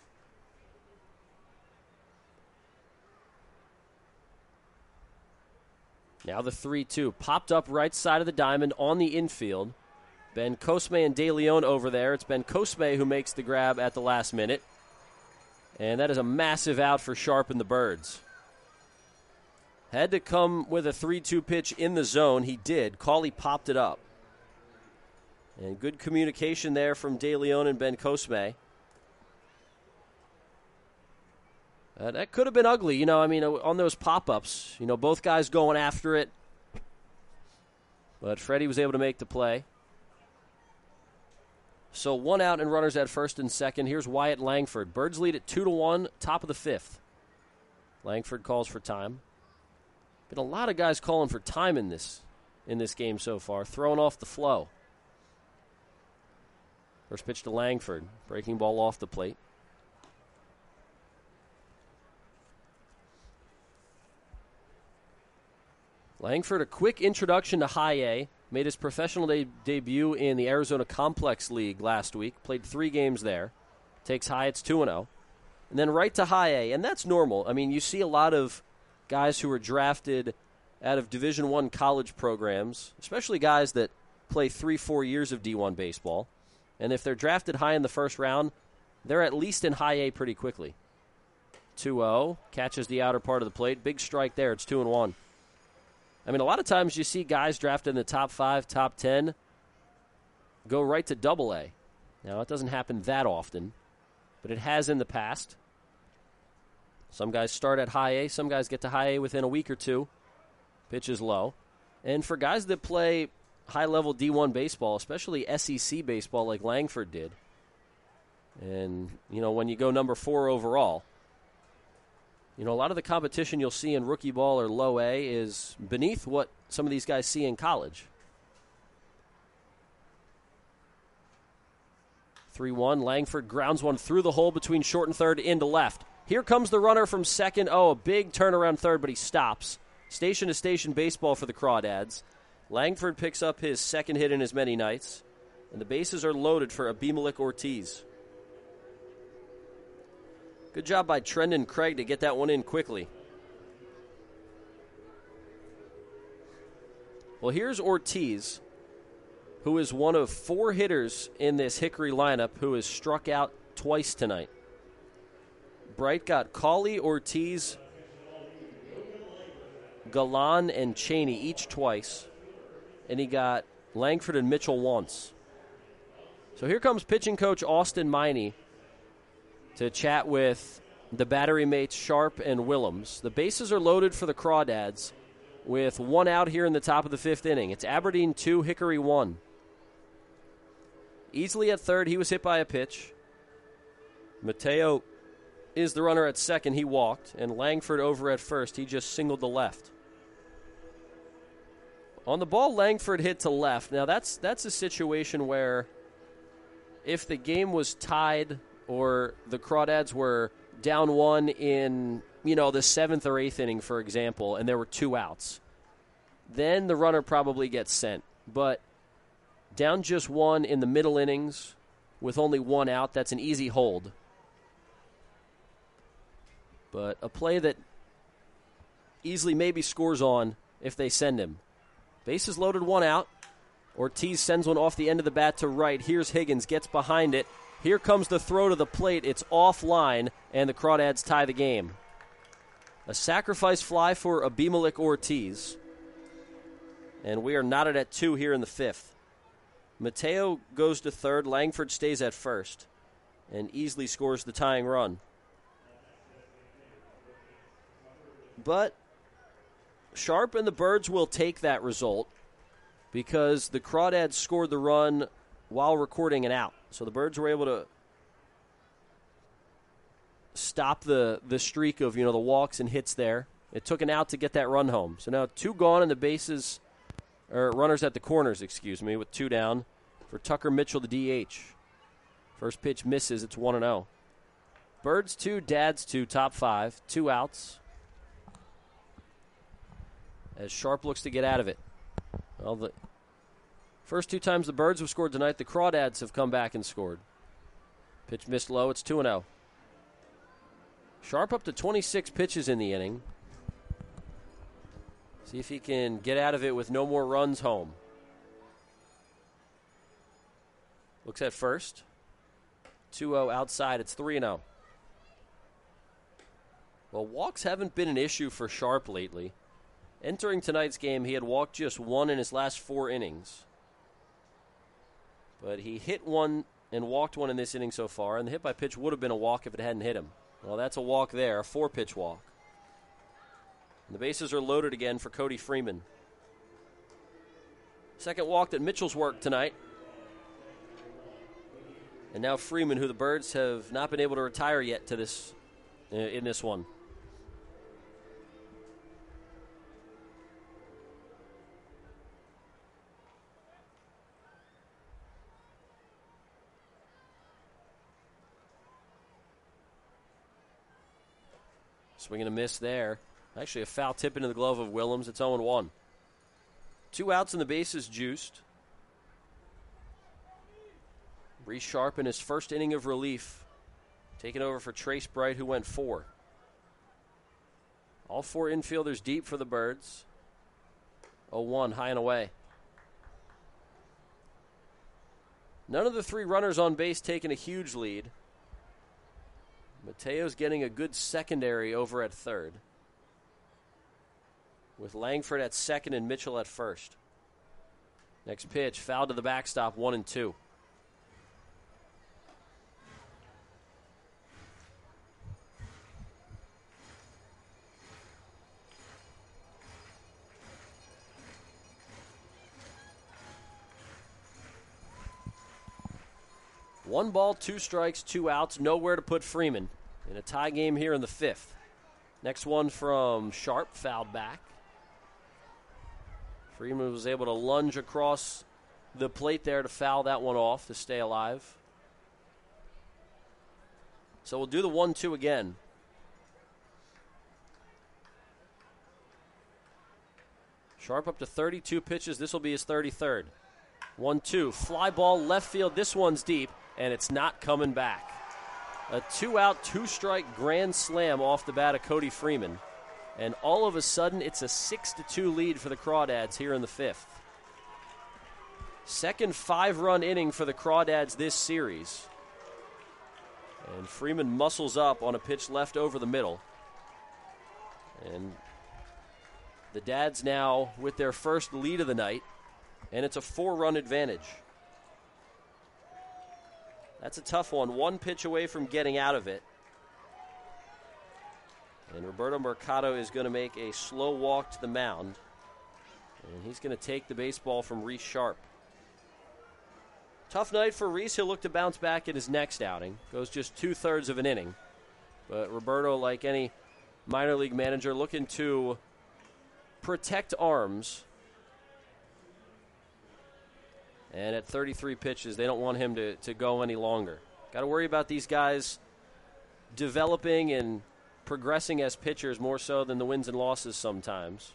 Now the three two. Popped up right side of the diamond on the infield. Ben Cosme and De Leon over there. It's Ben Cosme who makes the grab at the last minute. And that is a massive out for Sharp and the Birds. Had to come with a three two pitch in the zone. He did. Cawley popped it up. And good communication there from De Leon and Ben Cosme. Uh, that could have been ugly, you know, I mean, on those pop-ups, you know, both guys going after it. But Freddie was able to make the play. So one out and runners at first and second. Here's Wyatt Langford. Birds lead at two to one, top of the fifth. Langford calls for time. Been a lot of guys calling for time in this in this game so far, throwing off the flow. First pitch to Langford, breaking ball off the plate. Langford, a quick introduction to high A, made his professional de- debut in the Arizona Complex League last week, played three games there, takes high, it's two and oh, and then right to high A, and that's normal. I mean, you see a lot of guys who are drafted out of Division I college programs, especially guys that play three, four years of D one baseball, and if they're drafted high in the first round, they're at least in high A pretty quickly. two oh, catches the outer part of the plate, big strike there, it's two and one. I mean, a lot of times you see guys drafted in the top five, top ten, go right to double A. Now, it doesn't happen that often, but it has in the past. Some guys start at high A. Some guys get to high A within a week or two. Pitch is low. And for guys that play high-level D one baseball, especially S E C baseball like Langford did, and, you know, when you go number four overall, you know, a lot of the competition you'll see in rookie ball or low A is beneath what some of these guys see in college. three one, Langford grounds one through the hole between short and third into left. Here comes the runner from second. Oh, a big turnaround third, but he stops. Station-to-station baseball for the Crawdads. Langford picks up his second hit in as many nights, and the bases are loaded for Abimelec Ortiz. Good job by Trendon Craig to get that one in quickly. Well, here's Ortiz, who is one of four hitters in this Hickory lineup who has struck out twice tonight. Bright got Cawley, Ortiz, Galan, and Cheney each twice. And he got Langford and Mitchell once. So here comes pitching coach Austin Miney to chat with the battery mates Sharp and Willems. The bases are loaded for the Crawdads with one out here in the top of the fifth inning. It's Aberdeen two, Hickory one. Easily at third, he was hit by a pitch. Mateo is the runner at second, he walked. And Langford over at first, he just singled the left. On the ball, Langford hit to left. Now, that's that's a situation where if the game was tied or the Crawdads were down one in, you know, the seventh or eighth inning, for example, and there were two outs, then the runner probably gets sent. But down just one in the middle innings with only one out, that's an easy hold. But a play that easily maybe scores on if they send him. Bases loaded, one out. Ortiz sends one off the end of the bat to right. Here's Higgins, gets behind it. Here comes the throw to the plate. It's offline, and the Crawdads tie the game. A sacrifice fly for Abimelec Ortiz. And we are knotted at two here in the fifth. Mateo goes to third. Langford stays at first and easily scores the tying run. But Sharp and the Birds will take that result because the Crawdads scored the run while recording an out. So the Birds were able to stop the, the streak of, you know, the walks and hits there. It took an out to get that run home. So now two gone and the bases, or runners at the corners, excuse me, with two down for Tucker Mitchell, the D H. First pitch misses. It's one and oh. Birds two, Dads two, top five. Two outs. As Sharp looks to get out of it. Well, the first two times the Birds have scored tonight, the Crawdads have come back and scored. Pitch missed low. It's two and oh. Sharp up to twenty-six pitches in the inning. See if he can get out of it with no more runs home. Looks at first. two oh outside. It's three and oh. Well, walks haven't been an issue for Sharp lately. Entering tonight's game, he had walked just one in his last four innings. But he hit one and walked one in this inning so far, and the hit by pitch would have been a walk if it hadn't hit him. Well, that's a walk there, a four-pitch walk. And the bases are loaded again for Cody Freeman. Second walk that Mitchell's worked tonight. And now Freeman, who the Birds have not been able to retire yet to this uh, in this one. Swing and a miss there. Actually, a foul tip into the glove of Willems. It's oh and one. Two outs and the bases juiced. Reese Sharp in his first inning of relief. Taking over for Trace Bright, who went four. All four infielders deep for the Birds. oh one, high and away. None of the three runners on base taking a huge lead. Mateo's getting a good secondary over at third, with Langford at second and Mitchell at first. Next pitch, foul to the backstop, one and two. One ball, two strikes, two outs, nowhere to put Freeman in a tie game here in the fifth. Next one from Sharp, fouled back. Freeman was able to lunge across the plate there to foul that one off to stay alive. So we'll do the one two again. Sharp up to thirty-two pitches. This will be his thirty-third. one two, fly ball left field. This one's deep, and it's not coming back. A two-out, two-strike grand slam off the bat of Cody Freeman. And all of a sudden, it's a six to two lead for the Crawdads here in the fifth. Second five-run inning for the Crawdads this series. And Freeman muscles up on a pitch left over the middle. And the Dads now with their first lead of the night. And it's a four-run advantage. That's a tough one. One pitch away from getting out of it. And Roberto Mercado is going to make a slow walk to the mound. And he's going to take the baseball from Reese Sharp. Tough night for Reese. He'll look to bounce back in his next outing. Goes just two-thirds of an inning. But Roberto, like any minor league manager, looking to protect arms. And at thirty-three pitches, they don't want him to, to go any longer. Got to worry about these guys developing and progressing as pitchers more so than the wins and losses sometimes.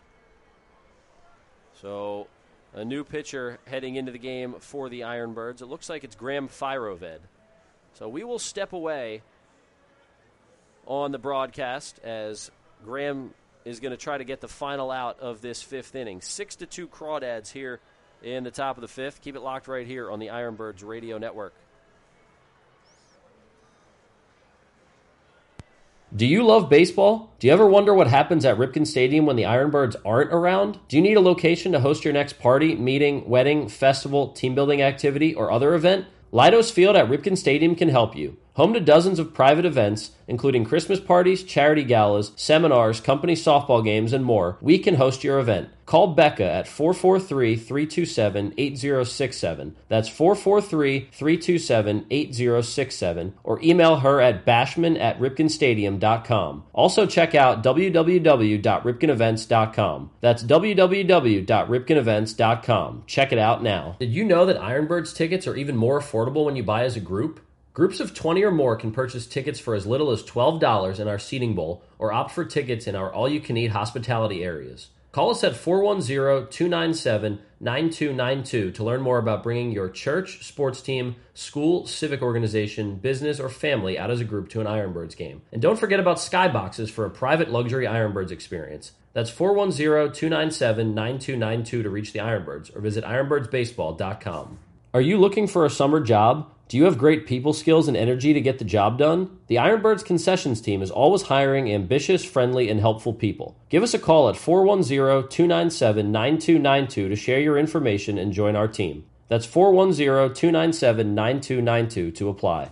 So a new pitcher heading into the game for the Ironbirds. It looks like it's Graham Fyroved. So we will step away on the broadcast as Graham is going to try to get the final out of this fifth inning. Six to two Crawdads here in the top of the fifth. Keep it locked right here on the Ironbirds Radio Network. Do you love baseball? Do you ever wonder what happens at Ripken Stadium when the Ironbirds aren't around? Do you need a location to host your next party, meeting, wedding, festival, team building activity, or other event? Leidos Field at Ripken Stadium can help you. Home to dozens of private events, including Christmas parties, charity galas, seminars, company softball games, and more, we can host your event. Call Becca at four four three, three two seven, eight zero six seven. That's four four three, three two seven, eight zero six seven. Or email her at bashman at ripken stadium dot com. Also check out w w w dot ripken events dot com. That's w w w dot ripken events dot com. Check it out now. Did you know that Ironbirds tickets are even more affordable when you buy as a group? Groups of twenty or more can purchase tickets for as little as twelve dollars in our seating bowl or opt for tickets in our all-you-can-eat hospitality areas. Call us at four one zero, two nine seven, nine two nine two to learn more about bringing your church, sports team, school, civic organization, business, or family out as a group to an Ironbirds game. And don't forget about Skyboxes for a private luxury Ironbirds experience. That's four one zero, two nine seven, nine two nine two to reach the Ironbirds or visit ironbirds baseball dot com. Are you looking for a summer job? Do you have great people skills and energy to get the job done? The Ironbirds concessions team is always hiring ambitious, friendly, and helpful people. Give us a call at four one zero, two nine seven, nine two nine two to share your information and join our team. That's four one zero, two nine seven, nine two nine two to apply.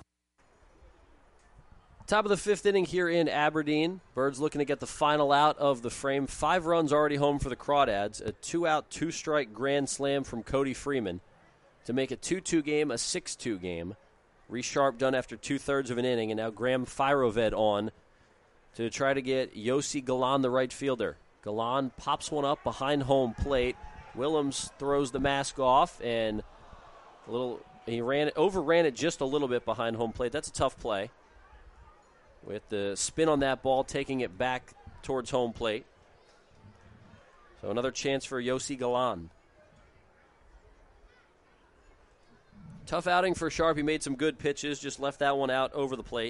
Top of the fifth inning here in Aberdeen. Birds looking to get the final out of the frame. Five runs already home for the Crawdads. A two-out, two-strike grand slam from Cody Freeman to make a two two game a six two game. Reese Sharp done after two-thirds of an inning, and now Graham Firoved on to try to get Yossi Galan, the right fielder. Galan pops one up behind home plate. Willems throws the mask off, and a little he ran it, overran it just a little bit behind home plate. That's a tough play. With the spin on that ball, taking it back towards home plate. So another chance for Yossi Galan. Tough outing for Sharp. He made some good pitches, just left that one out over the plate.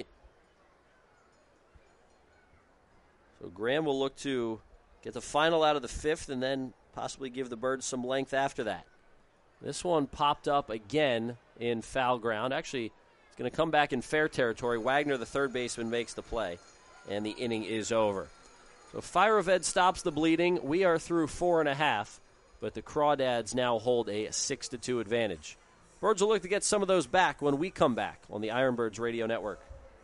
So Graham will look to get the final out of the fifth and then possibly give the Birds some length after that. This one popped up again in foul ground. Actually, it's going to come back in fair territory. Wagner, the third baseman, makes the play, and the inning is over. So Firoved stops the bleeding. We are through four and a half, but the Crawdads now hold a six to two advantage. Birds will look to get some of those back when we come back on the Ironbirds Radio Network.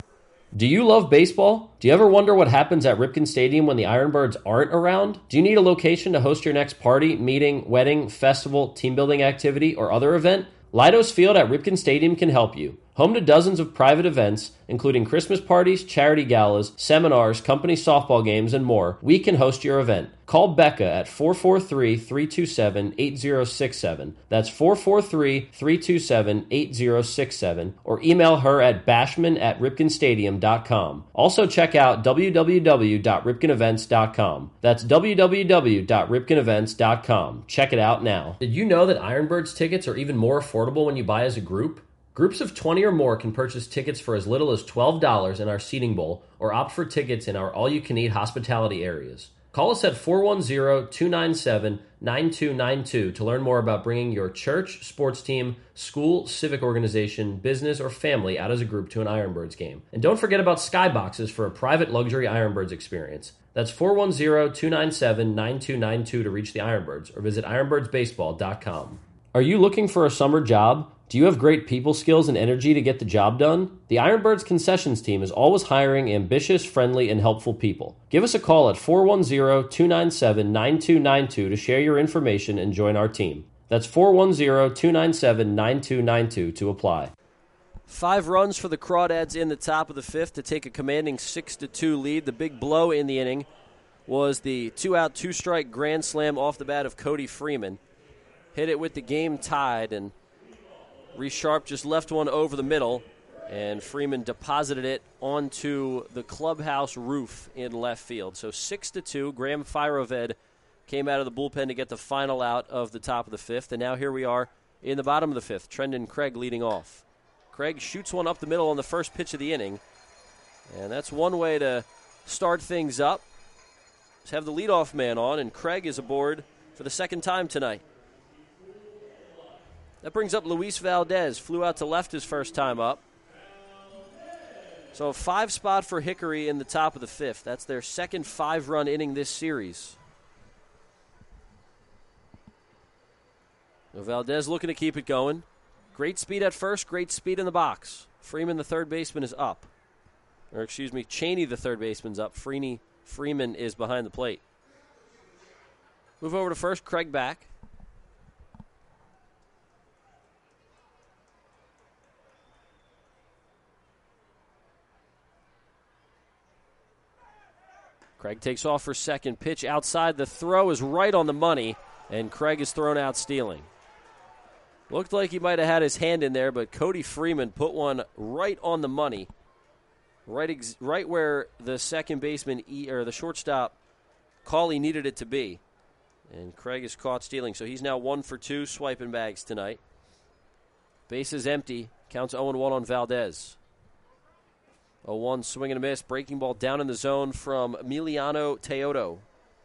Do you love baseball? Do you ever wonder what happens at Ripken Stadium when the Ironbirds aren't around? Do you need a location to host your next party, meeting, wedding, festival, team building activity, or other event? Leidos Field at Ripken Stadium can help you. Home to dozens of private events, including Christmas parties, charity galas, seminars, company softball games, and more, we can host your event. Call Becca at four four three, three two seven, eight zero six seven. That's four four three, three two seven, eight zero six seven. Or email her at bashman at ripken stadium dot com. Also check out w w w dot ripken events dot com. That's w w w dot ripken events dot com. Check it out now. Did you know that Ironbirds tickets are even more affordable when you buy as a group? Groups of twenty or more can purchase tickets for as little as twelve dollars in our seating bowl or opt for tickets in our all-you-can-eat hospitality areas. Call us at four one zero, two nine seven, nine two nine two to learn more about bringing your church, sports team, school, civic organization, business, or family out as a group to an Ironbirds game. And don't forget about Skyboxes for a private luxury Ironbirds experience. That's four one zero, two nine seven, nine two nine two to reach the Ironbirds or visit ironbirds baseball dot com. Are you looking for a summer job? Do you have great people skills and energy to get the job done? The Ironbirds concessions team is always hiring ambitious, friendly, and helpful people. Give us a call at four one zero, two nine seven, nine two nine two to share your information and join our team. That's four one zero, two nine seven, nine two nine two to apply. Five runs for the Crawdads in the top of the fifth to take a commanding six to two lead. The big blow in the inning was the two-out, two-strike grand slam off the bat of Cody Freeman. Hit it with the game tied, and Reese Sharp just left one over the middle, and Freeman deposited it onto the clubhouse roof in left field. So six to two. Graham Firoved came out of the bullpen to get the final out of the top of the fifth, and now here we are in the bottom of the fifth. Trendon Craig leading off. Craig shoots one up the middle on the first pitch of the inning, and that's one way to start things up. Let's have the leadoff man on, and Craig is aboard for the second time tonight. That brings up Luis Valdez. Flew out to left his first time up. So a five spot for Hickory in the top of the fifth. That's their second five-run inning this series. So Valdez looking to keep it going. Great speed at first, great speed in the box. Freeman, the third baseman, is up. Or excuse me, Cheney, the third baseman's up. Freeney, Freeman is behind the plate. Move over to first, Craig back. Craig takes off for second. Pitch outside. The throw is right on the money, and Craig is thrown out stealing. Looked like he might have had his hand in there, but Cody Freeman put one right on the money, right ex- right where the second baseman e- or the shortstop Cawley needed it to be. And Craig is caught stealing, so he's now one for two swiping bags tonight. Base is empty. Counts oh and one on Valdez. oh one, swing and a miss. Breaking ball down in the zone from Emiliano Teodo.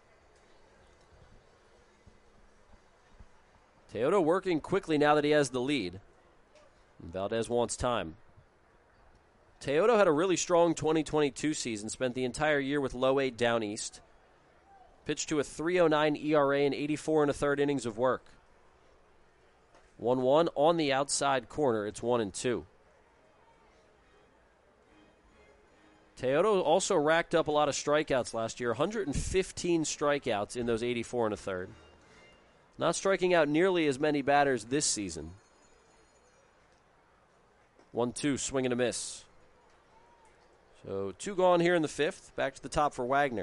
Teodo working quickly now that he has the lead. And Valdez wants time. Teodo had a really strong twenty twenty-two season, spent the entire year with low A down east. Pitched to a three oh nine E R A and eighty-four and a third innings of work. one one on the outside corner. It's one and two. Teodo also racked up a lot of strikeouts last year, one hundred fifteen strikeouts in those eighty-four and a third. Not striking out nearly as many batters this season. one two, swing and a miss. So two gone here in the fifth. Back to the top for Wagner.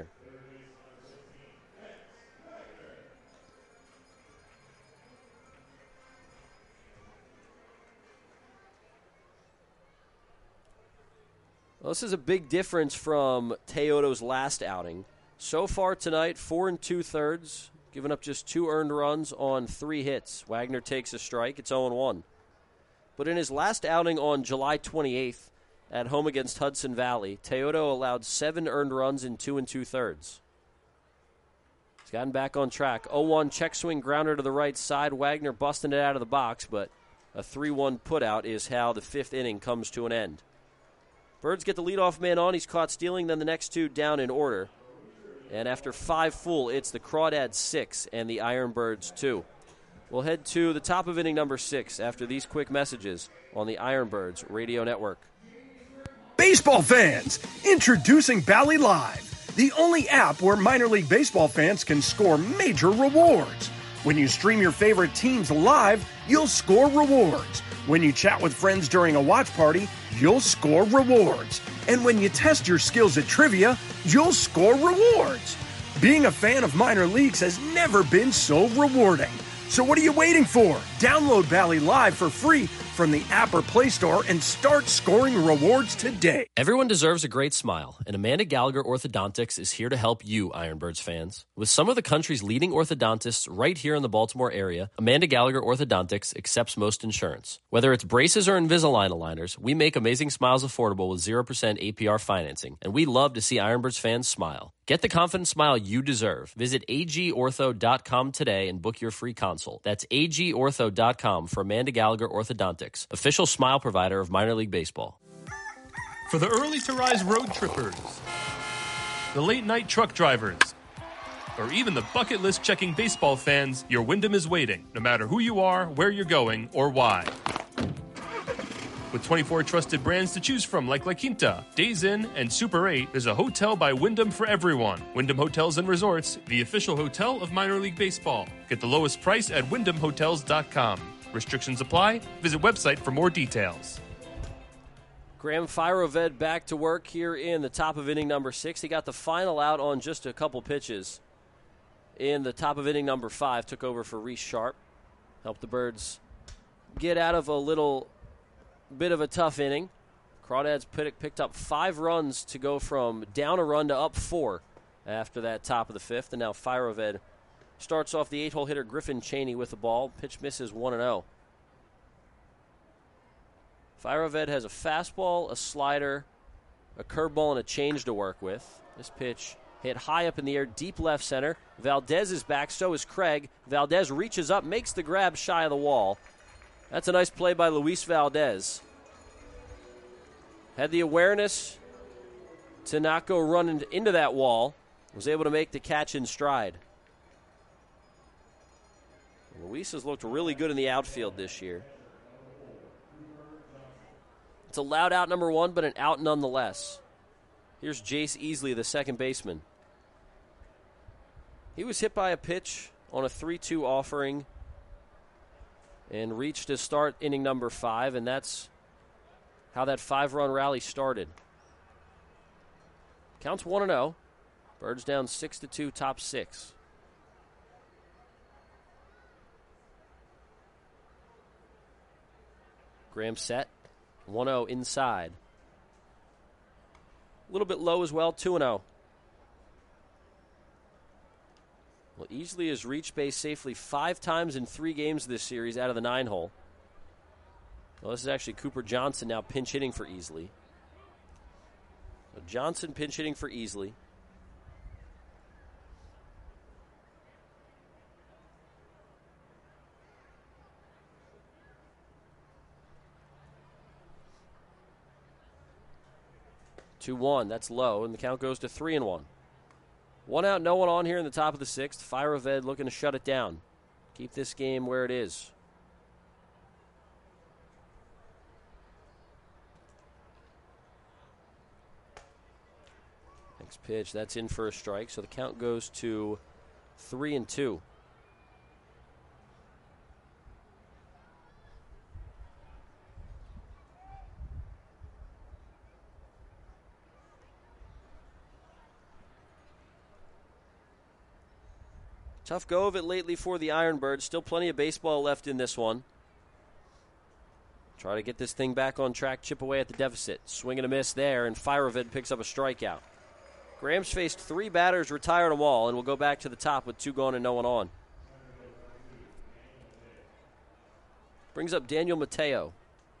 Well, this is a big difference from Teodo's last outing. So far tonight, four and two-thirds, giving up just two earned runs on three hits. Wagner takes a strike. It's oh and one. But in his last outing on July twenty-eighth at home against Hudson Valley, Teodo allowed seven earned runs in two and two-thirds. He's gotten back on track. oh one, check swing grounder to the right side. Wagner busting it out of the box, but a three one putout is how the fifth inning comes to an end. Birds get the leadoff man on. He's caught stealing, then the next two down in order. And after five full, it's the Crawdads six and the Ironbirds two. We'll head to the top of inning number six after these quick messages on the Ironbirds Radio Network. Baseball fans, introducing Bally Live, the only app where minor league baseball fans can score major rewards. When you stream your favorite teams live, you'll score rewards. When you chat with friends during a watch party, you'll score rewards. And when you test your skills at trivia, you'll score rewards. Being a fan of minor leagues has never been so rewarding. So what are you waiting for? Download Bally Live for free from the app or Play Store and start scoring rewards today. Everyone deserves a great smile, and Amanda Gallagher Orthodontics is here to help you, Ironbirds fans. With some of the country's leading orthodontists right here in the Baltimore area, Amanda Gallagher Orthodontics accepts most insurance. Whether it's braces or Invisalign aligners, we make amazing smiles affordable with zero percent A P R financing, and we love to see Ironbirds fans smile. Get the confident smile you deserve. Visit A G ortho dot com today and book your free consult. That's A G ortho dot com for Amanda Gallagher Orthodontics, official smile provider of minor league baseball. For the early to rise road trippers, the late night truck drivers, or even the bucket list checking baseball fans, your Wyndham is waiting, no matter who you are, where you're going, or why. With twenty-four trusted brands to choose from like La Quinta, Days Inn, and Super eight, there's a hotel by Wyndham for everyone. Wyndham Hotels and Resorts, the official hotel of minor league baseball. Get the lowest price at wyndham hotels dot com. Restrictions apply. Visit website for more details. Graham Fyroved back to work here in the top of inning number six. He got the final out on just a couple pitches. In the top of inning number five, took over for Reese Sharp. Helped the Birds get out of a little bit of a tough inning. Crawdads picked up five runs to go from down a run to up four after that top of the fifth. And now Fyroved starts off the eight-hole hitter Griffin Cheney with the ball. Pitch misses one and oh. Fyroved has a fastball, a slider, a curveball, and a change to work with. This pitch hit high up in the air, deep left center. Valdez is back, so is Craig. Valdez reaches up, makes the grab shy of the wall. That's a nice play by Luis Valdez. Had the awareness to not go running into that wall. Was able to make the catch in stride. Luis has looked really good in the outfield this year. It's a loud out number one, but an out nonetheless. Here's Jace Easley, the second baseman. He was hit by a pitch on a three two offering and reached his start inning number five, and that's how that five-run rally started. Counts one and oh. Birds down six to two, top six. Graham set. one oh inside. A little bit low as well, two and oh. Well, Easley has reached base safely five times in three games this series out of the nine hole. Well, this is actually Cooper Johnson now pinch hitting for Easley. So Johnson pinch hitting for Easley. two one, that's low, and the count goes to three and one. One out, no one on here in the top of the sixth. Firaved looking to shut it down. Keep this game where it is. Next pitch, that's in for a strike, so the count goes to three and two. Tough go of it lately for the Ironbirds. Still plenty of baseball left in this one. Try to get this thing back on track, chip away at the deficit. Swing and a miss there, and Firevid picks up a strikeout. Graham's faced three batters, retired them all, and will go back to the top with two gone and no one on. Brings up Daniel Mateo.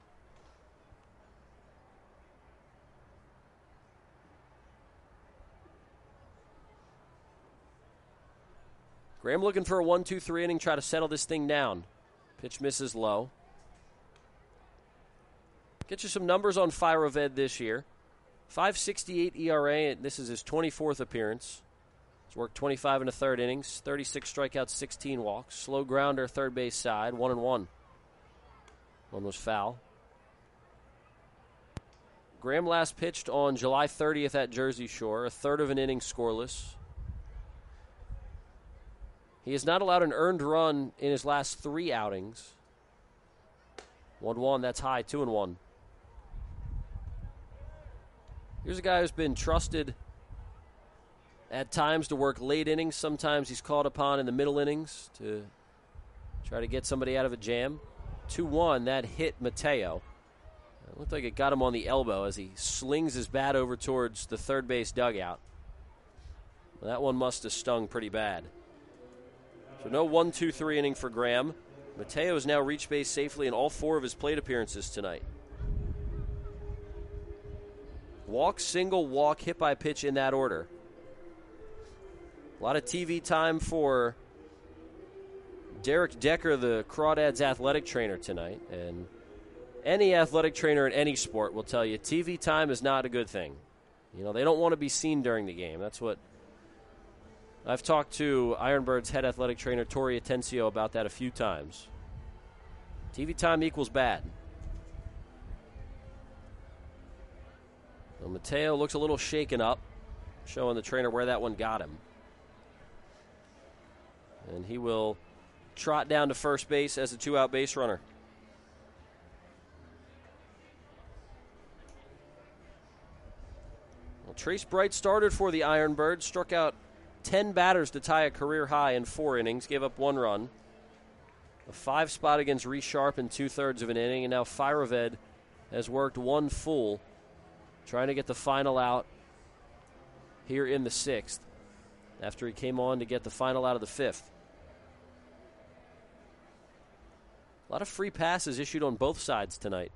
Graham looking for a one two three inning, try to settle this thing down. Pitch misses low. Get you some numbers on Firaved this year. five sixty-eight E R A, and this is his twenty-fourth appearance. He's worked twenty-five and a third innings, thirty-six strikeouts, sixteen walks. Slow grounder, third base side, one and one. One was foul. Graham last pitched on July thirtieth at Jersey Shore, a third of an inning scoreless. He has not allowed an earned run in his last three outings. one one, that's high, two and one. Here's a guy who's been trusted at times to work late innings. Sometimes he's called upon in the middle innings to try to get somebody out of a jam. two one, that hit Mateo. It looked like it got him on the elbow as he slings his bat over towards the third base dugout. Well, that one must have stung pretty bad. So no one two three inning for Graham. Mateo has now reached base safely in all four of his plate appearances tonight. Walk, single, walk, hit by pitch in that order. A lot of T V time for Derek Decker, the Crawdads athletic trainer tonight. And any athletic trainer in any sport will tell you T V time is not a good thing. You know, they don't want to be seen during the game. That's what I've talked to Ironbirds head athletic trainer Tori Atencio about that a few times. T V time equals bad. Well, Mateo looks a little shaken up, showing the trainer where that one got him. And he will trot down to first base as a two-out base runner. Well, Trace Bright started for the Ironbirds, struck out ten batters to tie a career high in four innings, gave up one run. A five spot against Reese Sharp in two-thirds of an inning, and now Firaved has worked one full, trying to get the final out here in the sixth after he came on to get the final out of the fifth. A lot of free passes issued on both sides tonight.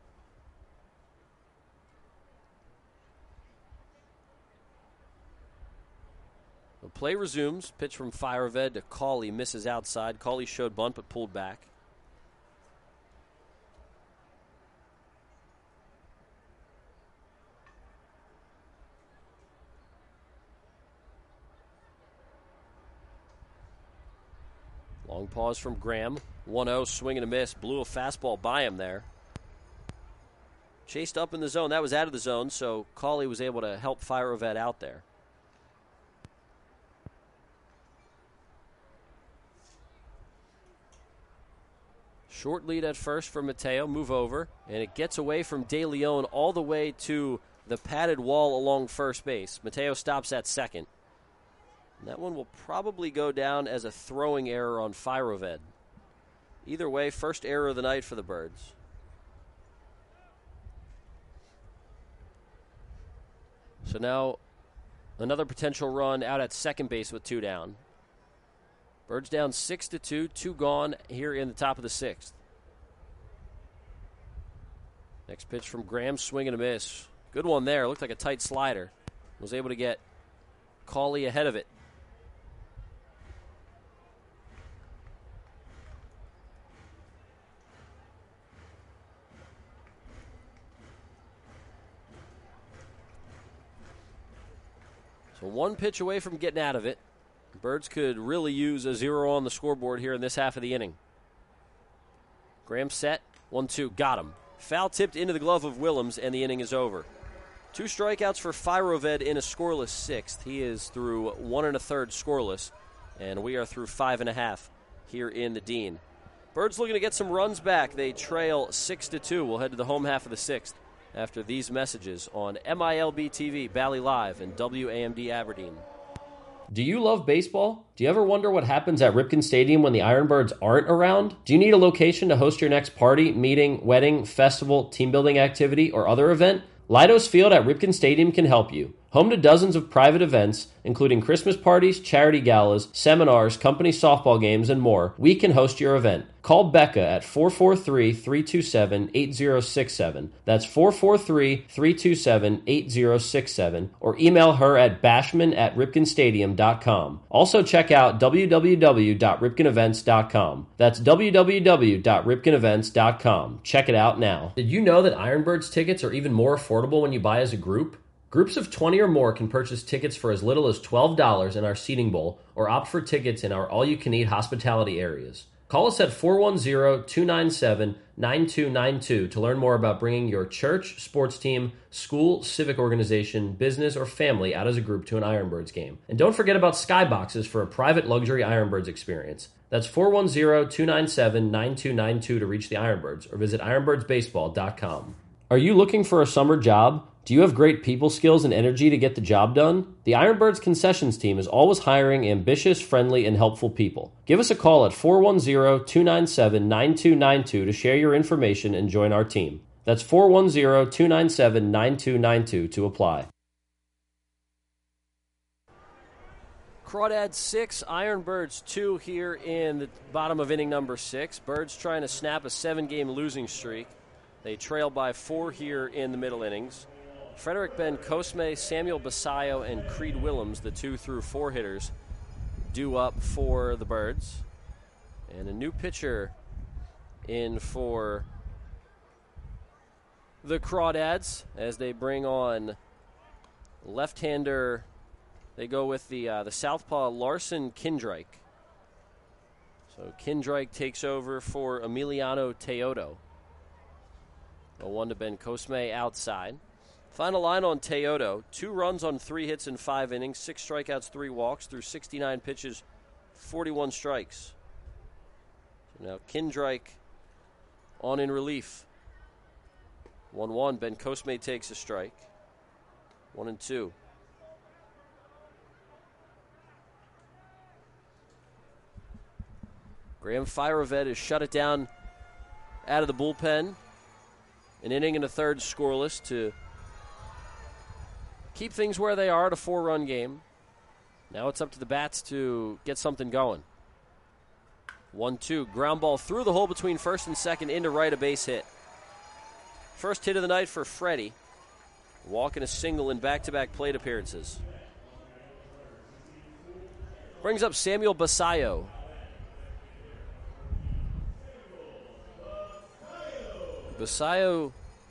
The play resumes. Pitch from Firaved to Cawley. Misses outside. Cawley showed bunt but pulled back. Long pause from Graham. one oh, swing and a miss. Blew a fastball by him there. Chased up in the zone. That was out of the zone, so Cawley was able to help Firovet out there. Short lead at first for Mateo. Move over, and it gets away from De Leon all the way to the padded wall along first base. Mateo stops at second. And that one will probably go down as a throwing error on Firovet. Either way, first error of the night for the Birds. So now another potential run out at second base with two down. Birds down six to two, two gone here in the top of the sixth. Next pitch from Graham, swing and a miss. Good one there. Looked like a tight slider. Was able to get Cawley ahead of it. So one pitch away from getting out of it. Birds could really use a zero on the scoreboard here in this half of the inning. Graham set, one two, got him. Foul tipped into the glove of Willems, and the inning is over. Two strikeouts for Firovet in a scoreless sixth. He is through one and a third scoreless, and we are through five and a half here in the Dean. Birds looking to get some runs back. They trail six to two. We'll head to the home half of the sixth after these messages on M I L B T V, Bally Live, and W A M D Aberdeen. Do you love baseball? Do you ever wonder what happens at Ripken Stadium when the Ironbirds aren't around? Do you need a location to host your next party, meeting, wedding, festival, team building activity, or other event? Leidos Field at Ripken Stadium can help you. Home to dozens of private events, including Christmas parties, charity galas, seminars, company softball games, and more, we can host your event. Call Becca at four four three, three two seven, eight zero six seven. That's four four three, three two seven, eight zero six seven. Or email her at bashman at ripken stadium dot com. Also check out w w w dot ripken events dot com. That's w w w dot ripken events dot com. Check it out now. Did you know that Ironbirds tickets are even more affordable when you buy as a group? Groups of twenty or more can purchase tickets for as little as twelve dollars in our seating bowl or opt for tickets in our all-you-can-eat hospitality areas. Call us at four one zero, two nine seven, nine two nine two to learn more about bringing your church, sports team, school, civic organization, business, or family out as a group to an Ironbirds game. And don't forget about Skyboxes for a private luxury Ironbirds experience. That's four one zero, two nine seven, nine two nine two to reach the Ironbirds or visit ironbirds baseball dot com. Are you looking for a summer job? Do you have great people skills and energy to get the job done? The Ironbirds concessions team is always hiring ambitious, friendly, and helpful people. Give us a call at four one zero, two nine seven, nine two nine two to share your information and join our team. That's four one zero, two nine seven, nine two nine two to apply. Crawdads six, Ironbirds two here in the bottom of inning number six. Birds trying to snap a seven-game losing streak. They trail by four here in the middle innings. Frederick Ben Cosme, Samuel Basayo, and Creed Willems, the two through four hitters, due up for the Birds. And a new pitcher in for the Crawdads as they bring on left-hander. They go with the uh, the southpaw Larson Kindrike. So Kindrike takes over for Emiliano Teodo. A one to Ben Cosme outside. Final line on Teodo. Two runs on three hits in five innings, six strikeouts, three walks, through sixty-nine pitches, forty-one strikes. So now Kindrike on in relief. one one. Ben Cosme takes a strike. one and two. Graham Firovet has shut it down out of the bullpen. An inning and a third scoreless to keep things where they are at a four-run game. Now it's up to the bats to get something going. one two. Ground ball through the hole between first and second into right, a base hit. First hit of the night for Freddie. Walking a single in back-to-back plate appearances. Brings up Samuel Basayo. Basayo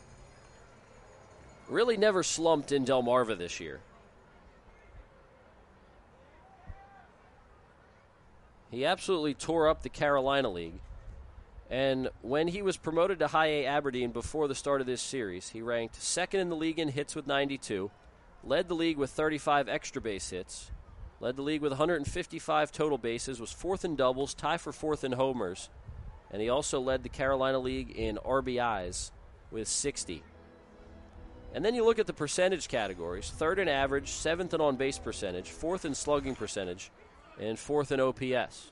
really never slumped in Delmarva this year. He absolutely tore up the Carolina League. And when he was promoted to High A Aberdeen before the start of this series, he ranked second in the league in hits with ninety-two, led the league with thirty-five extra base hits, led the league with one hundred fifty-five total bases, was fourth in doubles, tie for fourth in homers, and he also led the Carolina League in R B Is with sixty. And then you look at the percentage categories, third in average, seventh in on-base percentage, fourth in slugging percentage, and fourth in O P S.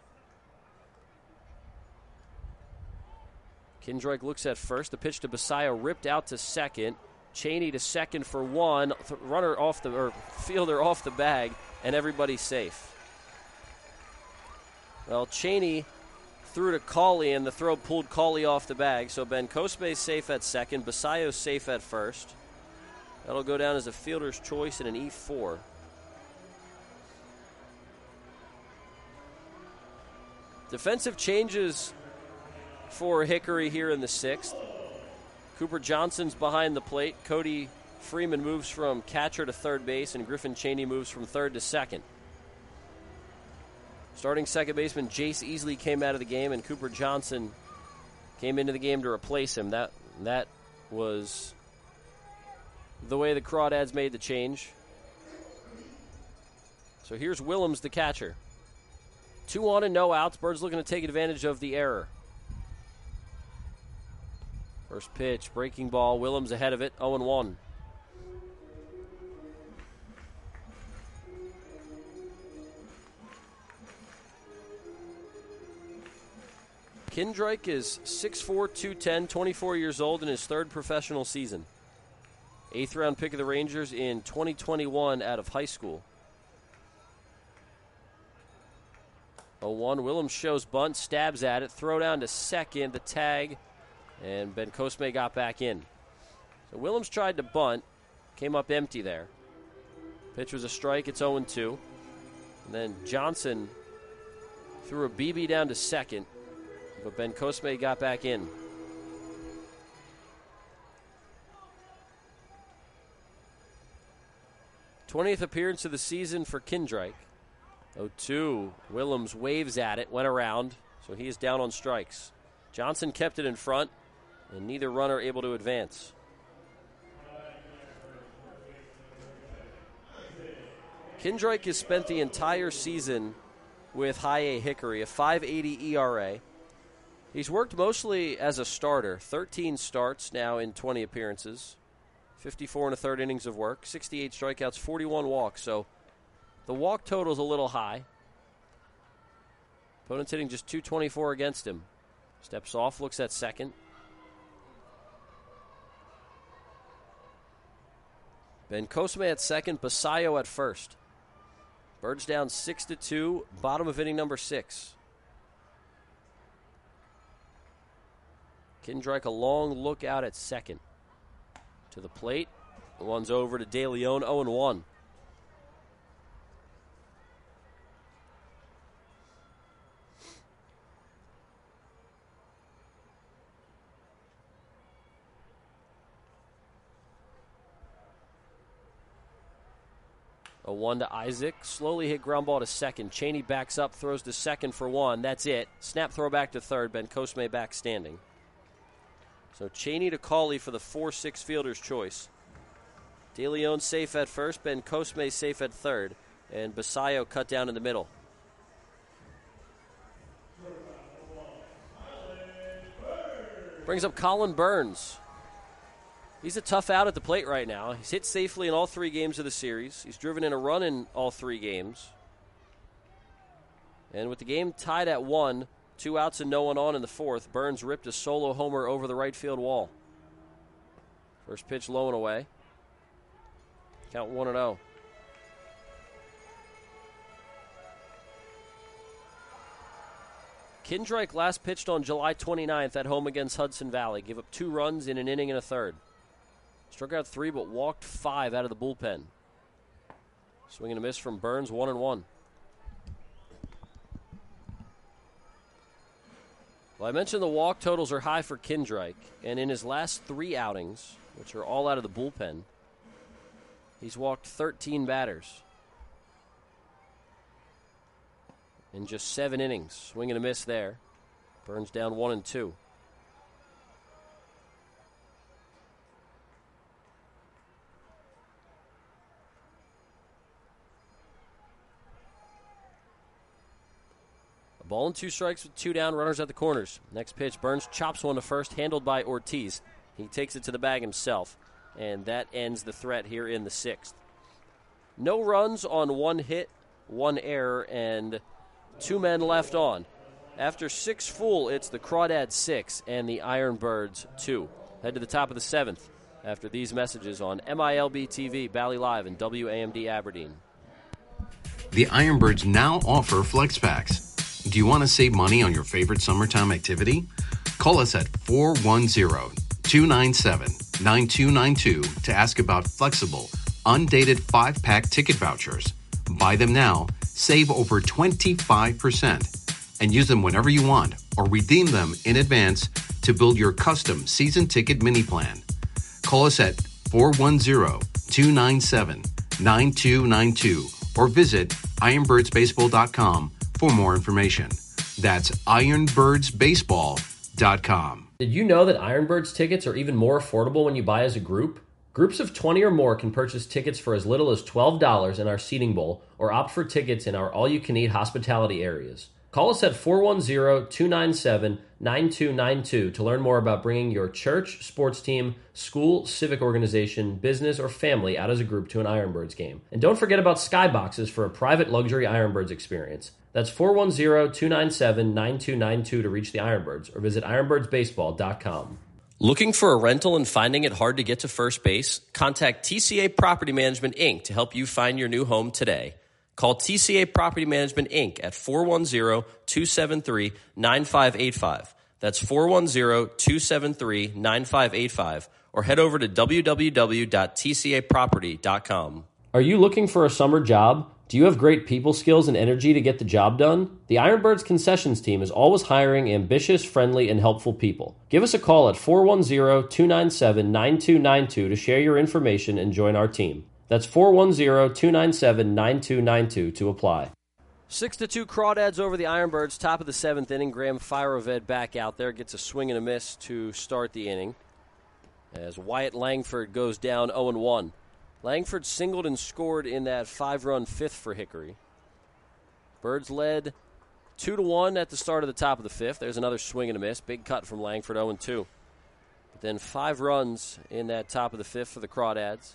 Kindreich looks at first. The pitch to Basayo ripped out to second. Cheney to second for one. Th- runner off the, or fielder off the bag, and everybody's safe. Well, Cheney threw to Cauley, and the throw pulled Cauley off the bag. So Ben Cosme's safe at second. Basayo's safe at first. That'll go down as a fielder's choice in an E four. Defensive changes for Hickory here in the sixth. Cooper Johnson's behind the plate. Cody Freeman moves from catcher to third base, and Griffin Cheney moves from third to second. Starting second baseman Jace Easley came out of the game, and Cooper Johnson came into the game to replace him. That that was the way the Crawdads made the change. So here's Willems, the catcher. Two on and no outs. Birds looking to take advantage of the error. First pitch, breaking ball. Willems ahead of it, oh and one. Kindreich is six four, two ten, twenty-four years old in his third professional season. Eighth round pick of the Rangers in twenty twenty-one out of high school. oh one, Willems shows bunt, stabs at it, throw down to second, the tag, and Ben Cosme got back in. So Willems tried to bunt, came up empty there. Pitch was a strike, it's oh and two. And then Johnson threw a B B down to second, but Ben Cosme got back in. twentieth appearance of the season for Kindreich. oh two, Willems waves at it, went around, so he is down on strikes. Johnson kept it in front, and neither runner able to advance. Kindreich has spent the entire season with High A Hickory, a five eighty E R A. He's worked mostly as a starter, thirteen starts now in twenty appearances, fifty-four and a third innings of work, sixty-eight strikeouts, forty-one walks. So the walk total is a little high. Opponent's hitting just two twenty-four against him. Steps off, looks at second. Ben Cosme at second, Basayo at first. Birds down six to two, bottom of inning number six. Kindreich a long look out at second. To the plate. The one's over to De Leon, oh and one. A one to Isaac. Slowly hit ground ball to second. Cheney backs up, throws to second for one. That's it. Snap throw back to third. Ben Cosme back standing. So Cheney to Cauley for the four six fielder's choice. De Leon safe at first. Ben Cosme safe at third. And Basayo cut down in the middle. Brings up Colin Burns. He's a tough out at the plate right now. He's hit safely in all three games of the series. He's driven in a run in all three games. And with the game tied at one, two outs and no one on in the fourth, Burns ripped a solo homer over the right field wall. First pitch low and away. Count one and oh. Kindreich last pitched on July twenty-ninth at home against Hudson Valley. Gave up two runs in an inning and a third. Struck out three, but walked five out of the bullpen. Swing and a miss from Burns, one and one. Well, I mentioned the walk totals are high for Kindreich, and in his last three outings, which are all out of the bullpen, he's walked thirteen batters. in just seven innings. Swing and a miss there. Burns down one and two. A ball and two strikes with two down, runners at the corners. Next pitch, Burns chops one to first, handled by Ortiz. He takes it to the bag himself, and that ends the threat here in the sixth. No runs on one hit, one error, and two men left on. After six full, it's the Crawdads six and the Ironbirds two. Head to the top of the seventh after these messages on M I L B T V, Bally Live, and W A M D Aberdeen. The Ironbirds now offer flex packs. Do you want to save money on your favorite summertime activity? Call us at four one zero, two nine seven, nine two nine two to ask about flexible, undated five-pack ticket vouchers. Buy them now, save over twenty-five percent, and use them whenever you want or redeem them in advance to build your custom season ticket mini plan. Call us at four one zero, two nine seven, nine two nine two or visit ironbirds baseball dot com for more information. That's ironbirds baseball dot com. Did you know that Ironbirds tickets are even more affordable when you buy as a group? Groups of twenty or more can purchase tickets for as little as twelve dollars in our seating bowl or opt for tickets in our all-you-can-eat hospitality areas. Call us at four one zero, two nine seven, nine two nine two to learn more about bringing your church, sports team, school, civic organization, business, or family out as a group to an Ironbirds game. And don't forget about Skyboxes for a private luxury Ironbirds experience. That's four one zero, two nine seven, nine two nine two to reach the Ironbirds or visit ironbirds baseball dot com. Looking for a rental and finding it hard to get to first base? Contact T C A Property Management, Incorporated to help you find your new home today. Call T C A Property Management, Incorporated at four one zero, two seven three, nine five eight five. That's four one zero, two seven three, nine five eight five. Or head over to w w w dot t c a property dot com. Are you looking for a summer job? Do you have great people skills and energy to get the job done? The Ironbirds concessions team is always hiring ambitious, friendly, and helpful people. Give us a call at four one zero, two nine seven, nine two nine two to share your information and join our team. That's four one zero, two nine seven, nine two nine two to apply. Six to two Crawdads over the Ironbirds, top of the seventh inning. Graham Firoved back out there, gets a swing and a miss to start the inning as Wyatt Langford goes down oh and one. Langford singled and scored in that five-run fifth for Hickory. Birds led two to one at the start of the top of the fifth. There's another swing and a miss. Big cut from Langford, oh and two. But then five runs in that top of the fifth for the Crawdads.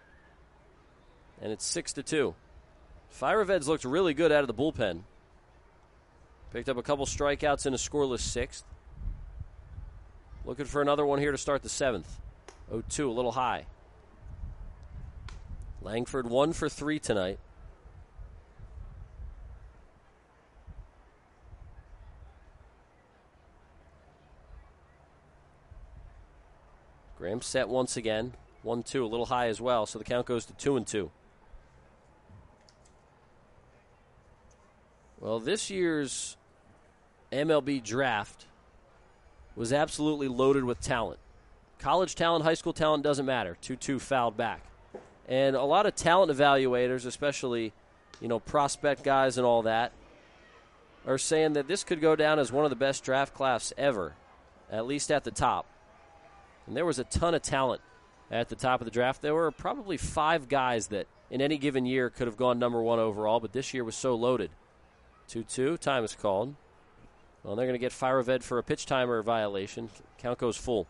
And it's six to two. Fireved's looked really good out of the bullpen. Picked up a couple strikeouts in a scoreless sixth. Looking for another one here to start the seventh. oh two, a little high. Langford one for three tonight. Graham set once again. one two, a little high as well, so the count goes to two and two. Well, this year's M L B draft was absolutely loaded with talent. College talent, high school talent, doesn't matter. two two fouled back. And a lot of talent evaluators, especially, you know, prospect guys and all that, are saying that this could go down as one of the best draft class ever, at least at the top. And there was a ton of talent at the top of the draft. There were probably five guys that in any given year could have gone number one overall, but this year was so loaded. two two, time is called. Well, they're going to get Firoved for a pitch timer violation. Count goes full.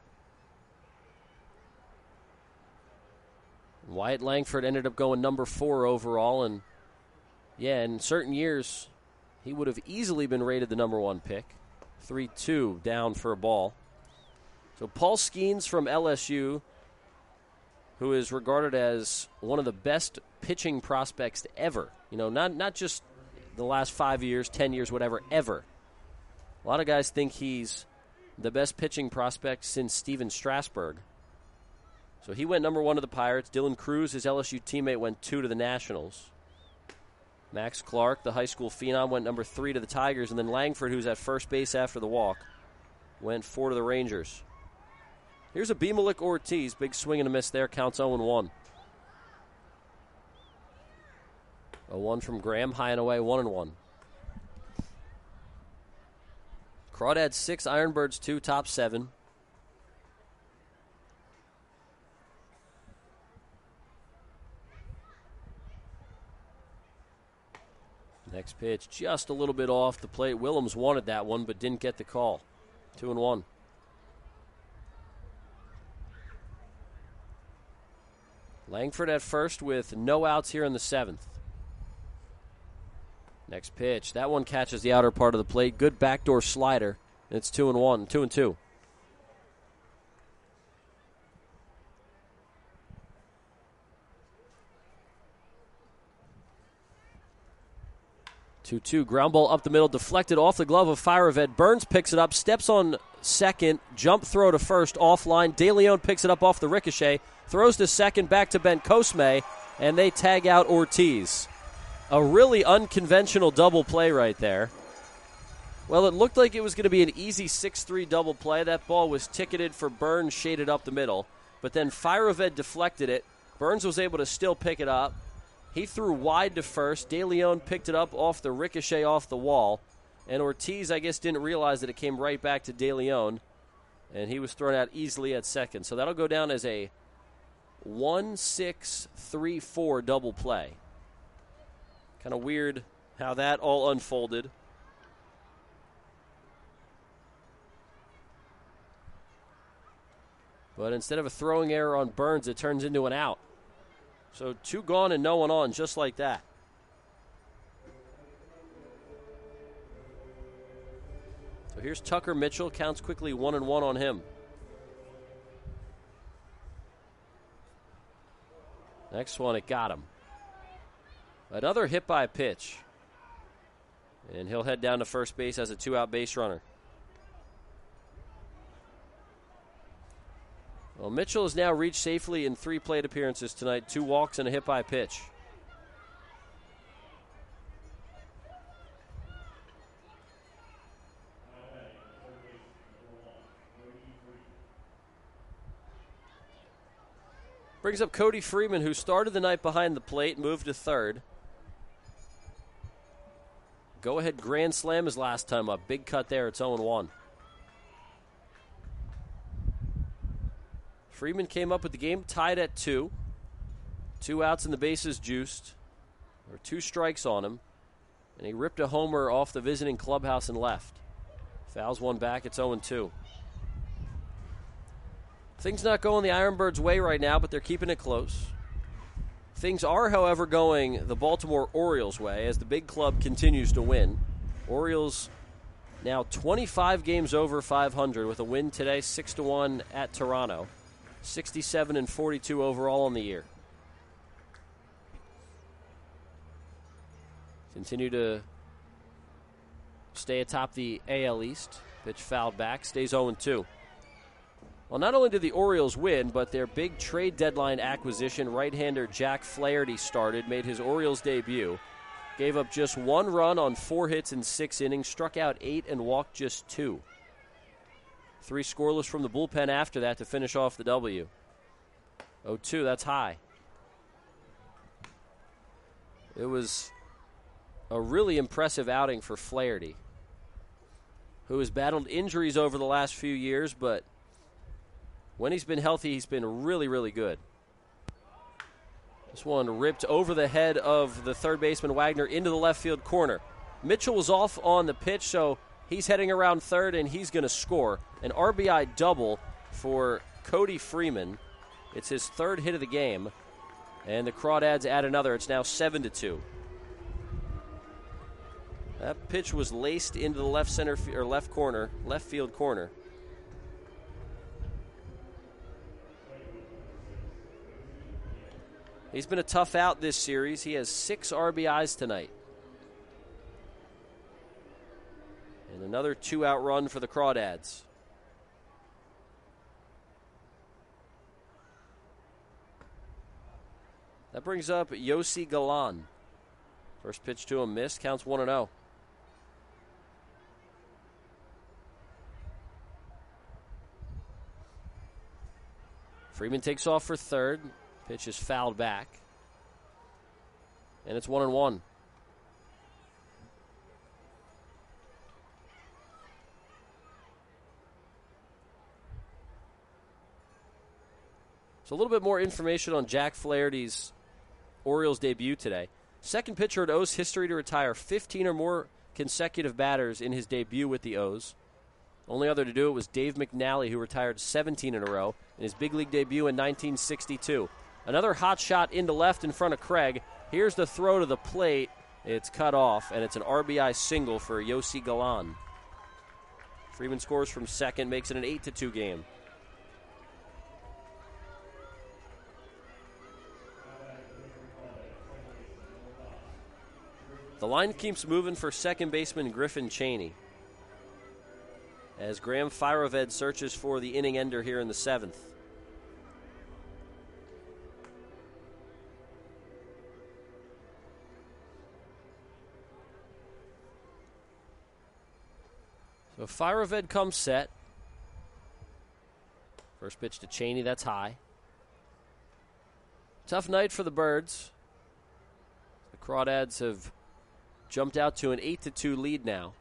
Wyatt Langford ended up going number four overall, and yeah, in certain years, he would have easily been rated the number one pick. three two down for a ball. So Paul Skeens from L S U, who is regarded as one of the best pitching prospects ever. You know, not not just the last five years, ten years, whatever, ever. A lot of guys think he's the best pitching prospect since Steven Strasburg. So he went number one to the Pirates. Dylan Cruz, his L S U teammate, went two to the Nationals. Max Clark, the high school phenom, went number three to the Tigers. And then Langford, who's at first base after the walk, went four to the Rangers. Here's Abimelech Ortiz. Big swing and a miss there. Counts oh and one. oh one from Graham. High and away, one and one. Crawdads six, Ironbirds two, top seven. Next pitch, just a little bit off the plate. Willems wanted that one, but didn't get the call. Two and one. Langford at first with no outs here in the seventh. Next pitch, that one catches the outer part of the plate. Good backdoor slider. And it's two and one, two and two. two two, ground ball up the middle, deflected off the glove of Firevet. Burns picks it up, steps on second, jump throw to first, offline. De Leon picks it up off the ricochet, throws to second, back to Ben Cosme, and they tag out Ortiz. A really unconventional double play right there. Well, it looked like it was going to be an easy six three double play. That ball was ticketed for Burns, shaded up the middle. But then Firevet deflected it. Burns was able to still pick it up. He threw wide to first. De Leon picked it up off the ricochet off the wall. And Ortiz, I guess, didn't realize that it came right back to De Leon. And he was thrown out easily at second. So that'll go down as a one six three four double play. Kind of weird how that all unfolded. But instead of a throwing error on Burns, it turns into an out. So two gone and no one on, just like that. So here's Tucker Mitchell. Counts quickly one and one on him. Next one, it got him. Another hit by pitch. And he'll head down to first base as a two-out base runner. Well, Mitchell has now reached safely in three plate appearances tonight, two walks and a hit by pitch. Brings up Cody Freeman, who started the night behind the plate, moved to third. Go-ahead grand slam his last time up. Big cut there. It's oh and one. Freeman came up with the game tied at two. Two outs and the bases juiced. There were two strikes on him. And he ripped a homer off the visiting clubhouse and left. Fouls one back. It's oh and two. Things not going the Ironbirds' way right now, but they're keeping it close. Things are, however, going the Baltimore Orioles' way as the big club continues to win. Orioles now twenty-five games over five hundred with a win today, six to one at Toronto. sixty-seven and forty-two overall on the year. Continue to stay atop the A L East. Pitch fouled back, stays oh and two. Well, not only did the Orioles win, but their big trade deadline acquisition, right-hander Jack Flaherty started, made his Orioles debut. Gave up just one run on four hits in six innings, struck out eight and walked just two. Three scoreless from the bullpen after that to finish off the W. oh two, that's high. It was a really impressive outing for Flaherty, who has battled injuries over the last few years, but when he's been healthy, he's been really, really good. This one ripped over the head of the third baseman Wagner into the left field corner. Mitchell was off on the pitch, so he's heading around third, and he's going to score. An R B I double for Cody Freeman. It's his third hit of the game, and the Crawdads add another. It's now seven to two. That pitch was laced into the left center or left corner, left field corner. He's been a tough out this series. He has six R B Is tonight. And another two-out run for the Crawdads. That brings up Yossi Galan. First pitch to him missed. Counts one and oh. Freeman takes off for third. Pitch is fouled back. And it's one and one. So a little bit more information on Jack Flaherty's Orioles debut today. Second pitcher in O's history to retire fifteen or more consecutive batters in his debut with the O's. Only other to do it was Dave McNally, who retired seventeen in a row in his big league debut in nineteen sixty-two. Another hot shot into left in front of Craig. Here's the throw to the plate. It's cut off, and it's an R B I single for Yossi Galan. Freeman scores from second, makes it an eight to two game. The line keeps moving for second baseman Griffin Chaney as Graham Firoved searches for the inning ender here in the seventh. So Firoved comes set. First pitch to Chaney, that's high. Tough night for the Birds. The Crawdads have jumped out to an eight to two lead now.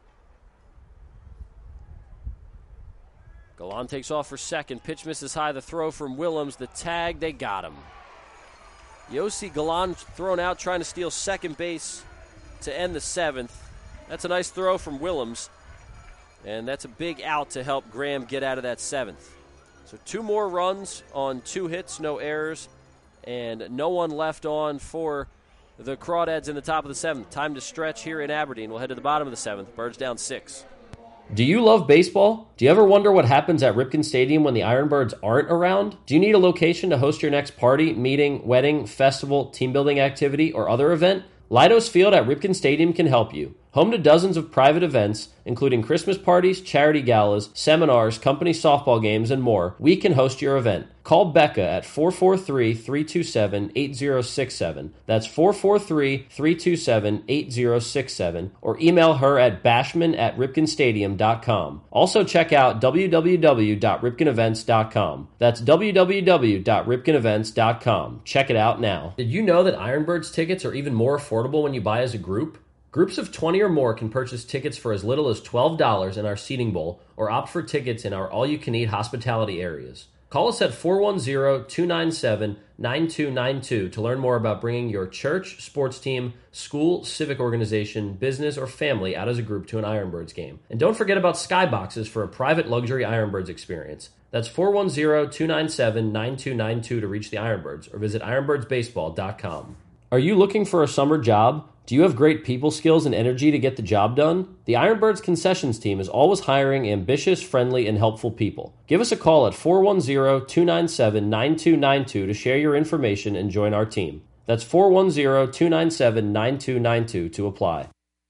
Galan takes off for second. Pitch misses high. The throw from Willems. The tag, they got him. Yossi Galan thrown out trying to steal second base to end the seventh. That's a nice throw from Willems. And that's a big out to help Graham get out of that seventh. So two more runs on two hits, no errors, and no one left on for the Crawdads in the top of the seventh. Time to stretch here in Aberdeen. We'll head to the bottom of the seventh. Birds down six. Do you love baseball? Do you ever wonder what happens at Ripken Stadium when the Ironbirds aren't around? Do you need a location to host your next party, meeting, wedding, festival, team building activity, or other event? Leidos Field at Ripken Stadium can help you. Home to dozens of private events, including Christmas parties, charity galas, seminars, company softball games, and more, we can host your event. Call Becca at four four three, three two seven, eight zero six seven. That's four four three, three two seven, eight zero six seven. Or email her at bashman at ripken stadium dot com. Also check out w w w dot ripken events dot com. That's w w w dot ripken events dot com. Check it out now. Did you know that Ironbirds tickets are even more affordable when you buy as a group? Groups of twenty or more can purchase tickets for as little as twelve dollars in our seating bowl or opt for tickets in our all-you-can-eat hospitality areas. Call us at four one zero, two nine seven, nine two nine two to learn more about bringing your church, sports team, school, civic organization, business, or family out as a group to an Ironbirds game. And don't forget about Skyboxes for a private luxury Ironbirds experience. That's four one zero, two nine seven, nine two nine two to reach the Ironbirds or visit ironbirds baseball dot com. Are you looking for a summer job? Do you have great people skills and energy to get the job done? The Ironbirds concessions team is always hiring ambitious, friendly, and helpful people. Give us a call at four one zero, two nine seven, nine two nine two to share your information and join our team. That's four one zero, two nine seven, nine two nine two to apply.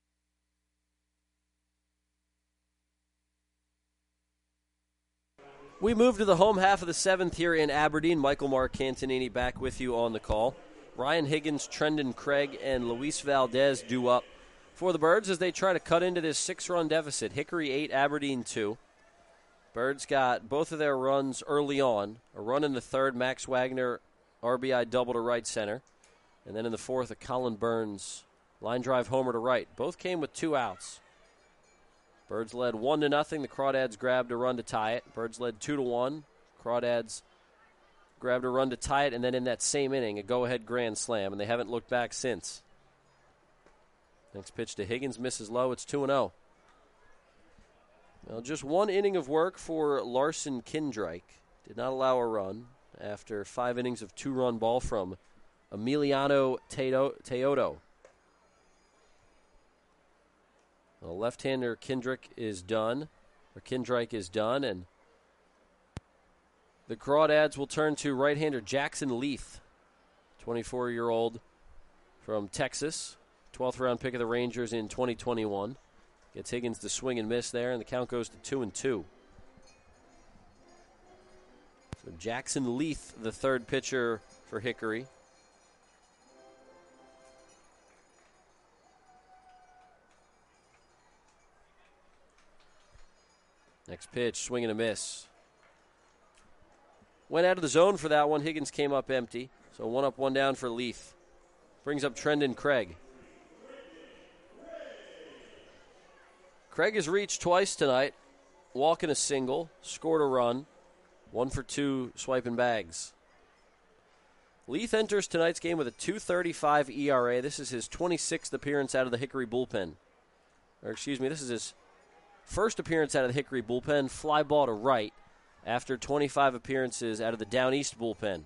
We move to the home half of the seventh here in Aberdeen. Michael Marcantonini back with you on the call. Ryan Higgins, Trendon Craig, and Luis Valdez due up for the Birds as they try to cut into this six-run deficit. Hickory eight, Aberdeen two. Birds got both of their runs early on. A run in the third, Max Wagner, R B I double to right center. And then in the fourth, a Colin Burns line drive homer to right. Both came with two outs. Birds led one to nothing. The Crawdads grabbed a run to tie it. Birds led two to one. Crawdads grabbed a run to tie it, and then in that same inning, a go-ahead grand slam, and they haven't looked back since. Next pitch to Higgins, misses low. It's two and oh. Well, just one inning of work for Larson Kindrike. Did not allow a run after five innings of two-run ball from Emiliano Teodo. Well, left-hander Kindrike is done, or Kindrike is done, and the Crawdads will turn to right-hander Jackson Leith, twenty-four-year-old from Texas, twelfth round pick of the Rangers in twenty twenty-one. Gets Higgins to swing and miss there, and the count goes to two and two. So Jackson Leith, the third pitcher for Hickory. Next pitch, swing and a miss. Went out of the zone for that one. Higgins came up empty. So one up, one down for Leith. Brings up Trendon Craig. Craig has reached twice tonight. Walking a single. Scored a run. One for two swiping bags. Leith enters tonight's game with a two thirty-five E R A. This is his twenty-sixth appearance out of the Hickory bullpen. Or excuse me, this is his first appearance out of the Hickory bullpen. Fly ball to right after twenty-five appearances out of the Down East bullpen.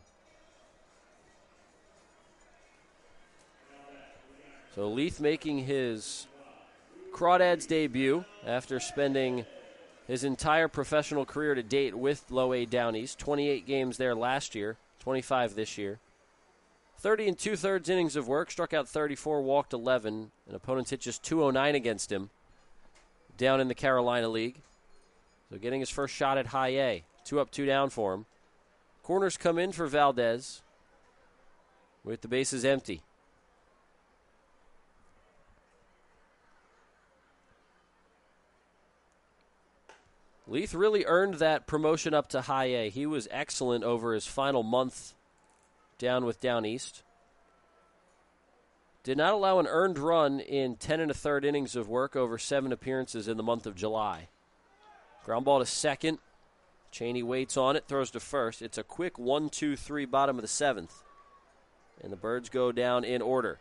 So Leith making his Crawdads debut after spending his entire professional career to date with Low A Down East. twenty-eight games there last year, twenty-five this year. thirty and two-thirds innings of work, struck out thirty-four, walked eleven, and opponents hit just two oh nine against him down in the Carolina League. So getting his first shot at high A. Two up, two down for him. Corners come in for Valdez with the bases empty. Leith really earned that promotion up to high A. He was excellent over his final month down with Down East. Did not allow an earned run in ten and a third innings of work over seven appearances in the month of July. Ground ball to second. Cheney waits on it, throws to first. It's a quick one two three bottom of the seventh. And the Birds go down in order.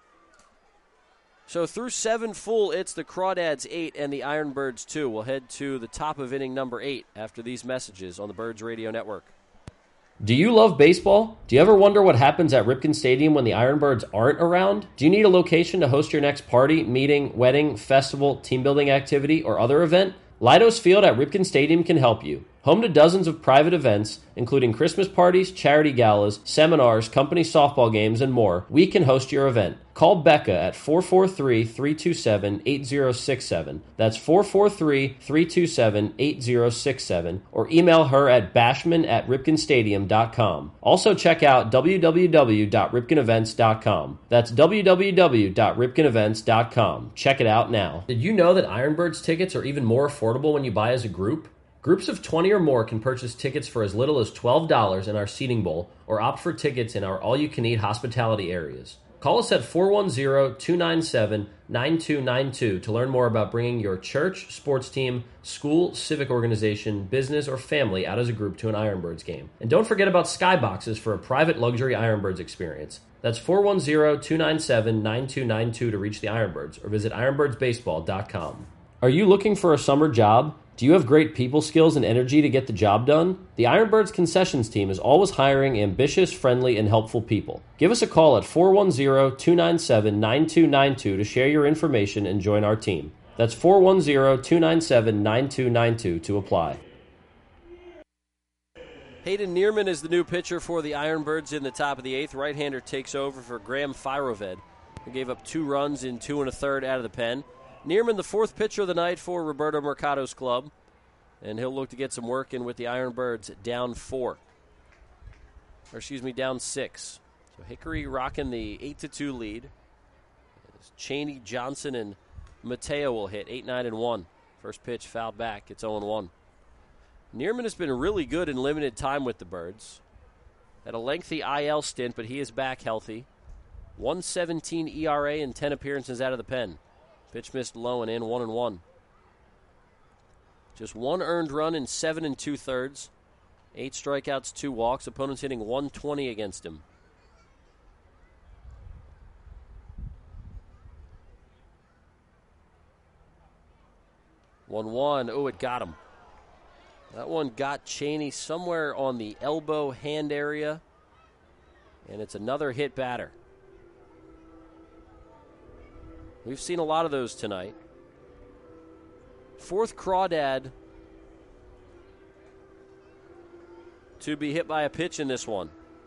So through seven full, it's the Crawdads eight and the Ironbirds two. We'll head to the top of inning number eight after these messages on the Birds Radio Network. Do you love baseball? Do you ever wonder what happens at Ripken Stadium when the Ironbirds aren't around? Do you need a location to host your next party, meeting, wedding, festival, team building activity, or other event? Leidos Field at Ripken Stadium can help you. Home to dozens of private events, including Christmas parties, charity galas, seminars, company softball games, and more, we can host your event. Call Becca at four four three, three two seven, eight zero six seven. That's four four three, three two seven, eight zero six seven. Or email her at bashman at ripken stadium dot com. Also check out w w w dot ripken events dot com. That's w w w dot ripken events dot com. Check it out now. Did you know that Ironbirds tickets are even more affordable when you buy as a group? Groups of twenty or more can purchase tickets for as little as twelve dollars in our seating bowl or opt for tickets in our all-you-can-eat hospitality areas. Call us at four one zero, two nine seven, nine two nine two to learn more about bringing your church, sports team, school, civic organization, business, or family out as a group to an Ironbirds game. And don't forget about Skyboxes for a private luxury Ironbirds experience. That's four one zero, two nine seven, nine two nine two to reach the Ironbirds or visit ironbirds baseball dot com. Are you looking for a summer job? Do you have great people skills and energy to get the job done? The Ironbirds concessions team is always hiring ambitious, friendly, and helpful people. Give us a call at four one zero, two nine seven, nine two nine two to share your information and join our team. That's four one zero, two nine seven, nine two nine two to apply. Hayden Neerman is the new pitcher for the Ironbirds in the top of the eighth. Right-hander takes over for Graham Fyroved, who gave up two runs in two and a third out of the pen. Neerman, the fourth pitcher of the night for Roberto Mercado's club, and he'll look to get some work in with the Ironbirds down four. Or excuse me, down six. So Hickory rocking the eight to two lead. Cheney, Johnson, and Mateo will hit eight, nine, and one. First pitch fouled back. It's oh and one. Neerman has been really good in limited time with the Birds. Had a lengthy I L stint, but he is back healthy. one seventeen E R A and ten appearances out of the pen. Pitch missed low and in, one and one. Just one earned run in seven and two thirds. Eight strikeouts, two walks. Opponents hitting one twenty against him. one one. Oh, it got him. That one got Cheney somewhere on the elbow hand area. And it's another hit batter. We've seen a lot of those tonight. Fourth Crawdad to be hit by a pitch in this one.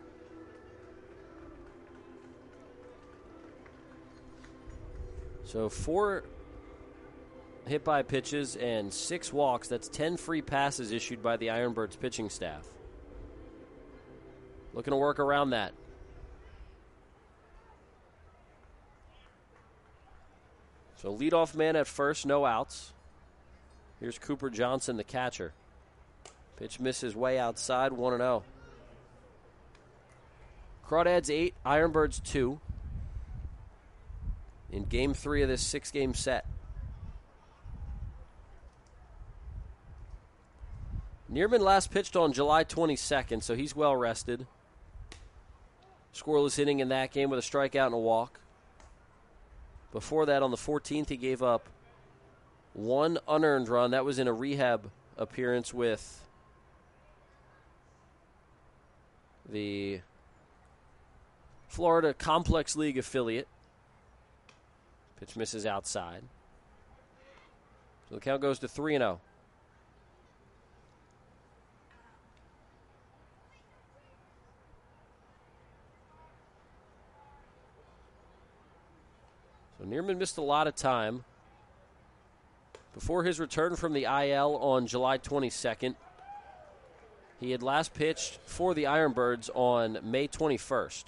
So four hit by pitches and six walks. That's ten free passes issued by the Ironbirds pitching staff. Looking to work around that. So leadoff man at first, no outs. Here's Cooper Johnson, the catcher. Pitch misses way outside, one and oh. Crawdads eight, Ironbirds two. In game three of this six-game set. Neerman last pitched on July twenty-second, so he's well rested. scoreless inning in that game with a strikeout and a walk. Before that, on the fourteenth, he gave up one unearned run. That was in a rehab appearance with the Florida Complex League affiliate. Pitch misses outside. So the count goes to three and oh. So Neerman missed a lot of time. Before his return from the I L on July twenty-second, he had last pitched for the Ironbirds on May twenty-first.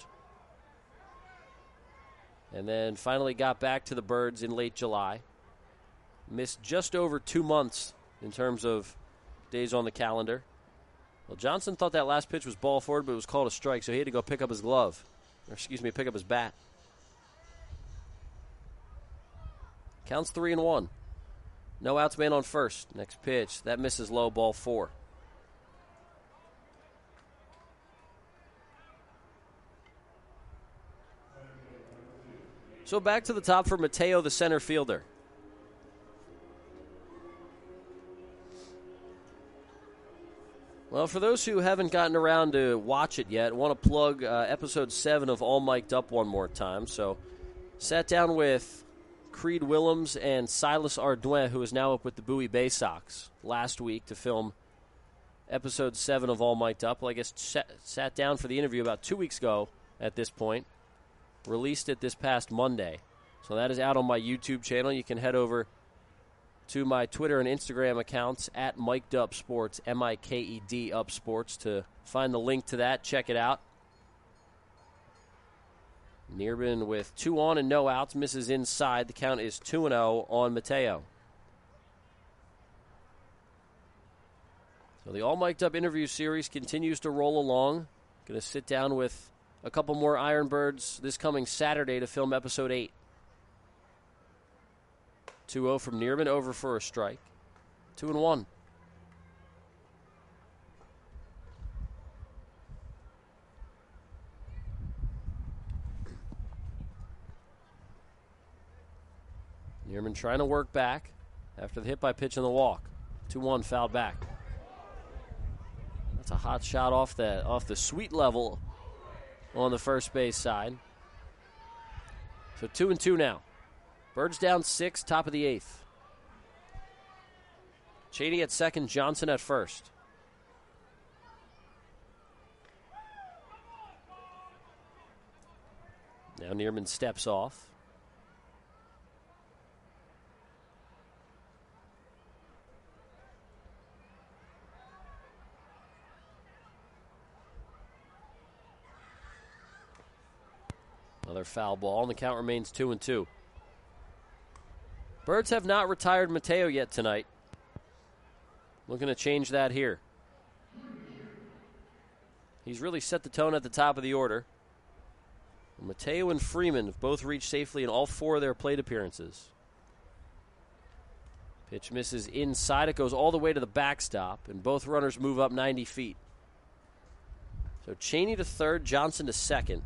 And then finally got back to the Birds in late July. Missed just over two months in terms of days on the calendar. Well, Johnson thought that last pitch was ball forward, but it was called a strike, so he had to go pick up his glove. Or, excuse me, pick up his bat. Counts three and one. No outs, man on first. Next pitch. That misses low, ball four. So back to the top for Mateo, the center fielder. Well, for those who haven't gotten around to watch it yet, I want to plug uh, episode seven of All Mic'd Up one more time. So, sat down with Creed Willems and Silas Ardouin, who is now up with the Bowie Bay Sox, last week to film episode seven of All Mic'd Up. Well, I guess sat, sat down for the interview about two weeks ago at this point. Released it this past Monday. So that is out on my YouTube channel. You can head over to my Twitter and Instagram accounts at Mic'd Up Sports, M I K E D Up Sports, to find the link to that. Check it out. Neerman with two on and no outs, misses inside. The count is two and oh on Mateo. So the All Mic'd Up interview series continues to roll along. Going to sit down with a couple more Ironbirds this coming Saturday to film episode eight. two oh from Neerman, over for a strike. two and one. Neerman trying to work back after the hit by pitch and the walk. two one, fouled back. That's a hot shot off the, off the sweet level on the first base side. So two and two now. Birds down six, top of the eighth. Cheney at second, Johnson at first. Now Neerman steps off. Another foul ball, and the count remains two and two. Birds have not retired Mateo yet tonight. Looking to change that here. He's really set the tone at the top of the order. Mateo and Freeman have both reached safely in all four of their plate appearances. Pitch misses inside. It goes all the way to the backstop, and both runners move up ninety feet. So Cheney to third, Johnson to second.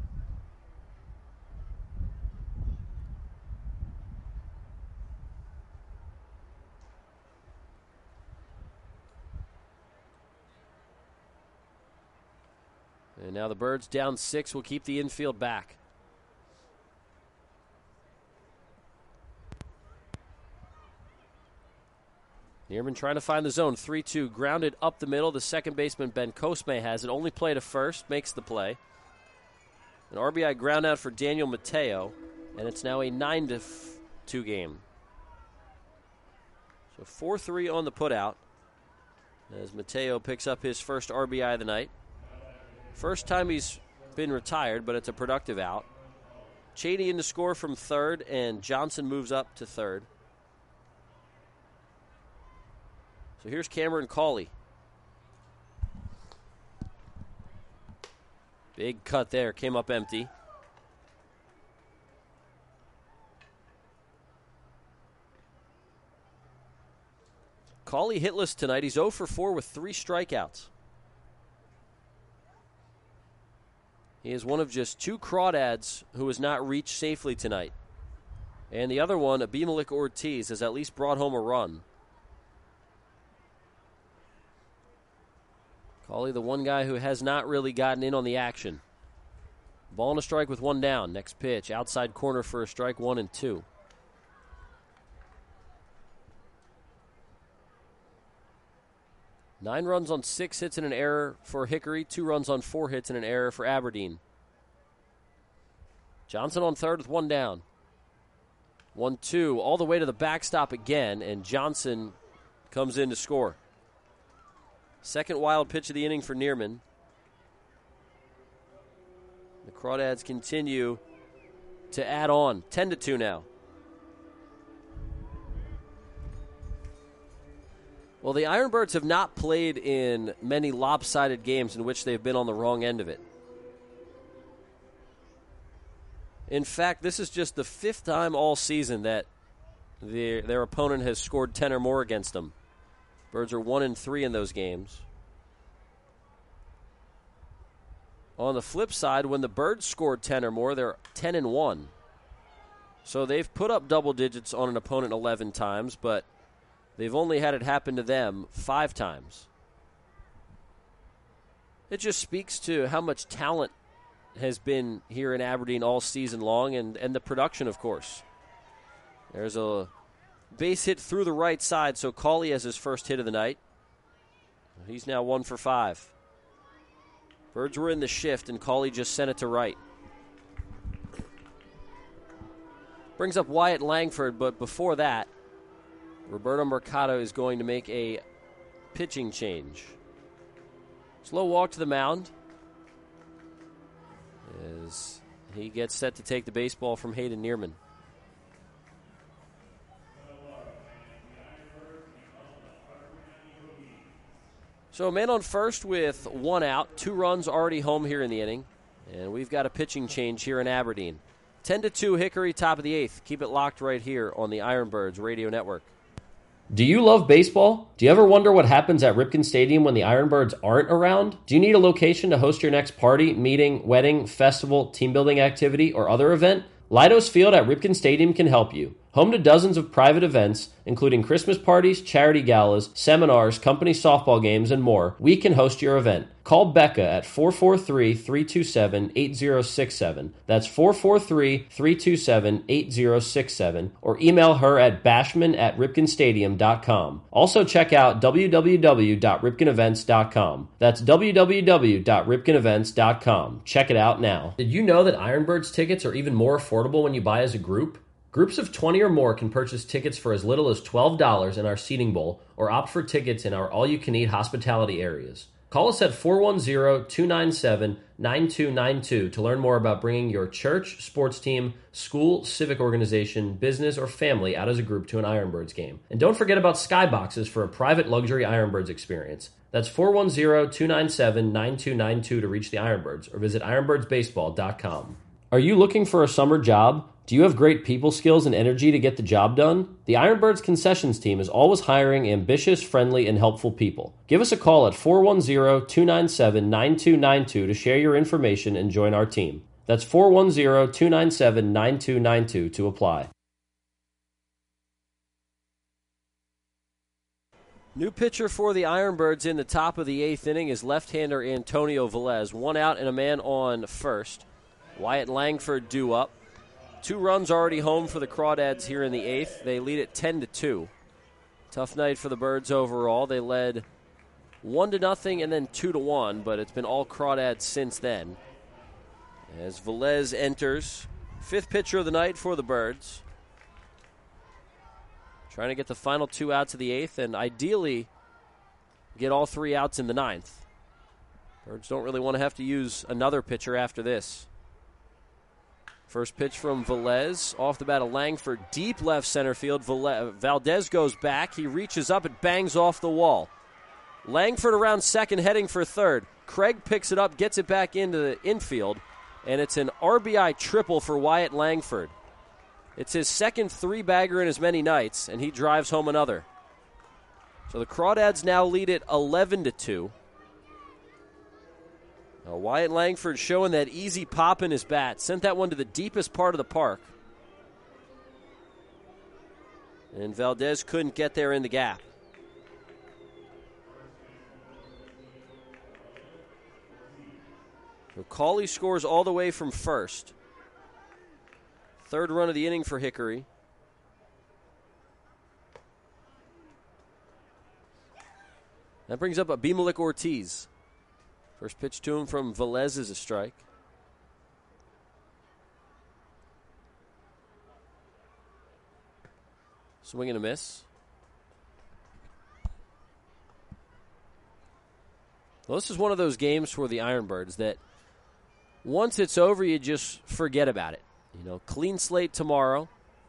And now the Birds down six will keep the infield back. Neerman trying to find the zone. three two, grounded up the middle. The second baseman, Ben Cosme, has it. Only play to first, makes the play. An R B I ground out for Daniel Mateo, and it's now a nine to two game. So four three on the putout as Mateo picks up his first R B I of the night. First time he's been retired, but it's a productive out. Cheney in to score from third, and Johnson moves up to third. So here's Cameron Cawley. Big cut there, came up empty. Cawley hitless tonight. He's oh for four with three strikeouts. He is one of just two crawdads who has not reached safely tonight. And the other one, Abimelech Ortiz, has at least brought home a run. Cawley, the one guy who has not really gotten in on the action. Ball and a strike with one down. Next pitch, outside corner for a strike, one and two. Nine runs on six hits and an error for Hickory. Two runs on four hits and an error for Aberdeen. Johnson on third with one down. One, two, all the way to the backstop again, and Johnson comes in to score. Second wild pitch of the inning for Neerman. The Crawdads continue to add on. ten to two now. Well, the Ironbirds have not played in many lopsided games in which they've been on the wrong end of it. In fact, this is just the fifth time all season that their, their opponent has scored ten or more against them. Birds are one and three in those games. On the flip side, when the Birds scored ten or more, they're ten and one. So they've put up double digits on an opponent eleven times, but they've only had it happen to them five times. It just speaks to how much talent has been here in Aberdeen all season long, and, and the production, of course. There's a base hit through the right side, so Cawley has his first hit of the night. He's now one for five. Birds were in the shift, and Cawley just sent it to right. Brings up Wyatt Langford, but before that, Roberto Mercado is going to make a pitching change. Slow walk to the mound as he gets set to take the baseball from Hayden Neerman. So a man on first with one out, two runs already home here in the inning, and we've got a pitching change here in Aberdeen. ten to two Hickory, top of the eighth. Keep it locked right here on the Ironbirds Radio Network. Do you love baseball? Do you ever wonder what happens at Ripken Stadium when the Ironbirds aren't around? Do you need a location to host your next party, meeting, wedding, festival, team building activity, or other event? Leidos Field at Ripken Stadium can help you. Home to dozens of private events, including Christmas parties, charity galas, seminars, company softball games, and more, we can host your event. Call Becca at four four three, three two seven, eight zero six seven. That's four four three, three two seven, eight zero six seven. Or email her at bashman at ripken stadium dot com. Also check out w w w dot ripken events dot com. That's w w w dot ripken events dot com. Check it out now. Did you know that Ironbirds tickets are even more affordable when you buy as a group? Groups of twenty or more can purchase tickets for as little as twelve dollars in our seating bowl or opt for tickets in our all-you-can-eat hospitality areas. Call us at four one zero, two nine seven, nine two nine two to learn more about bringing your church, sports team, school, civic organization, business, or family out as a group to an Ironbirds game. And don't forget about Skyboxes for a private luxury Ironbirds experience. That's four one zero, two nine seven, nine two nine two to reach the Ironbirds or visit ironbirds baseball dot com. Are you looking for a summer job? Do you have great people skills and energy to get the job done? The Ironbirds concessions team is always hiring ambitious, friendly, and helpful people. Give us a call at four one zero, two nine seven, nine two nine two to share your information and join our team. That's four one zero, two nine seven, nine two nine two to apply. New pitcher for the Ironbirds in the top of the eighth inning is left-hander Antonio Velez. One out and a man on first. Wyatt Langford due up. Two runs already home for the Crawdads here in the eighth. They lead it ten to two. Tough night for the Birds overall. They led one to nothing and then two to one, but it's been all Crawdads since then. As Velez enters, fifth pitcher of the night for the Birds. Trying to get the final two outs of the eighth and ideally get all three outs in the ninth. Birds don't really want to have to use another pitcher after this. First pitch from Velez. Off the bat of Langford. Deep left center field. Valdez, Valdez goes back. He reaches up. It bangs off the wall. Langford around second, heading for third. Craig picks it up, gets it back into the infield, and it's an R B I triple for Wyatt Langford. It's his second three-bagger in as many nights, and he drives home another. So the Crawdads now lead it eleven to two. Uh, Wyatt Langford showing that easy pop in his bat. Sent that one to the deepest part of the park. And Valdez couldn't get there in the gap. So Cawley scores all the way from first. Third run of the inning for Hickory. That brings up Abimelec Ortiz. First pitch to him from Velez is a strike. Swing and a miss. Well, this is one of those games for the Ironbirds that once it's over, you just forget about it. You know, clean slate tomorrow.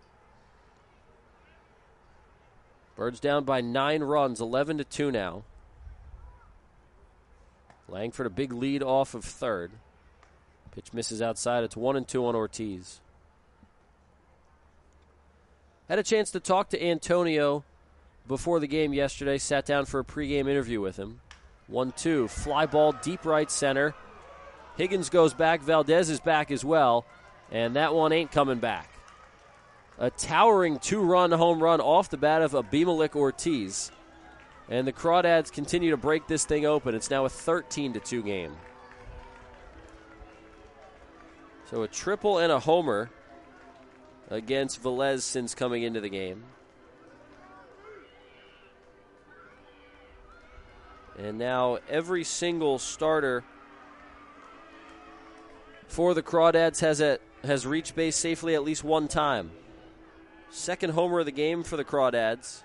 Birds down by nine runs, eleven to two now. Langford a big lead off of third. Pitch misses outside. It's one and two on Ortiz. Had a chance to talk to Antonio before the game yesterday. Sat down for a pregame interview with him. one two. Fly ball deep right center. Higgins goes back. Valdez is back as well. And that one ain't coming back. A towering two-run home run off the bat of Abimelec Ortiz. And the Crawdads continue to break this thing open. It's now a thirteen to two game. So a triple and a homer against Velez since coming into the game. And now every single starter for the Crawdads has a, has reached base safely at least one time. Second homer of the game for the Crawdads,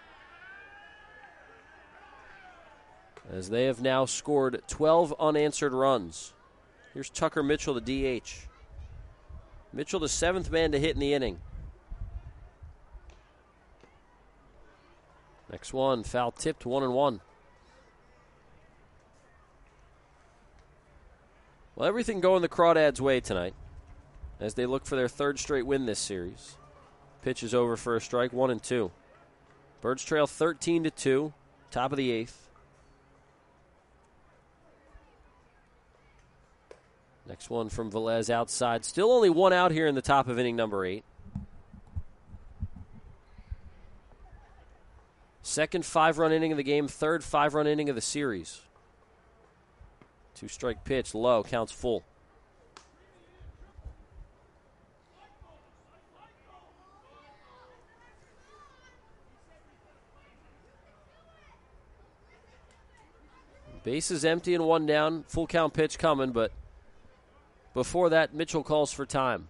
as they have now scored twelve unanswered runs. Here's Tucker Mitchell, the D H. Mitchell, the seventh man to hit in the inning. Next one, foul tipped, one and one. Well, everything going the Crawdads' way tonight as they look for their third straight win this series. Pitch is over for a strike, one and two. Birds trail thirteen to two, top of the eighth. Next one from Velez outside. Still only one out here in the top of inning number eight. Second five-run inning of the game, third five-run inning of the series. Two-strike pitch, low, counts full. Base is empty and one down. Full count pitch coming, but before that, Mitchell calls for time.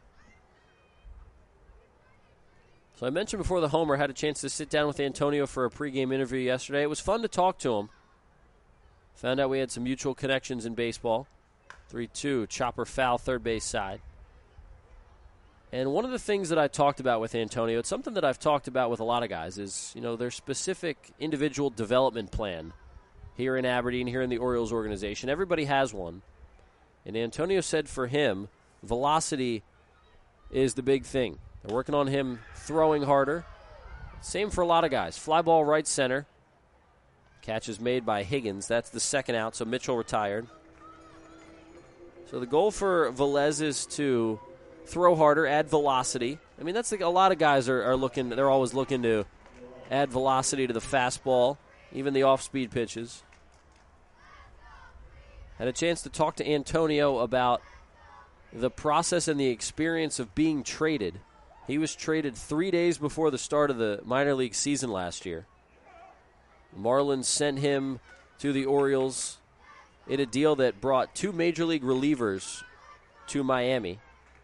So I mentioned before the homer, had a chance to sit down with Antonio for a pregame interview yesterday. It was fun to talk to him. Found out we had some mutual connections in baseball. three two, chopper foul, third base side. And one of the things that I talked about with Antonio, it's something that I've talked about with a lot of guys, is, you know, their specific individual development plan here in Aberdeen, here in the Orioles organization. Everybody has one. And Antonio said for him, velocity is the big thing. They're working on him throwing harder. Same for a lot of guys. Fly ball right center. Catch is made by Higgins. That's the second out, so Mitchell retired. So the goal for Velez is to throw harder, add velocity. I mean, that's like a lot of guys are, are looking, they're always looking to add velocity to the fastball, even the off-speed pitches. Had a chance to talk to Antonio about the process and the experience of being traded. He was traded three days before the start of the minor league season last year. Marlins sent him to the Orioles in a deal that brought two major league relievers to Miami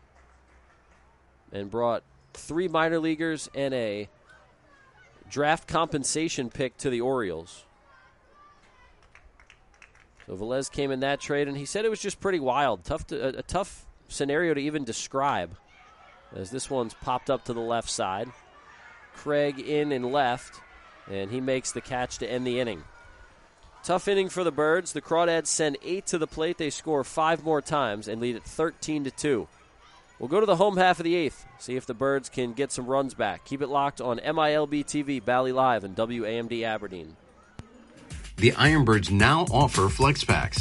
and brought three minor leaguers and a draft compensation pick to the Orioles. So Velez came in that trade, and he said it was just pretty wild, tough to, a, a tough scenario to even describe, as this one's popped up to the left side. Craig in and left, and he makes the catch to end the inning. Tough inning for the Birds. The Crawdads send eight to the plate. They score five more times and lead it thirteen to two. We'll go to the home half of the eighth, see if the Birds can get some runs back. Keep it locked on M I L B T V, Bally Live, and W A M D Aberdeen. The Ironbirds now offer flex packs.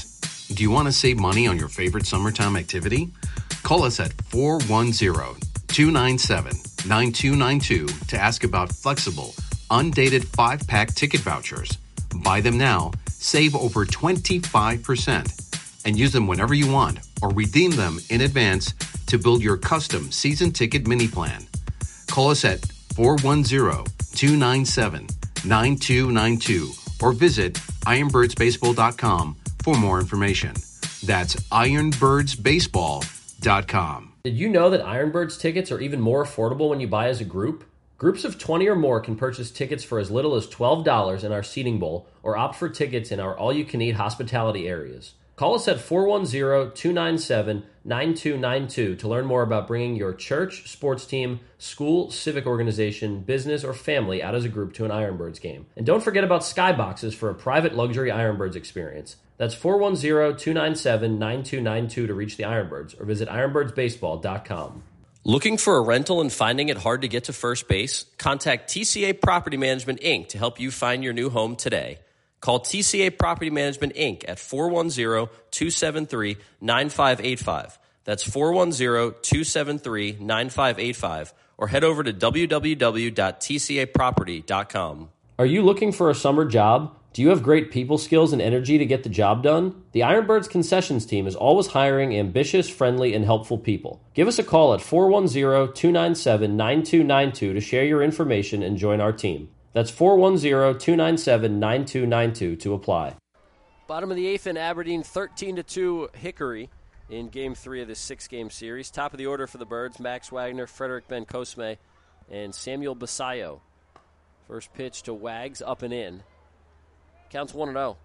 Do you want to save money on your favorite summertime activity? Call us at four one zero, two nine seven, nine two nine two to ask about flexible, undated five-pack ticket vouchers. Buy them now, save over twenty-five percent, and use them whenever you want or redeem them in advance to build your custom season ticket mini plan. Call us at four one zero, two nine seven, nine two nine two or visit iron birds baseball dot com for more information. That's iron birds baseball dot com. Did you know that Ironbirds tickets are even more affordable when you buy as a group? Groups of twenty or more can purchase tickets for as little as twelve dollars in our seating bowl or opt for tickets in our all-you-can-eat hospitality areas. Call us at four one zero, two nine seven, nine two nine two to learn more about bringing your church, sports team, school, civic organization, business, or family out as a group to an Ironbirds game. And don't forget about Skyboxes for a private luxury Ironbirds experience. That's four one zero, two nine seven, nine two nine two to reach the Ironbirds or visit iron birds baseball dot com. Looking for a rental and finding it hard to get to first base? Contact T C A Property Management, Incorporated to help you find your new home today. Call T C A Property Management, Incorporated at four one zero, two seven three, nine five eight five. That's four one zero, two seven three, nine five eight five. Or head over to w w w dot t c a property dot com. Are you looking for a summer job? Do you have great people skills and energy to get the job done? The Ironbirds concessions team is always hiring ambitious, friendly, and helpful people. Give us a call at four one zero, two nine seven, nine two nine two to share your information and join our team. That's four one zero, two nine seven, nine two nine two to apply. Bottom of the eighth in Aberdeen, thirteen to two Hickory in game three of this six-game series. Top of the order for the Birds, Max Wagner, Frederick Ben Cosme, and Samuel Basayo. First pitch to Wags, up and in. Counts one and oh.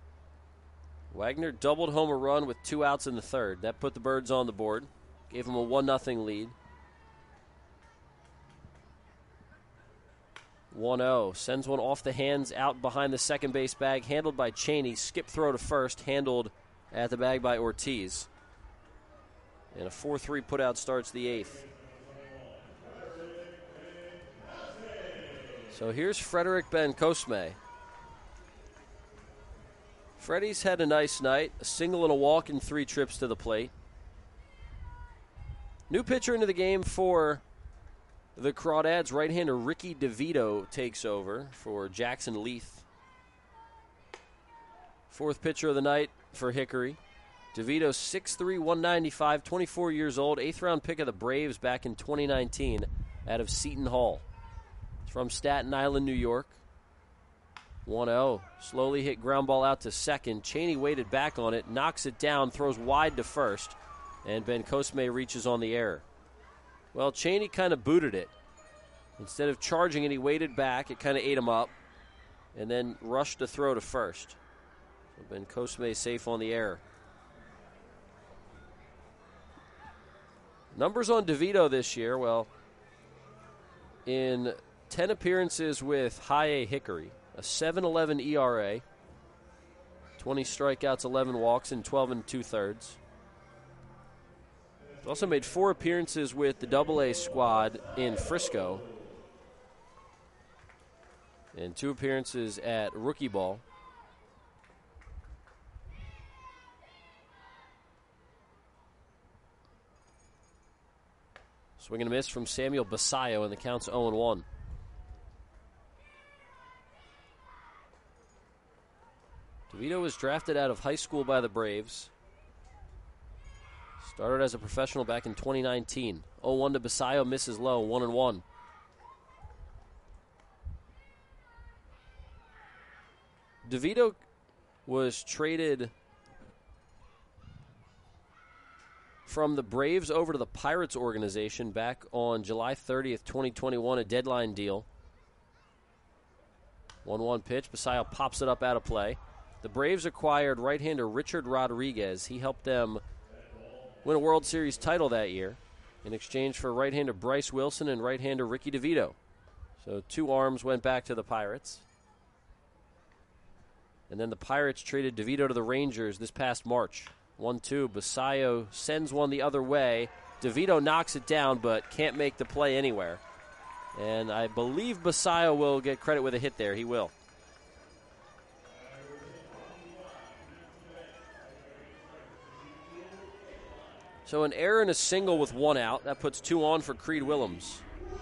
Wagner doubled home a run with two outs in the third. That put the Birds on the board. Gave them a one nothing lead. one oh. Sends one off the hands out behind the second base bag. Handled by Cheney. Skip throw to first. Handled at the bag by Ortiz. And a four three putout starts the eighth. So here's Frederick Ben Cosme. Freddie's had a nice night. A single and a walk in three trips to the plate. New pitcher into the game for the Crawdads. Right-hander Ricky DeVito takes over for Jackson Leith. Fourth pitcher of the night for Hickory. DeVito, six three, one ninety-five, twenty-four years old. Eighth round pick of the Braves back in twenty nineteen out of Seton Hall. He's from Staten Island, New York. one oh. Slowly hit ground ball out to second. Cheney waited back on it, knocks it down, throws wide to first, and Ben Cosme reaches on the error. Well, Cheney kind of booted it. Instead of charging it, he waited back. It kind of ate him up, and then rushed to throw to first. So Ben Cosme safe on the error. Numbers on DeVito this year, well, in ten appearances with High A Hickory, a seven eleven E R A, twenty strikeouts, eleven walks, and twelve and two-thirds. He's also made four appearances with the Double A squad in Frisco, and two appearances at rookie ball. Swing and a miss from Samuel Basayo, and the count's oh and one. DeVito was drafted out of high school by the Braves. Started as a professional back in twenty nineteen. oh one to Basayo, misses low, one and one. DeVito was traded from the Braves over to the Pirates organization back on July thirtieth, twenty twenty-one, a deadline deal. one one pitch, Basayo pops it up out of play. The Braves acquired right-hander Richard Rodriguez. He helped them win a World Series title that year in exchange for right-hander Bryce Wilson and right-hander Ricky DeVito. So two arms went back to the Pirates. And then the Pirates traded DeVito to the Rangers this past March. one two, Basayo sends one the other way. DeVito knocks it down but can't make the play anywhere. And I believe Basayo will get credit with a hit there. He will. So an error and a single with one out. That puts two on for Creed Willems.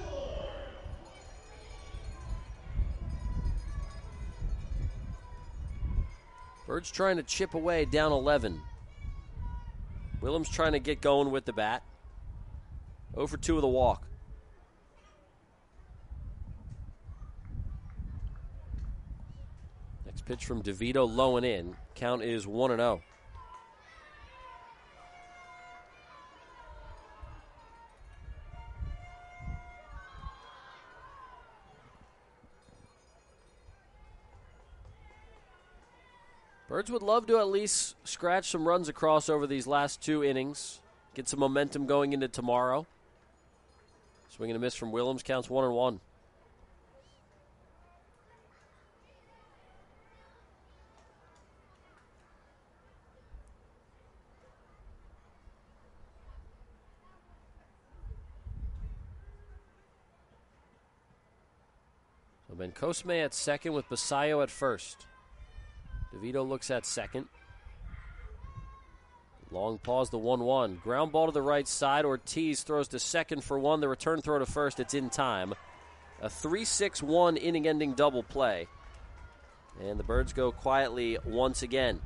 Birds trying to chip away, down eleven. Willems trying to get going with the bat. oh for two with a walk. Next pitch from DeVito, low and in. Count is one and oh. Birds would love to at least scratch some runs across over these last two innings. Get some momentum going into tomorrow. Swing and a miss from Willems. Counts one and one. So Bencosme at second with Basayo at first. DeVito looks at second. Long pause, the one one. Ground ball to the right side. Ortiz throws to second for one. The return throw to first. It's in time. A three six one inning-ending double play. And the Birds go quietly once again.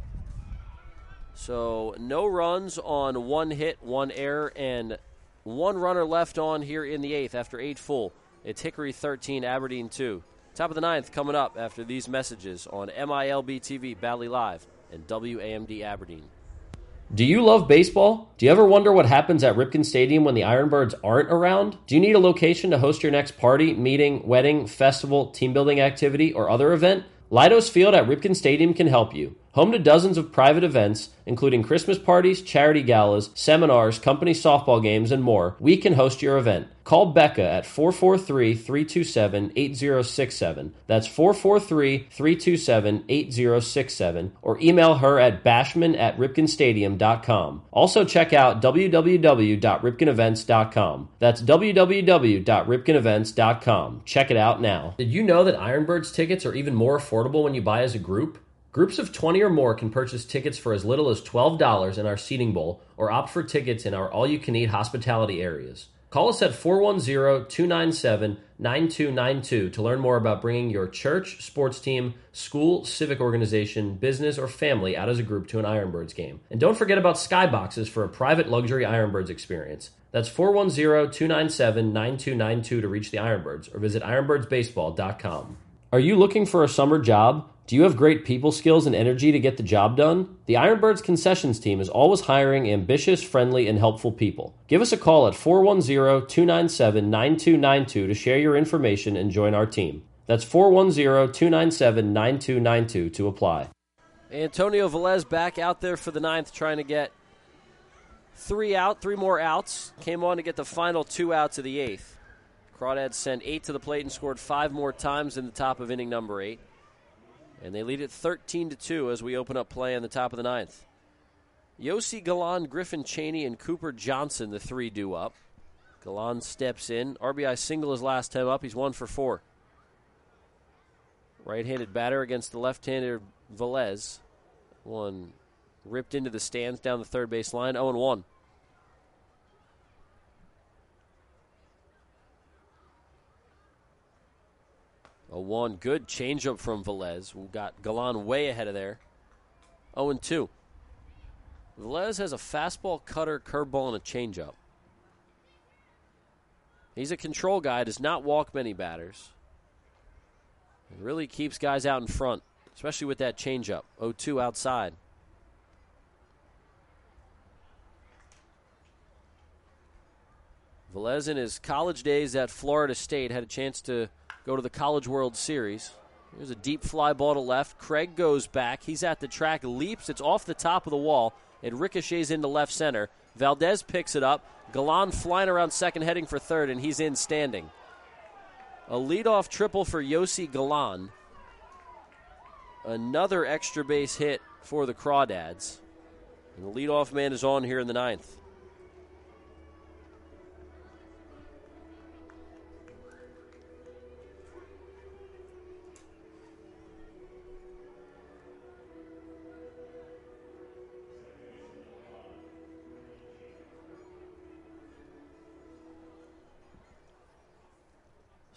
So no runs on one hit, one error, and one runner left on here in the eighth after eight full. It's Hickory thirteen, Aberdeen two. Top of the ninth coming up after these messages on M I L B T V, Bally Live, and W A M D Aberdeen. Do you love baseball? Do you ever wonder what happens at Ripken Stadium when the Ironbirds aren't around? Do you need a location to host your next party, meeting, wedding, festival, team building activity, or other event? Leidos Field at Ripken Stadium can help you. Home to dozens of private events, including Christmas parties, charity galas, seminars, company softball games, and more, we can host your event. Call Becca at four four three, three two seven, eight zero six seven. That's four four three, three two seven, eight zero six seven. Or email her at bashman at ripken stadium dot com. Also check out w w w dot ripken events dot com. That's w w w dot ripken events dot com. Check it out now. Did you know that Ironbirds tickets are even more affordable when you buy as a group? Groups of twenty or more can purchase tickets for as little as twelve dollars in our seating bowl or opt for tickets in our all-you-can-eat hospitality areas. Call us at four one zero, two nine seven, nine two nine two to learn more about bringing your church, sports team, school, civic organization, business, or family out as a group to an Ironbirds game. And don't forget about Skyboxes for a private luxury Ironbirds experience. That's four one zero, two nine seven, nine two nine two to reach the Ironbirds or visit ironbirds baseball dot com. Are you looking for a summer job? Do you have great people skills and energy to get the job done? The Ironbirds concessions team is always hiring ambitious, friendly, and helpful people. Give us a call at four one zero, two nine seven, nine two nine two to share your information and join our team. That's four one zero, two nine seven, nine two nine two to apply. Antonio Velez back out there for the ninth, trying to get three out, three more outs. Came on to get the final two outs of the eighth. Crawdads sent eight to the plate and scored five more times in the top of inning number eight. And they lead it thirteen to two as we open up play in the top of the ninth. Yossi Galan, Griffin Cheney, and Cooper Johnson, the three due up. Galan steps in. R B I single his last time up. He's one for four. Right-handed batter against the left-hander Velez. One ripped into the stands down the third base line. oh and one. A one good changeup from Velez. We got Galan way ahead of there. oh and two. Velez has a fastball, cutter, curveball, and a changeup. He's a control guy, does not walk many batters. He really keeps guys out in front, especially with that changeup. oh two outside. Velez in his college days at Florida State had a chance to go to the College World Series. There's a deep fly ball to left. Craig goes back. He's at the track, leaps. It's off the top of the wall. It ricochets into left center. Valdez picks it up. Galan flying around second, heading for third, and he's in standing. A leadoff triple for Yossi Galan. Another extra base hit for the Crawdads. And the leadoff man is on here in the ninth.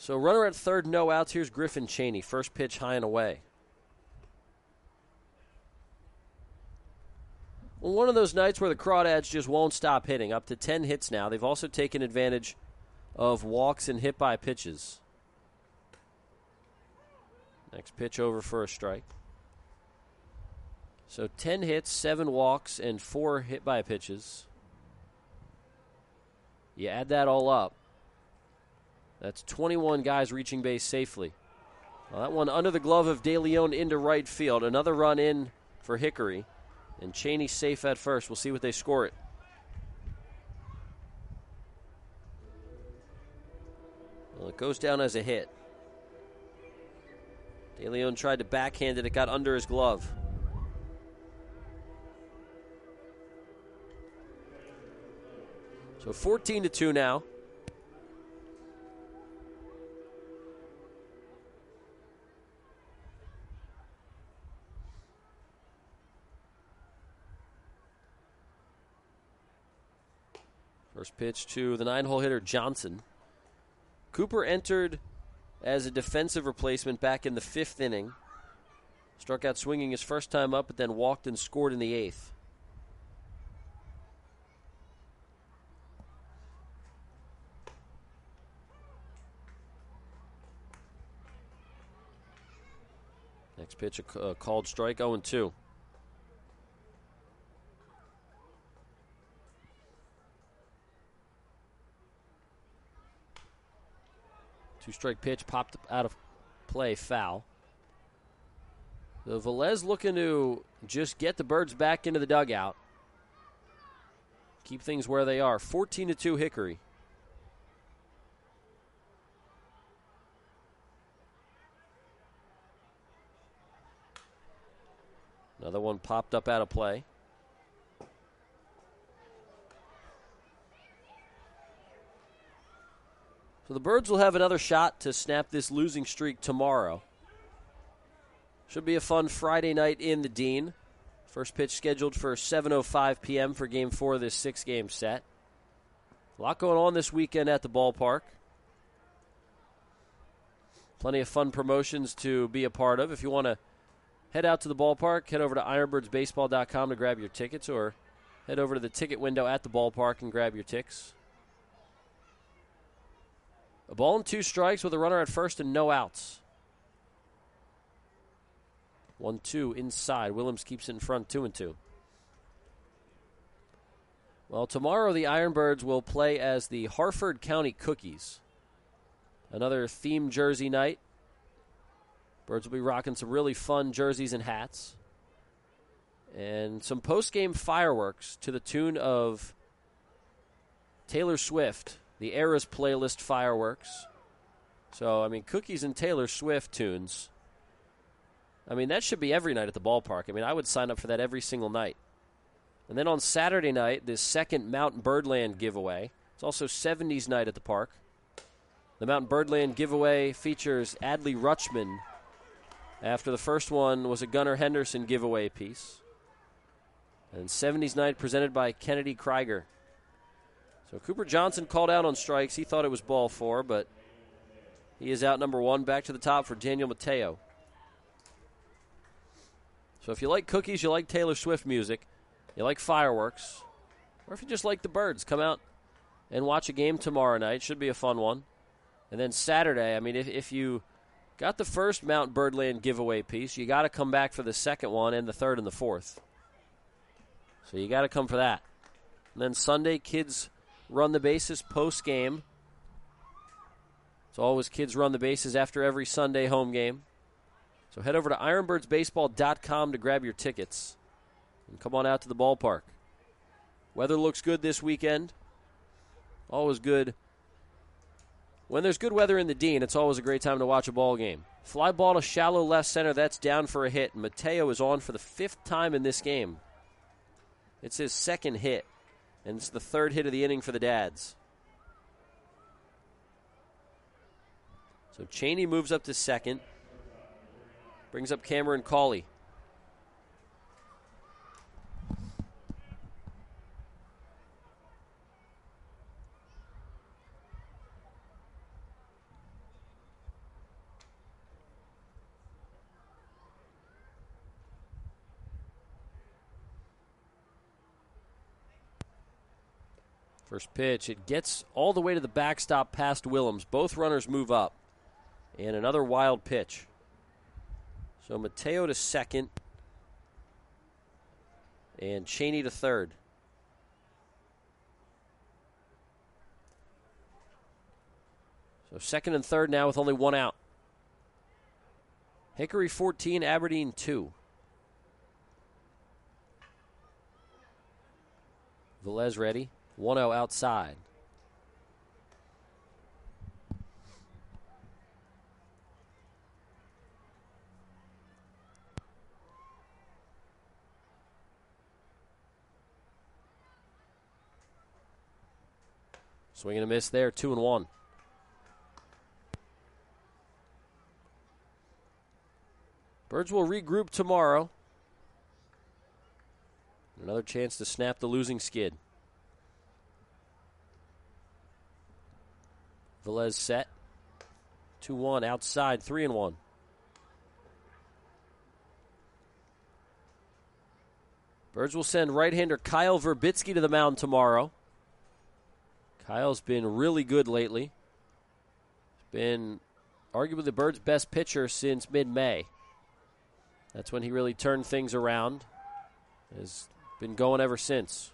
So runner at third, no outs. Here's Griffin Cheney. First pitch high and away. Well, one of those nights where the Crawdads just won't stop hitting. Up to ten hits now. They've also taken advantage of walks and hit by pitches. Next pitch over for a strike. So ten hits, seven walks, and four hit by pitches. You add that all up. That's twenty-one guys reaching base safely. Well, that one under the glove of De Leon into right field. Another run in for Hickory. And Cheney safe at first. We'll see what they score it. Well, it goes down as a hit. De Leon tried to backhand it. It got under his glove. So fourteen to two now. First pitch to the nine-hole hitter Johnson. Cooper entered as a defensive replacement back in the fifth inning. Struck out swinging his first time up, but then walked and scored in the eighth. Next pitch, a uh, called strike, oh and two. Two-strike pitch popped out of play, foul. The Velez looking to just get the Birds back into the dugout. Keep things where they are. fourteen to two Hickory. Another one popped up out of play. So the Birds will have another shot to snap this losing streak tomorrow. Should be a fun Friday night in the Dean. First pitch scheduled for seven oh five p.m. for Game four of this six-game set. A lot going on this weekend at the ballpark. Plenty of fun promotions to be a part of. If you want to head out to the ballpark, head over to ironbirds baseball dot com to grab your tickets, or head over to the ticket window at the ballpark and grab your ticks. A ball and two strikes with a runner at first and no outs. one two inside. Willems keeps it in front, two and two. Well, tomorrow the Ironbirds will play as the Harford County Cookies. Another themed jersey night. Birds will be rocking some really fun jerseys and hats. And some post-game fireworks to the tune of Taylor Swift, the Eras playlist fireworks. So, I mean, Cookies and Taylor Swift tunes. I mean, that should be every night at the ballpark. I mean, I would sign up for that every single night. And then on Saturday night, this second Mountain Birdland giveaway. It's also seventies night at the park. The Mountain Birdland giveaway features Adley Rutschman, after the first one was a Gunnar Henderson giveaway piece. And seventies night presented by Kennedy Krieger. So Cooper Johnson called out on strikes. He thought it was ball four, but he is out number one. Back to the top for Daniel Mateo. So if you like cookies, you like Taylor Swift music, you like fireworks, or if you just like the Birds, come out and watch a game tomorrow night. Should be a fun one. And then Saturday, I mean, if, if you got the first Mount Birdland giveaway piece, you got to come back for the second one and the third and the fourth. So you got to come for that. And then Sunday, kids run the bases post-game. It's always kids run the bases after every Sunday home game. So head over to ironbirds baseball dot com to grab your tickets. And come on out to the ballpark. Weather looks good this weekend. Always good. When there's good weather in the Dean, it's always a great time to watch a ball game. Fly ball to shallow left center. That's down for a hit. Mateo is on for the fifth time in this game. It's his second hit, and it's the third hit of the inning for the Dads. So Cheney moves up to second. Brings up Cameron Cawley. First pitch, it gets all the way to the backstop past Willems. Both runners move up. And another wild pitch. So Mateo to second. And Cheney to third. So second and third now with only one out. Hickory fourteen, Aberdeen two. Velez ready. one oh outside. Swing and a miss there, two and one. Birds will regroup tomorrow. Another chance to snap the losing skid. Velez set. two one outside, three and one. Birds will send right-hander Kyle Verbitsky to the mound tomorrow. Kyle's been really good lately. He's been arguably the Birds' best pitcher since mid-May. That's when he really turned things around. Has been going ever since.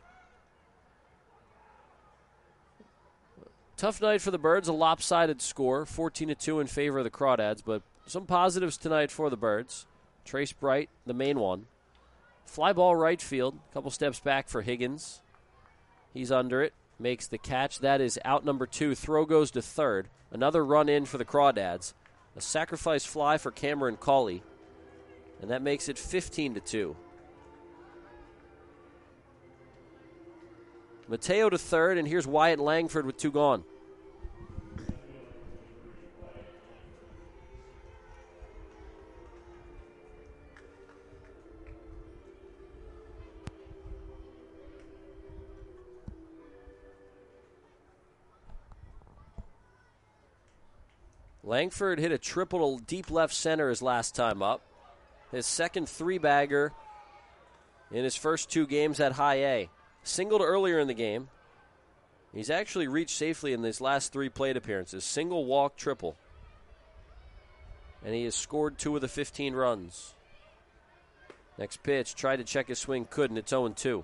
Tough night for the Birds, a lopsided score, fourteen to two in favor of the Crawdads, but some positives tonight for the Birds. Trace Bright, the main one. Fly ball right field, a couple steps back for Higgins. He's under it, makes the catch. That is out number two. Throw goes to third. Another run in for the Crawdads. A sacrifice fly for Cameron Cawley, and that makes it fifteen to two. Mateo to third, and here's Wyatt Langford with two gone. Langford hit a triple to deep left center his last time up. His second three-bagger in his first two games at high A. Singled earlier in the game. He's actually reached safely in these last three plate appearances. Single, walk, triple. And he has scored two of the fifteen runs. Next pitch, tried to check his swing, couldn't. It's oh and two.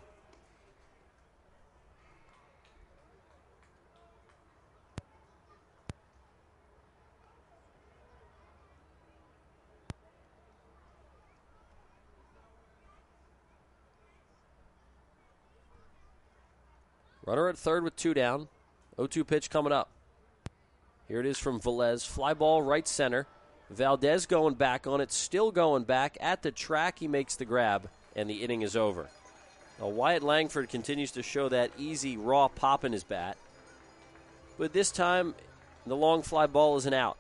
Runner at third with two down. oh two pitch coming up. Here it is from Velez. Fly ball right center. Valdez going back on it. Still going back. At the track, he makes the grab, and the inning is over. Now, Wyatt Langford continues to show that easy, raw pop in his bat. But this time, the long fly ball is an out.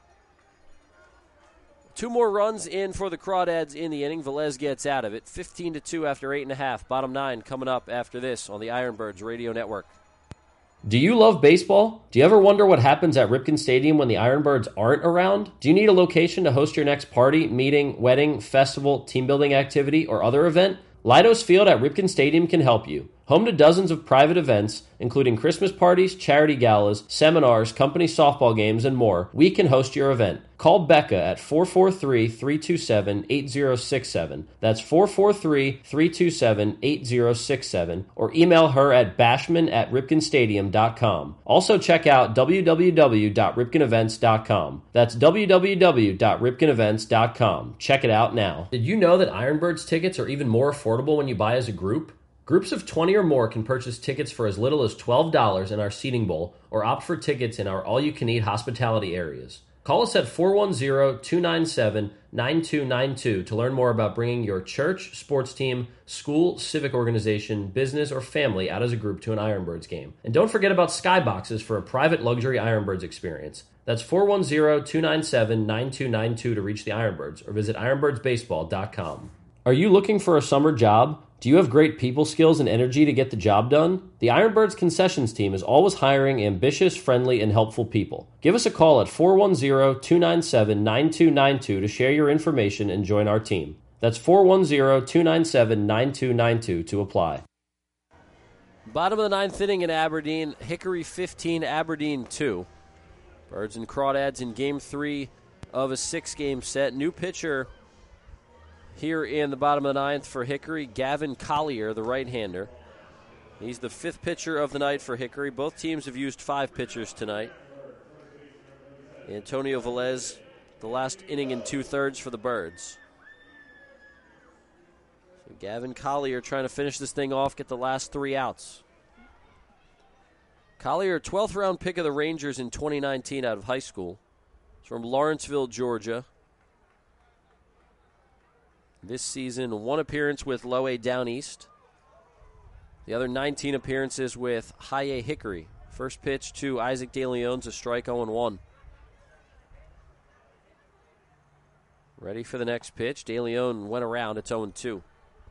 Two more runs in for the Crawdads in the inning. Velez gets out of it. fifteen to two after eight and a half. Bottom nine coming up after this on the Ironbirds Radio Network. Do you love baseball? Do you ever wonder what happens at Ripken Stadium when the Ironbirds aren't around? Do you need a location to host your next party, meeting, wedding, festival, team building activity, or other event? Leidos Field at Ripken Stadium can help you. Home to dozens of private events, including Christmas parties, charity galas, seminars, company softball games, and more, we can host your event. Call Becca at four four three, three two seven, eight zero six seven. That's four four three, three two seven, eight zero six seven. Or email her at bashman at ripken stadium dot com. Also check out w w w dot ripken events dot com. That's w w w dot ripken events dot com. Check it out now. Did you know that Ironbirds tickets are even more affordable when you buy as a group? Groups of twenty or more can purchase tickets for as little as twelve dollars in our seating bowl or opt for tickets in our all-you-can-eat hospitality areas. Call us at four one zero, two nine seven, nine two nine two to learn more about bringing your church, sports team, school, civic organization, business, or family out as a group to an Ironbirds game. And don't forget about Skyboxes for a private luxury Ironbirds experience. That's four one zero, two nine seven, nine two nine two to reach the Ironbirds or visit ironbirds baseball dot com. Are you looking for a summer job? Do you have great people skills and energy to get the job done? The Ironbirds concessions team is always hiring ambitious, friendly, and helpful people. Give us a call at four one zero, two nine seven, nine two nine two to share your information and join our team. That's four one zero, two nine seven, nine two nine two to apply. Bottom of the ninth inning in Aberdeen. Hickory fifteen, Aberdeen two. Birds and Crawdads in game three of a six-game set. New pitcher here in the bottom of the ninth for Hickory, Gavin Collier, the right-hander. He's the fifth pitcher of the night for Hickory. Both teams have used five pitchers tonight. Antonio Velez, the last inning and two-thirds for the Birds. So Gavin Collier trying to finish this thing off, get the last three outs. Collier, twelfth round pick of the Rangers in twenty nineteen out of high school. He's from Lawrenceville, Georgia. This season, one appearance with Low A Down East. The other nineteen appearances with High A Hickory. First pitch to Isaac DeLeon's a strike, oh and one. Ready for the next pitch. DeLeon went around. It's oh and two.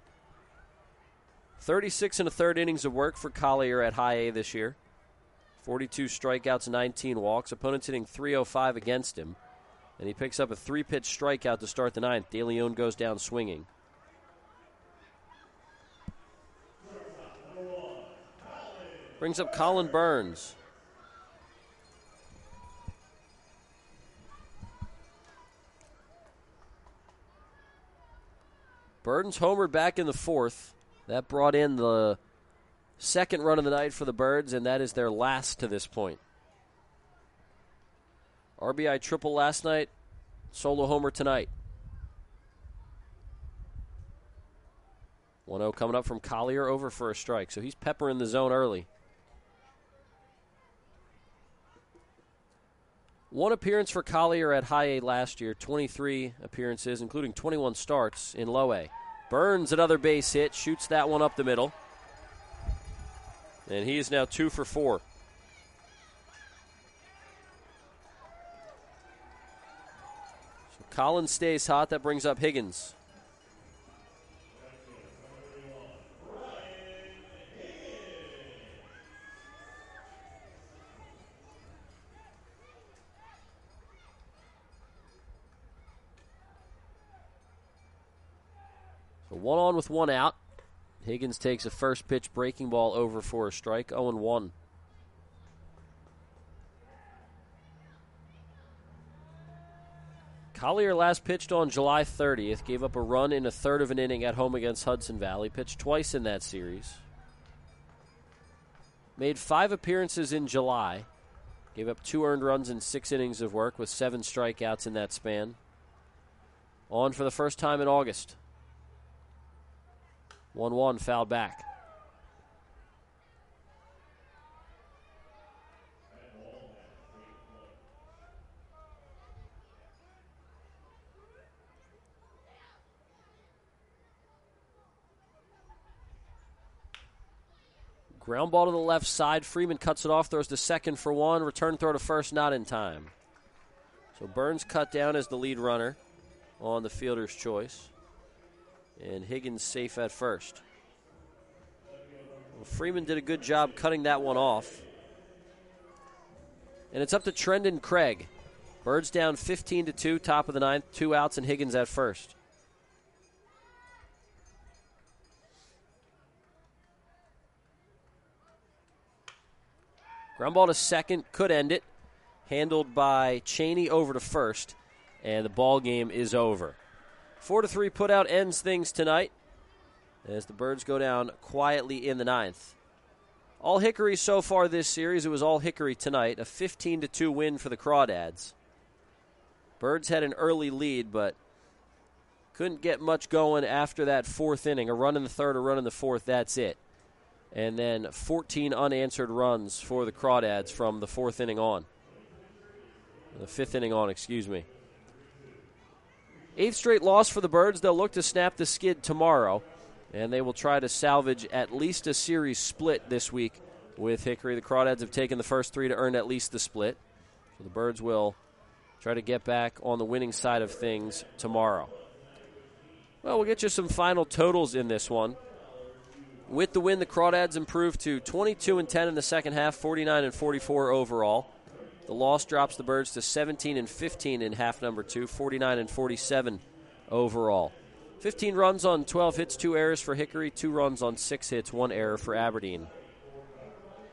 thirty-six and a third innings of work for Collier at High A this year. forty-two strikeouts, nineteen walks. Opponents hitting three oh five against him. And he picks up a three-pitch strikeout to start the ninth. DeLeon goes down swinging. Brings up Colin Burns. Burns homered back in the fourth. That brought in the second run of the night for the Birds, and that is their last to this point. R B I triple last night, solo homer tonight. one oh coming up from Collier, over for a strike. So he's peppering the zone early. One appearance for Collier at High A last year, twenty-three appearances, including twenty-one starts in Low A. Burns, another base hit, shoots that one up the middle. And he is now two for four. So Collins stays hot. That brings up Higgins. So one on with one out. Higgins takes a first pitch breaking ball over for a strike, oh and one. Collier last pitched on July thirtieth, gave up a run in a third of an inning at home against Hudson Valley, pitched twice in that series. Made five appearances in July, gave up two earned runs in six innings of work with seven strikeouts in that span. On for the first time in August. one one, fouled back. Ground ball to the left side. Freeman cuts it off, throws to second for one. Return throw to first, not in time. So Burns cut down as the lead runner on the fielder's choice. And Higgins safe at first. Well, Freeman did a good job cutting that one off. And it's up to Trendon Craig. Birds down fifteen to two, top of the ninth. Two outs and Higgins at first. Ground ball to second, could end it. Handled by Cheney over to first. And the ball game is over. Four to three put out ends things tonight as the Birds go down quietly in the ninth. All Hickory so far this series. It was all Hickory tonight. A fifteen to two win for the Crawdads. Birds had an early lead, but couldn't get much going after that fourth inning. A run in the third, a run in the fourth, that's it. And then fourteen unanswered runs for the Crawdads from the fourth inning on. The fifth inning on, excuse me. Eighth straight loss for the Birds. They'll look to snap the skid tomorrow, and they will try to salvage at least a series split this week with Hickory. The Crawdads have taken the first three to earn at least the split. So the Birds will try to get back on the winning side of things tomorrow. Well, we'll get you some final totals in this one. With the win, the Crawdads improved to twenty-two and ten in the second half, forty-nine and forty-four overall. The loss drops the Birds to seventeen and fifteen in half number two, forty-nine and forty-seven overall. fifteen runs on twelve hits, two errors for Hickory, two runs on six hits, one error for Aberdeen.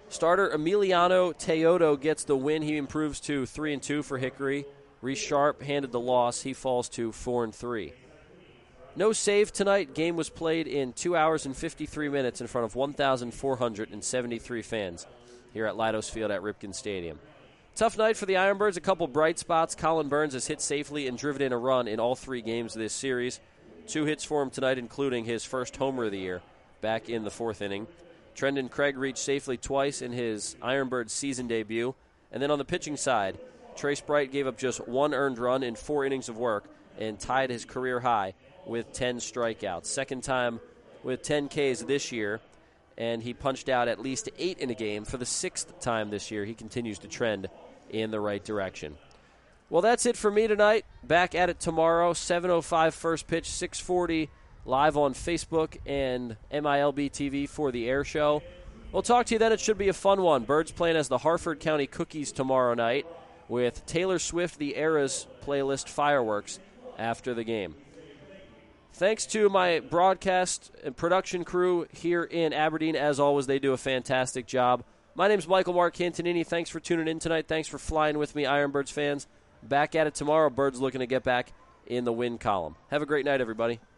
Starter Emiliano Teodo gets the win. He improves to three and two for Hickory. Reese Sharp handed the loss. He falls to four and three. No save tonight. Game was played in two hours and fifty-three minutes in front of one thousand four hundred seventy-three fans here at Leidos Field at Ripken Stadium. Tough night for the Ironbirds. A couple bright spots. Colin Burns has hit safely and driven in a run in all three games of this series. Two hits for him tonight, including his first homer of the year back in the fourth inning. Trendon Craig reached safely twice in his Ironbirds season debut. And then on the pitching side, Trace Bright gave up just one earned run in four innings of work and tied his career high with ten strikeouts. Second time with ten Ks this year, and he punched out at least eight in a game for the sixth time this year. He continues to trend in the right direction. Well, that's it for me tonight. Back at it tomorrow, seven oh five first pitch, six forty live on Facebook and M I L B T V for the air show. We'll talk to you then. It should be a fun one. Birds playing as the Harford County Cookies tomorrow night with Taylor Swift, the Eras playlist fireworks after the game. Thanks to my broadcast and production crew here in Aberdeen. As always, they do a fantastic job. My name's Michael Mark Cantonini. Thanks for tuning in tonight. Thanks for flying with me, Ironbirds fans. Back at it tomorrow. Birds looking to get back in the win column. Have a great night, everybody.